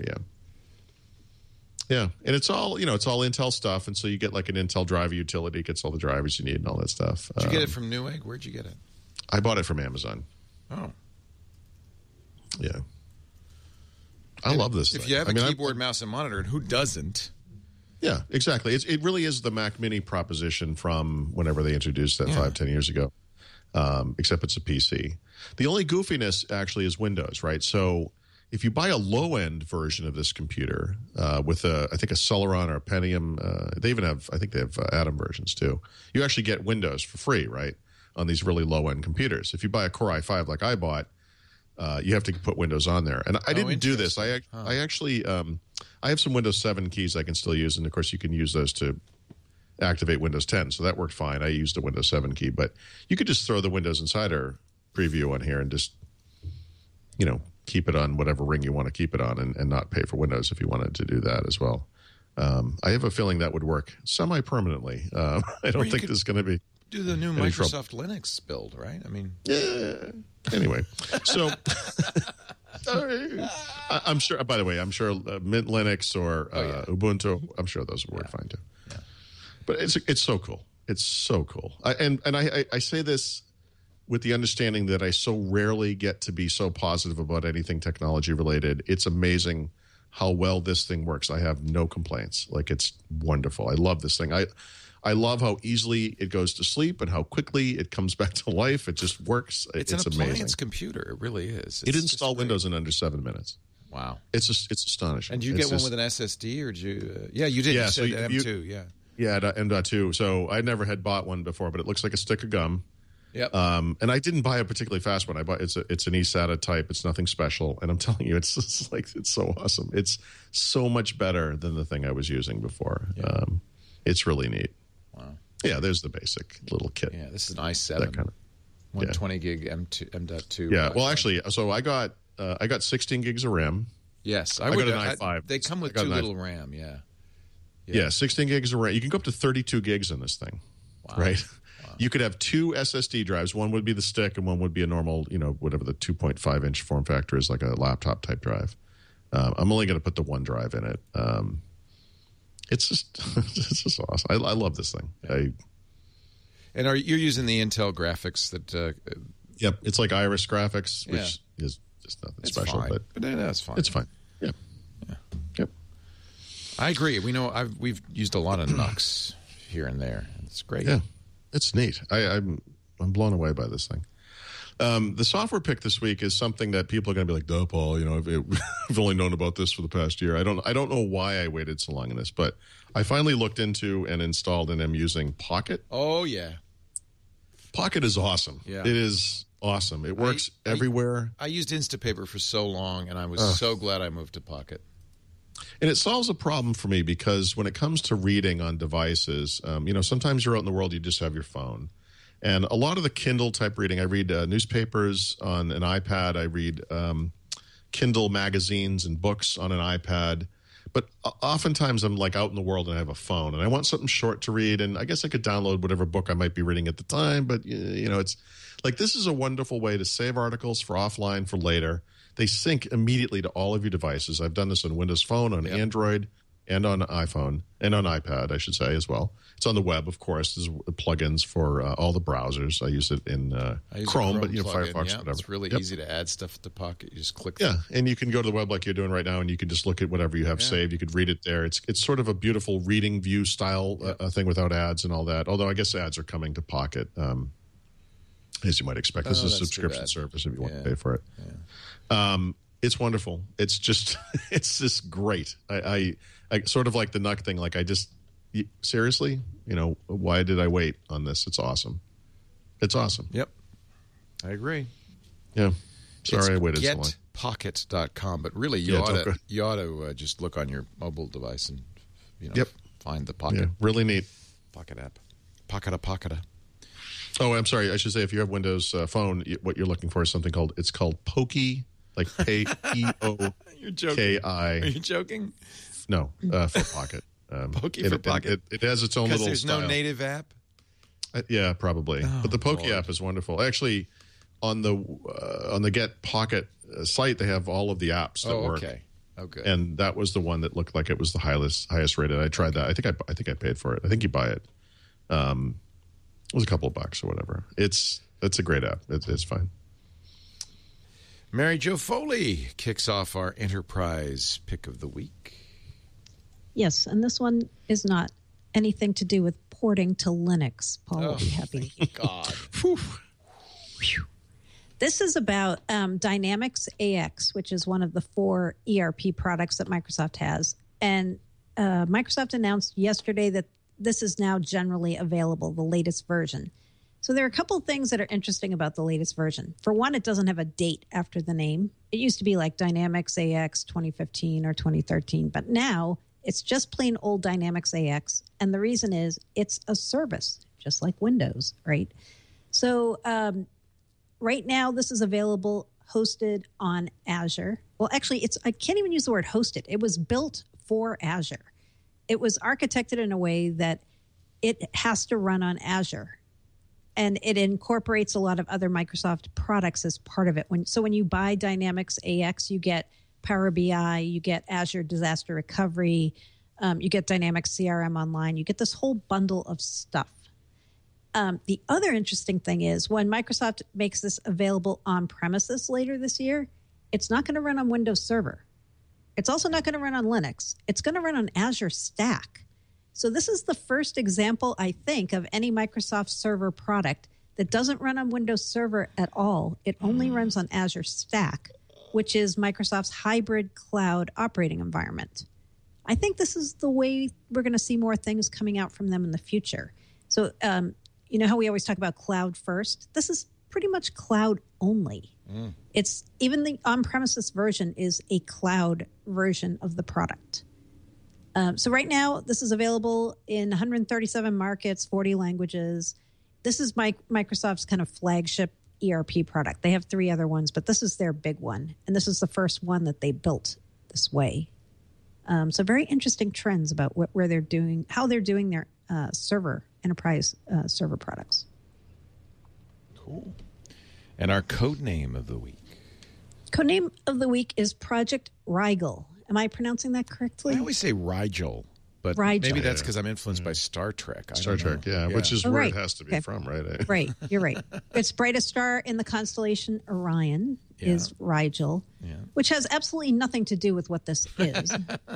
B: Yeah, and it's all it's all Intel stuff, and so you get like an Intel driver utility, gets all the drivers you need and all that stuff.
A: Did you get it from Newegg? Where'd you get it?
B: I bought it from Amazon.
A: Oh,
B: yeah. I love this.
A: If you have a keyboard, mouse, and monitor, and who doesn't?
B: Yeah, exactly. It really is the Mac Mini proposition from whenever they introduced that 5-10 years ago. Except it's a PC. The only goofiness actually is Windows, right? So if you buy a low-end version of this computer with I think a Celeron or a Pentium, they even have, I think they have Atom versions too. You actually get Windows for free, right, on these really low-end computers. If you buy a Core i5 like I bought, you have to put Windows on there. And I didn't do this. I actually I have some Windows 7 keys I can still use, and of course you can use those to activate Windows 10, so that worked fine. I used a Windows 7 key, but you could just throw the Windows Insider preview on here and just, keep it on whatever ring you want to keep it on and not pay for Windows if you wanted to do that as well. I have a feeling that would work semi-permanently. I don't think there's going to be
A: do the new Microsoft Linux build, right? I mean,
B: yeah. Anyway, so I'm sure. By the way, I'm sure Mint Linux or Ubuntu. I'm sure those would work fine too. Yeah. But it's so cool. It's so cool. I say this with the understanding that I so rarely get to be so positive about anything technology related. It's amazing how well this thing works. I have no complaints. Like, it's wonderful. I love this thing. I love how easily it goes to sleep and how quickly it comes back to life. It just works.
A: It's an appliance computer. It really is.
B: It installed Windows in under 7 minutes.
A: Wow.
B: It's astonishing.
A: And did you get one with an SSD, or did you? Yeah, you did.
B: Yeah,
A: you said M2. Yeah.
B: Yeah, M.2. So I never had bought one before, but it looks like a stick of gum.
A: Yep.
B: And I didn't buy a particularly fast one. I bought it's an eSATA type. It's nothing special, and I'm telling you, it's so awesome. It's so much better than the thing I was using before. Yeah. It's really neat.
A: Wow.
B: Yeah, there's the basic little kit.
A: Yeah, this is an i7.
B: That kind of
A: 120 gig M.2.
B: Yeah. Well, actually, so I got 16 gigs of RAM.
A: Yes,
B: I got an i5.
A: They come with too little RAM.
B: Yeah, 16 gigs of RAM. You can go up to 32 gigs in this thing.
A: Wow.
B: Right. You could have two SSD drives. One would be the stick, and one would be a normal, whatever the 2.5-inch form factor is, like a laptop type drive. I'm only going to put the one drive in it. It's just awesome. I love this thing.
A: Yeah. And you're using the Intel graphics that?
B: Yep, it's like Iris graphics, which is just nothing special.
A: Fine. But that's fine.
B: It's fine. Yeah. Yep.
A: I agree. We've used a lot of NUCs here and there. It's great.
B: Yeah. It's neat. I'm blown away by this thing. The software pick this week is something that people are going to be like, "Duh, Paul, I've only known about this for the past year." I don't know why I waited so long in this, but I finally looked into and installed and am using Pocket.
A: Oh yeah,
B: Pocket is awesome.
A: Yeah,
B: it is awesome. It works everywhere.
A: I used Instapaper for so long, and I was so glad I moved to Pocket.
B: And it solves a problem for me because when it comes to reading on devices, sometimes you're out in the world, you just have your phone. And a lot of the Kindle type reading, I read newspapers on an iPad. I read Kindle magazines and books on an iPad. But oftentimes I'm like out in the world and I have a phone and I want something short to read. And I guess I could download whatever book I might be reading at the time. But, it's like this is a wonderful way to save articles for offline for later. They sync immediately to all of your devices. I've done this on Windows Phone, on Android, and on iPhone and on iPad, I should say, as well. It's on the web, of course. There's plugins for all the browsers. I use it in Chrome, but Firefox,
A: yeah,
B: whatever.
A: It's really easy to add stuff to Pocket. You just click.
B: Yeah, and you can go to the web like you're doing right now, and you can just look at whatever you have saved. You could read it there. It's sort of a beautiful reading view style thing without ads and all that. Although I guess ads are coming to Pocket, as you might expect. This is a subscription service if you want to pay for it. Yeah. It's wonderful. It's just great. I sort of like the Nuck thing. Like seriously, why did I wait on this? It's awesome. It's awesome.
A: Yep. I agree.
B: Yeah. Sorry I waited so long.
A: Getpocket.com, but really you ought to just look on your mobile device and find the Pocket.
B: Yeah, really neat.
A: Pocket app. Pocketa.
B: Oh, I'm sorry. I should say if you have Windows Phone, what you're looking for is something called Pokey, like P-E-O-K-I.
A: Are you joking?
B: No, for Pocket.
A: Pokey for Pocket.
B: It has its own little
A: there's
B: style.
A: no native app?
B: Yeah, probably. But the Pokey app is wonderful. Actually, on the Get Pocket site, they have all of the apps that work.
A: Okay. Okay.
B: And that was the one that looked like it was the highest rated. I tried that. I think I paid for it. I think you buy it. It was a couple of bucks or whatever. It's a great app. It's fine.
A: Mary Jo Foley kicks off our Enterprise Pick of the Week.
D: Yes, and this one is not anything to do with porting to Linux. Paul will be happy.
A: God.
D: This is about Dynamics AX, which is one of the 4 ERP products that Microsoft has. And Microsoft announced yesterday that this is now generally available, the latest version. So there are a couple of things that are interesting about the latest version. For one, it doesn't have a date after the name. It used to be like Dynamics AX 2015 or 2013, but now it's just plain old Dynamics AX. And the reason is it's a service, just like Windows, right? So right now, this is available hosted on Azure. Well, actually, I can't even use the word hosted. It was built for Azure. It was architected in a way that it has to run on Azure. And it incorporates a lot of other Microsoft products as part of it. When you buy Dynamics AX, you get Power BI, you get Azure Disaster Recovery, you get Dynamics CRM Online, you get this whole bundle of stuff. The other interesting thing is when Microsoft makes this available on premises later this year, it's not going to run on Windows Server. It's also not going to run on Linux. It's going to run on Azure Stack. So this is the first example, I think, of any Microsoft Server product that doesn't run on Windows Server at all. It only runs on Azure Stack, which is Microsoft's hybrid cloud operating environment. I think this is the way we're going to see more things coming out from them in the future. So you know how we always talk about cloud first? This is pretty much cloud only. It's even the on-premises version is a cloud version of the product. So right now, this is available in 137 markets, 40 languages. This is Microsoft's kind of flagship ERP product. They have 3 other ones, but this is their big one. And this is the first one that they built this way. So very interesting trends about where they're doing, how they're doing their enterprise server products.
A: Cool. And our code name of the week.
D: Code name of the week is Project Rigel. Am I pronouncing that correctly?
A: I always say Rigel, but maybe that's because I'm influenced by Star Trek.
B: Star Trek, yeah, which is where it has to be from, right?
D: Right, you're right. Its brightest star in the constellation Orion is Rigel, which has absolutely nothing to do with what this is.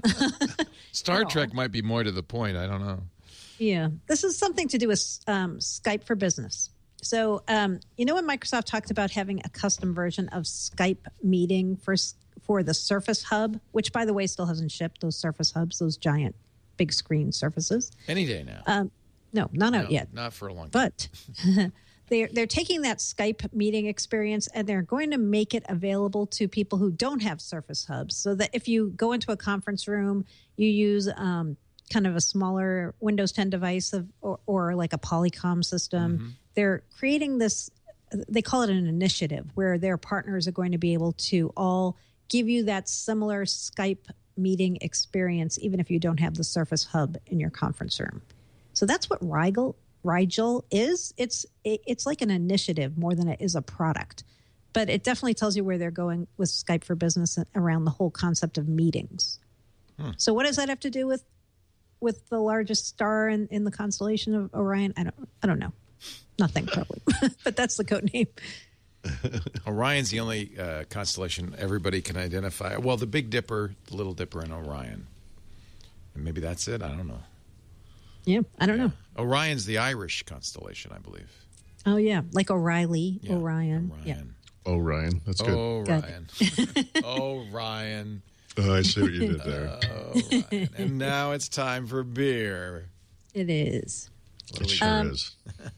A: Star Trek might be more to the point. I don't know.
D: Yeah, this is something to do with Skype for Business. So, you know when Microsoft talked about having a custom version of Skype meeting for the Surface Hub, which, by the way, still hasn't shipped, those Surface Hubs, those giant big screen surfaces.
A: Any day now.
D: No, not out yet.
A: Not for a long time.
D: But they're taking that Skype meeting experience and they're going to make it available to people who don't have Surface Hubs, so that if you go into a conference room, you use kind of a smaller Windows 10 device or like a Polycom system. Mm-hmm. They're creating this, they call it an initiative, where their partners are going to be able to all give you that similar Skype meeting experience, even if you don't have the Surface Hub in your conference room. So that's what Rigel is. It's like an initiative more than it is a product. But it definitely tells you where they're going with Skype for Business around the whole concept of meetings. So what does that have to do with the largest star in the constellation of Orion? I don't know. Nothing, probably. But that's the code name.
A: Orion's the only constellation everybody can identify. Well, the Big Dipper, the Little Dipper, and Orion. And maybe that's it. I don't know.
D: Yeah, I don't know.
A: Orion's the Irish constellation, I believe.
D: Oh, yeah. Like O'Reilly,
A: Yeah,
D: Orion. Yeah.
B: Orion. That's good.
A: Orion. Orion.
B: Oh, I see what you did there.
A: Orion. And now it's time for beer.
D: It is.
B: It sure is.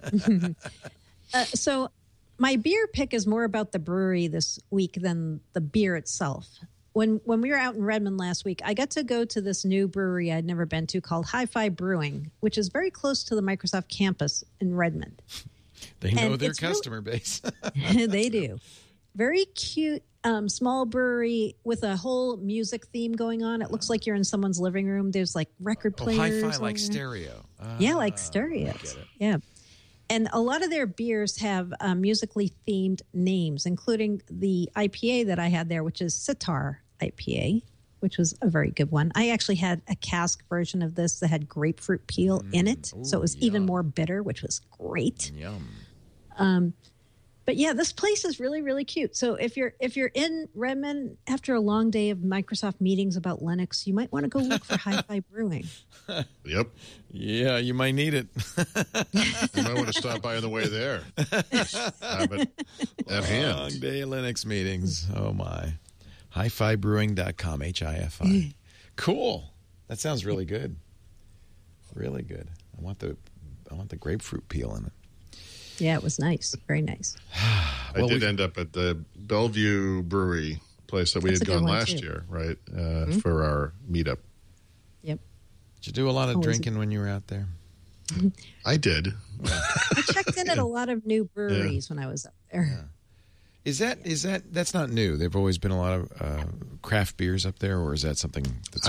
D: So my beer pick is more about the brewery this week than the beer itself. When we were out in Redmond last week, I got to go to this new brewery I'd never been to called Hi-Fi Brewing, which is very close to the Microsoft campus in Redmond.
A: They know
D: And
A: their
D: it's
A: customer base.
D: They do. Very cute, small brewery with a whole music theme going on. It looks like you're in someone's living room. There's like record players.
A: Hi-fi like
D: over there.
A: stereo.
D: Yeah, like stereo.
A: I get it.
D: Yeah. And a lot of their beers have musically themed names, including the IPA that I had there, which is Sitar IPA, which was a very good one. I actually had a cask version of this that had grapefruit peel in it. So it was even more bitter, which was great.
A: Yum.
D: But yeah, this place is really, really cute. So if you're in Redmond after a long day of Microsoft meetings about Linux, you might want to go look for Hi-Fi Brewing.
B: Yep.
A: Yeah, you might need it.
B: You might want to stop by on the way there. Just have it at
A: Long
B: hand.
A: day of Linux meetings. Oh, my. HiFiBrewing.com, HIFI. Cool. That sounds really good. Really good. I want the grapefruit peel in it.
D: Yeah, it was nice. Very nice.
B: I did end up at the Bellevue Brewery place that we
D: That's
B: had
D: a good
B: gone
D: one,
B: last
D: too.
B: year, right, for our meetup.
D: Yep.
A: Did you do a lot of
D: Oh, is it-
A: drinking when you were out there?
B: I did.
D: I checked in at a lot of new breweries when I was up there.
A: Is that's not new? There've always been a lot of craft beers up there, or is that something that's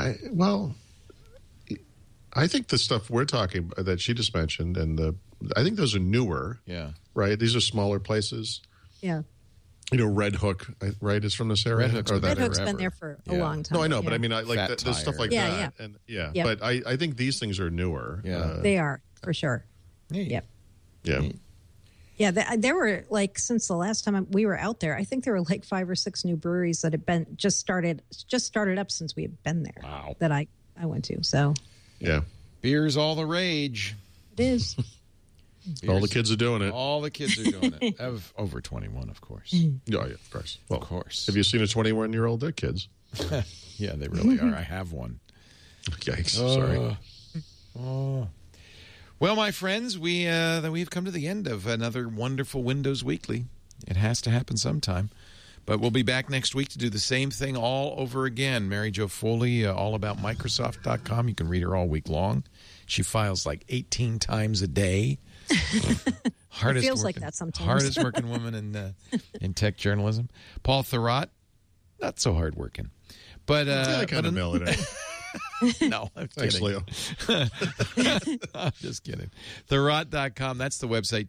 B: I think the stuff we're talking that she just mentioned, and I think those are newer.
A: Yeah.
B: Right. These are smaller places.
D: Yeah.
B: You know, Red Hook, right, is from this area.
A: Red Hook's
B: Or
A: been
B: that
D: Red Hook's
B: area.
D: been there for a
A: Yeah.
D: long time.
B: No, I know, but
D: yeah.
B: I mean, I like
A: Fat
B: there's stuff
A: Tire.
B: like
D: Yeah,
B: that.
D: yeah.
B: And yeah,
D: Yep.
B: but I think these things are newer.
A: Yeah.
D: They are, for sure. Yep.
B: Yeah.
D: Yeah, there were like since the last time we were out there, I think there were like 5 or 6 new breweries that had been just started up since we had been there.
A: Wow.
D: That I went to. So
B: Yeah.
A: beer's all the rage.
D: it is.
B: All the kids are doing it.
A: All the kids are doing it. Of over 21, of course.
B: Oh, yeah, of course. Well,
A: Of course.
B: Have you seen a 21-year-old? They're kids.
A: Yeah, they really are. I have one.
B: Yikes. Sorry.
A: Well, my friends, we've come to the end of another wonderful Windows Weekly. It has to happen sometime. But we'll be back next week to do the same thing all over again. Mary Jo Foley, allaboutmicrosoft.com. You can read her all week long. She files like 18 times a day. Hardest
D: feels like
A: working-
D: that sometimes.
A: Hardest working woman in tech journalism. Paul Thurrott, not so hard working. But
B: I kind of mail it in.
A: no, I'm
B: Thanks,
A: kidding.
B: Leo.
A: I'm just kidding. Thurrott.com. That's the website.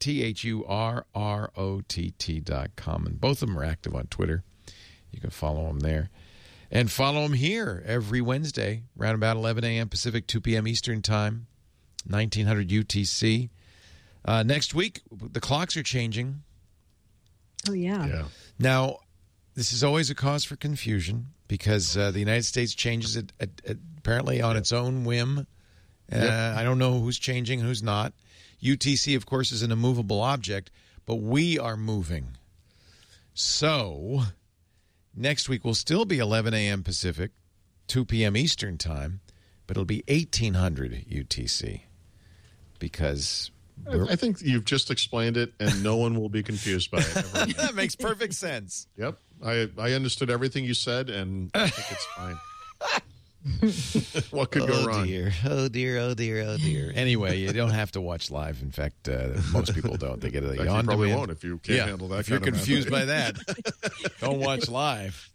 A: THURROTT.com. And both of them are active on Twitter. You can follow them there. And follow them here every Wednesday, around about 11 a.m. Pacific, 2 p.m. Eastern Time, 1900 UTC. Next week, the clocks are changing.
D: Oh yeah.
B: Yeah.
A: Now, this is always a cause for confusion because the United States changes it apparently on its own whim. I don't know who's changing, who's not. UTC, of course, is an immovable object, but we are moving. So, next week will still be 11 a.m. Pacific, 2 p.m. Eastern Time, but it'll be 1800 UTC because...
B: I think you've just explained it, and no one will be confused by it ever again.
A: That makes perfect sense.
B: Yep. I understood everything you said, and I think it's fine. What could go wrong?
A: Dear. Oh, dear, oh, dear, oh, dear. Anyway, you don't have to watch live. In fact, most people don't. They get it
B: You
A: on
B: probably
A: demand.
B: won't if you can't handle that.
A: If you're
B: kind of
A: confused by
B: method.
A: that, don't watch live.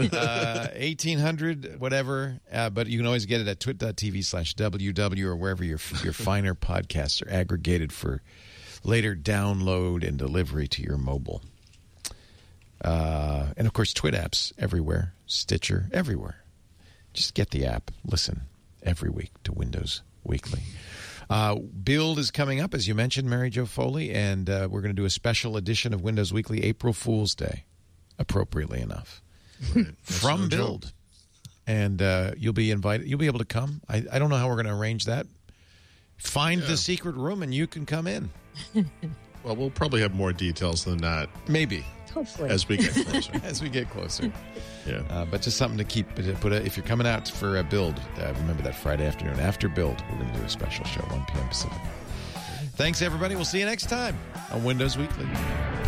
A: 1800, whatever. But you can always get it at twit.tv/WW or wherever your finer podcasts are aggregated for later download and delivery to your mobile. And, of course, Twit apps everywhere. Stitcher, everywhere. just get the app. Listen every week to Windows Weekly. Build is coming up, as you mentioned, Mary Jo Foley, and we're going to do a special edition of Windows Weekly April Fool's Day, appropriately enough, from Build. And you'll be invited. You'll be able to come. I don't know how we're going to arrange that. Find the secret room, and you can come in.
B: Well, we'll probably have more details than that.
A: Maybe.
D: Hopefully.
B: As we get closer.
A: As we get closer.
B: Yeah.
A: But just something to keep. If you're coming out for a Build, remember that Friday afternoon after Build, we're going to do a special show, 1 p.m. Pacific. Thanks, everybody. We'll see you next time on Windows Weekly.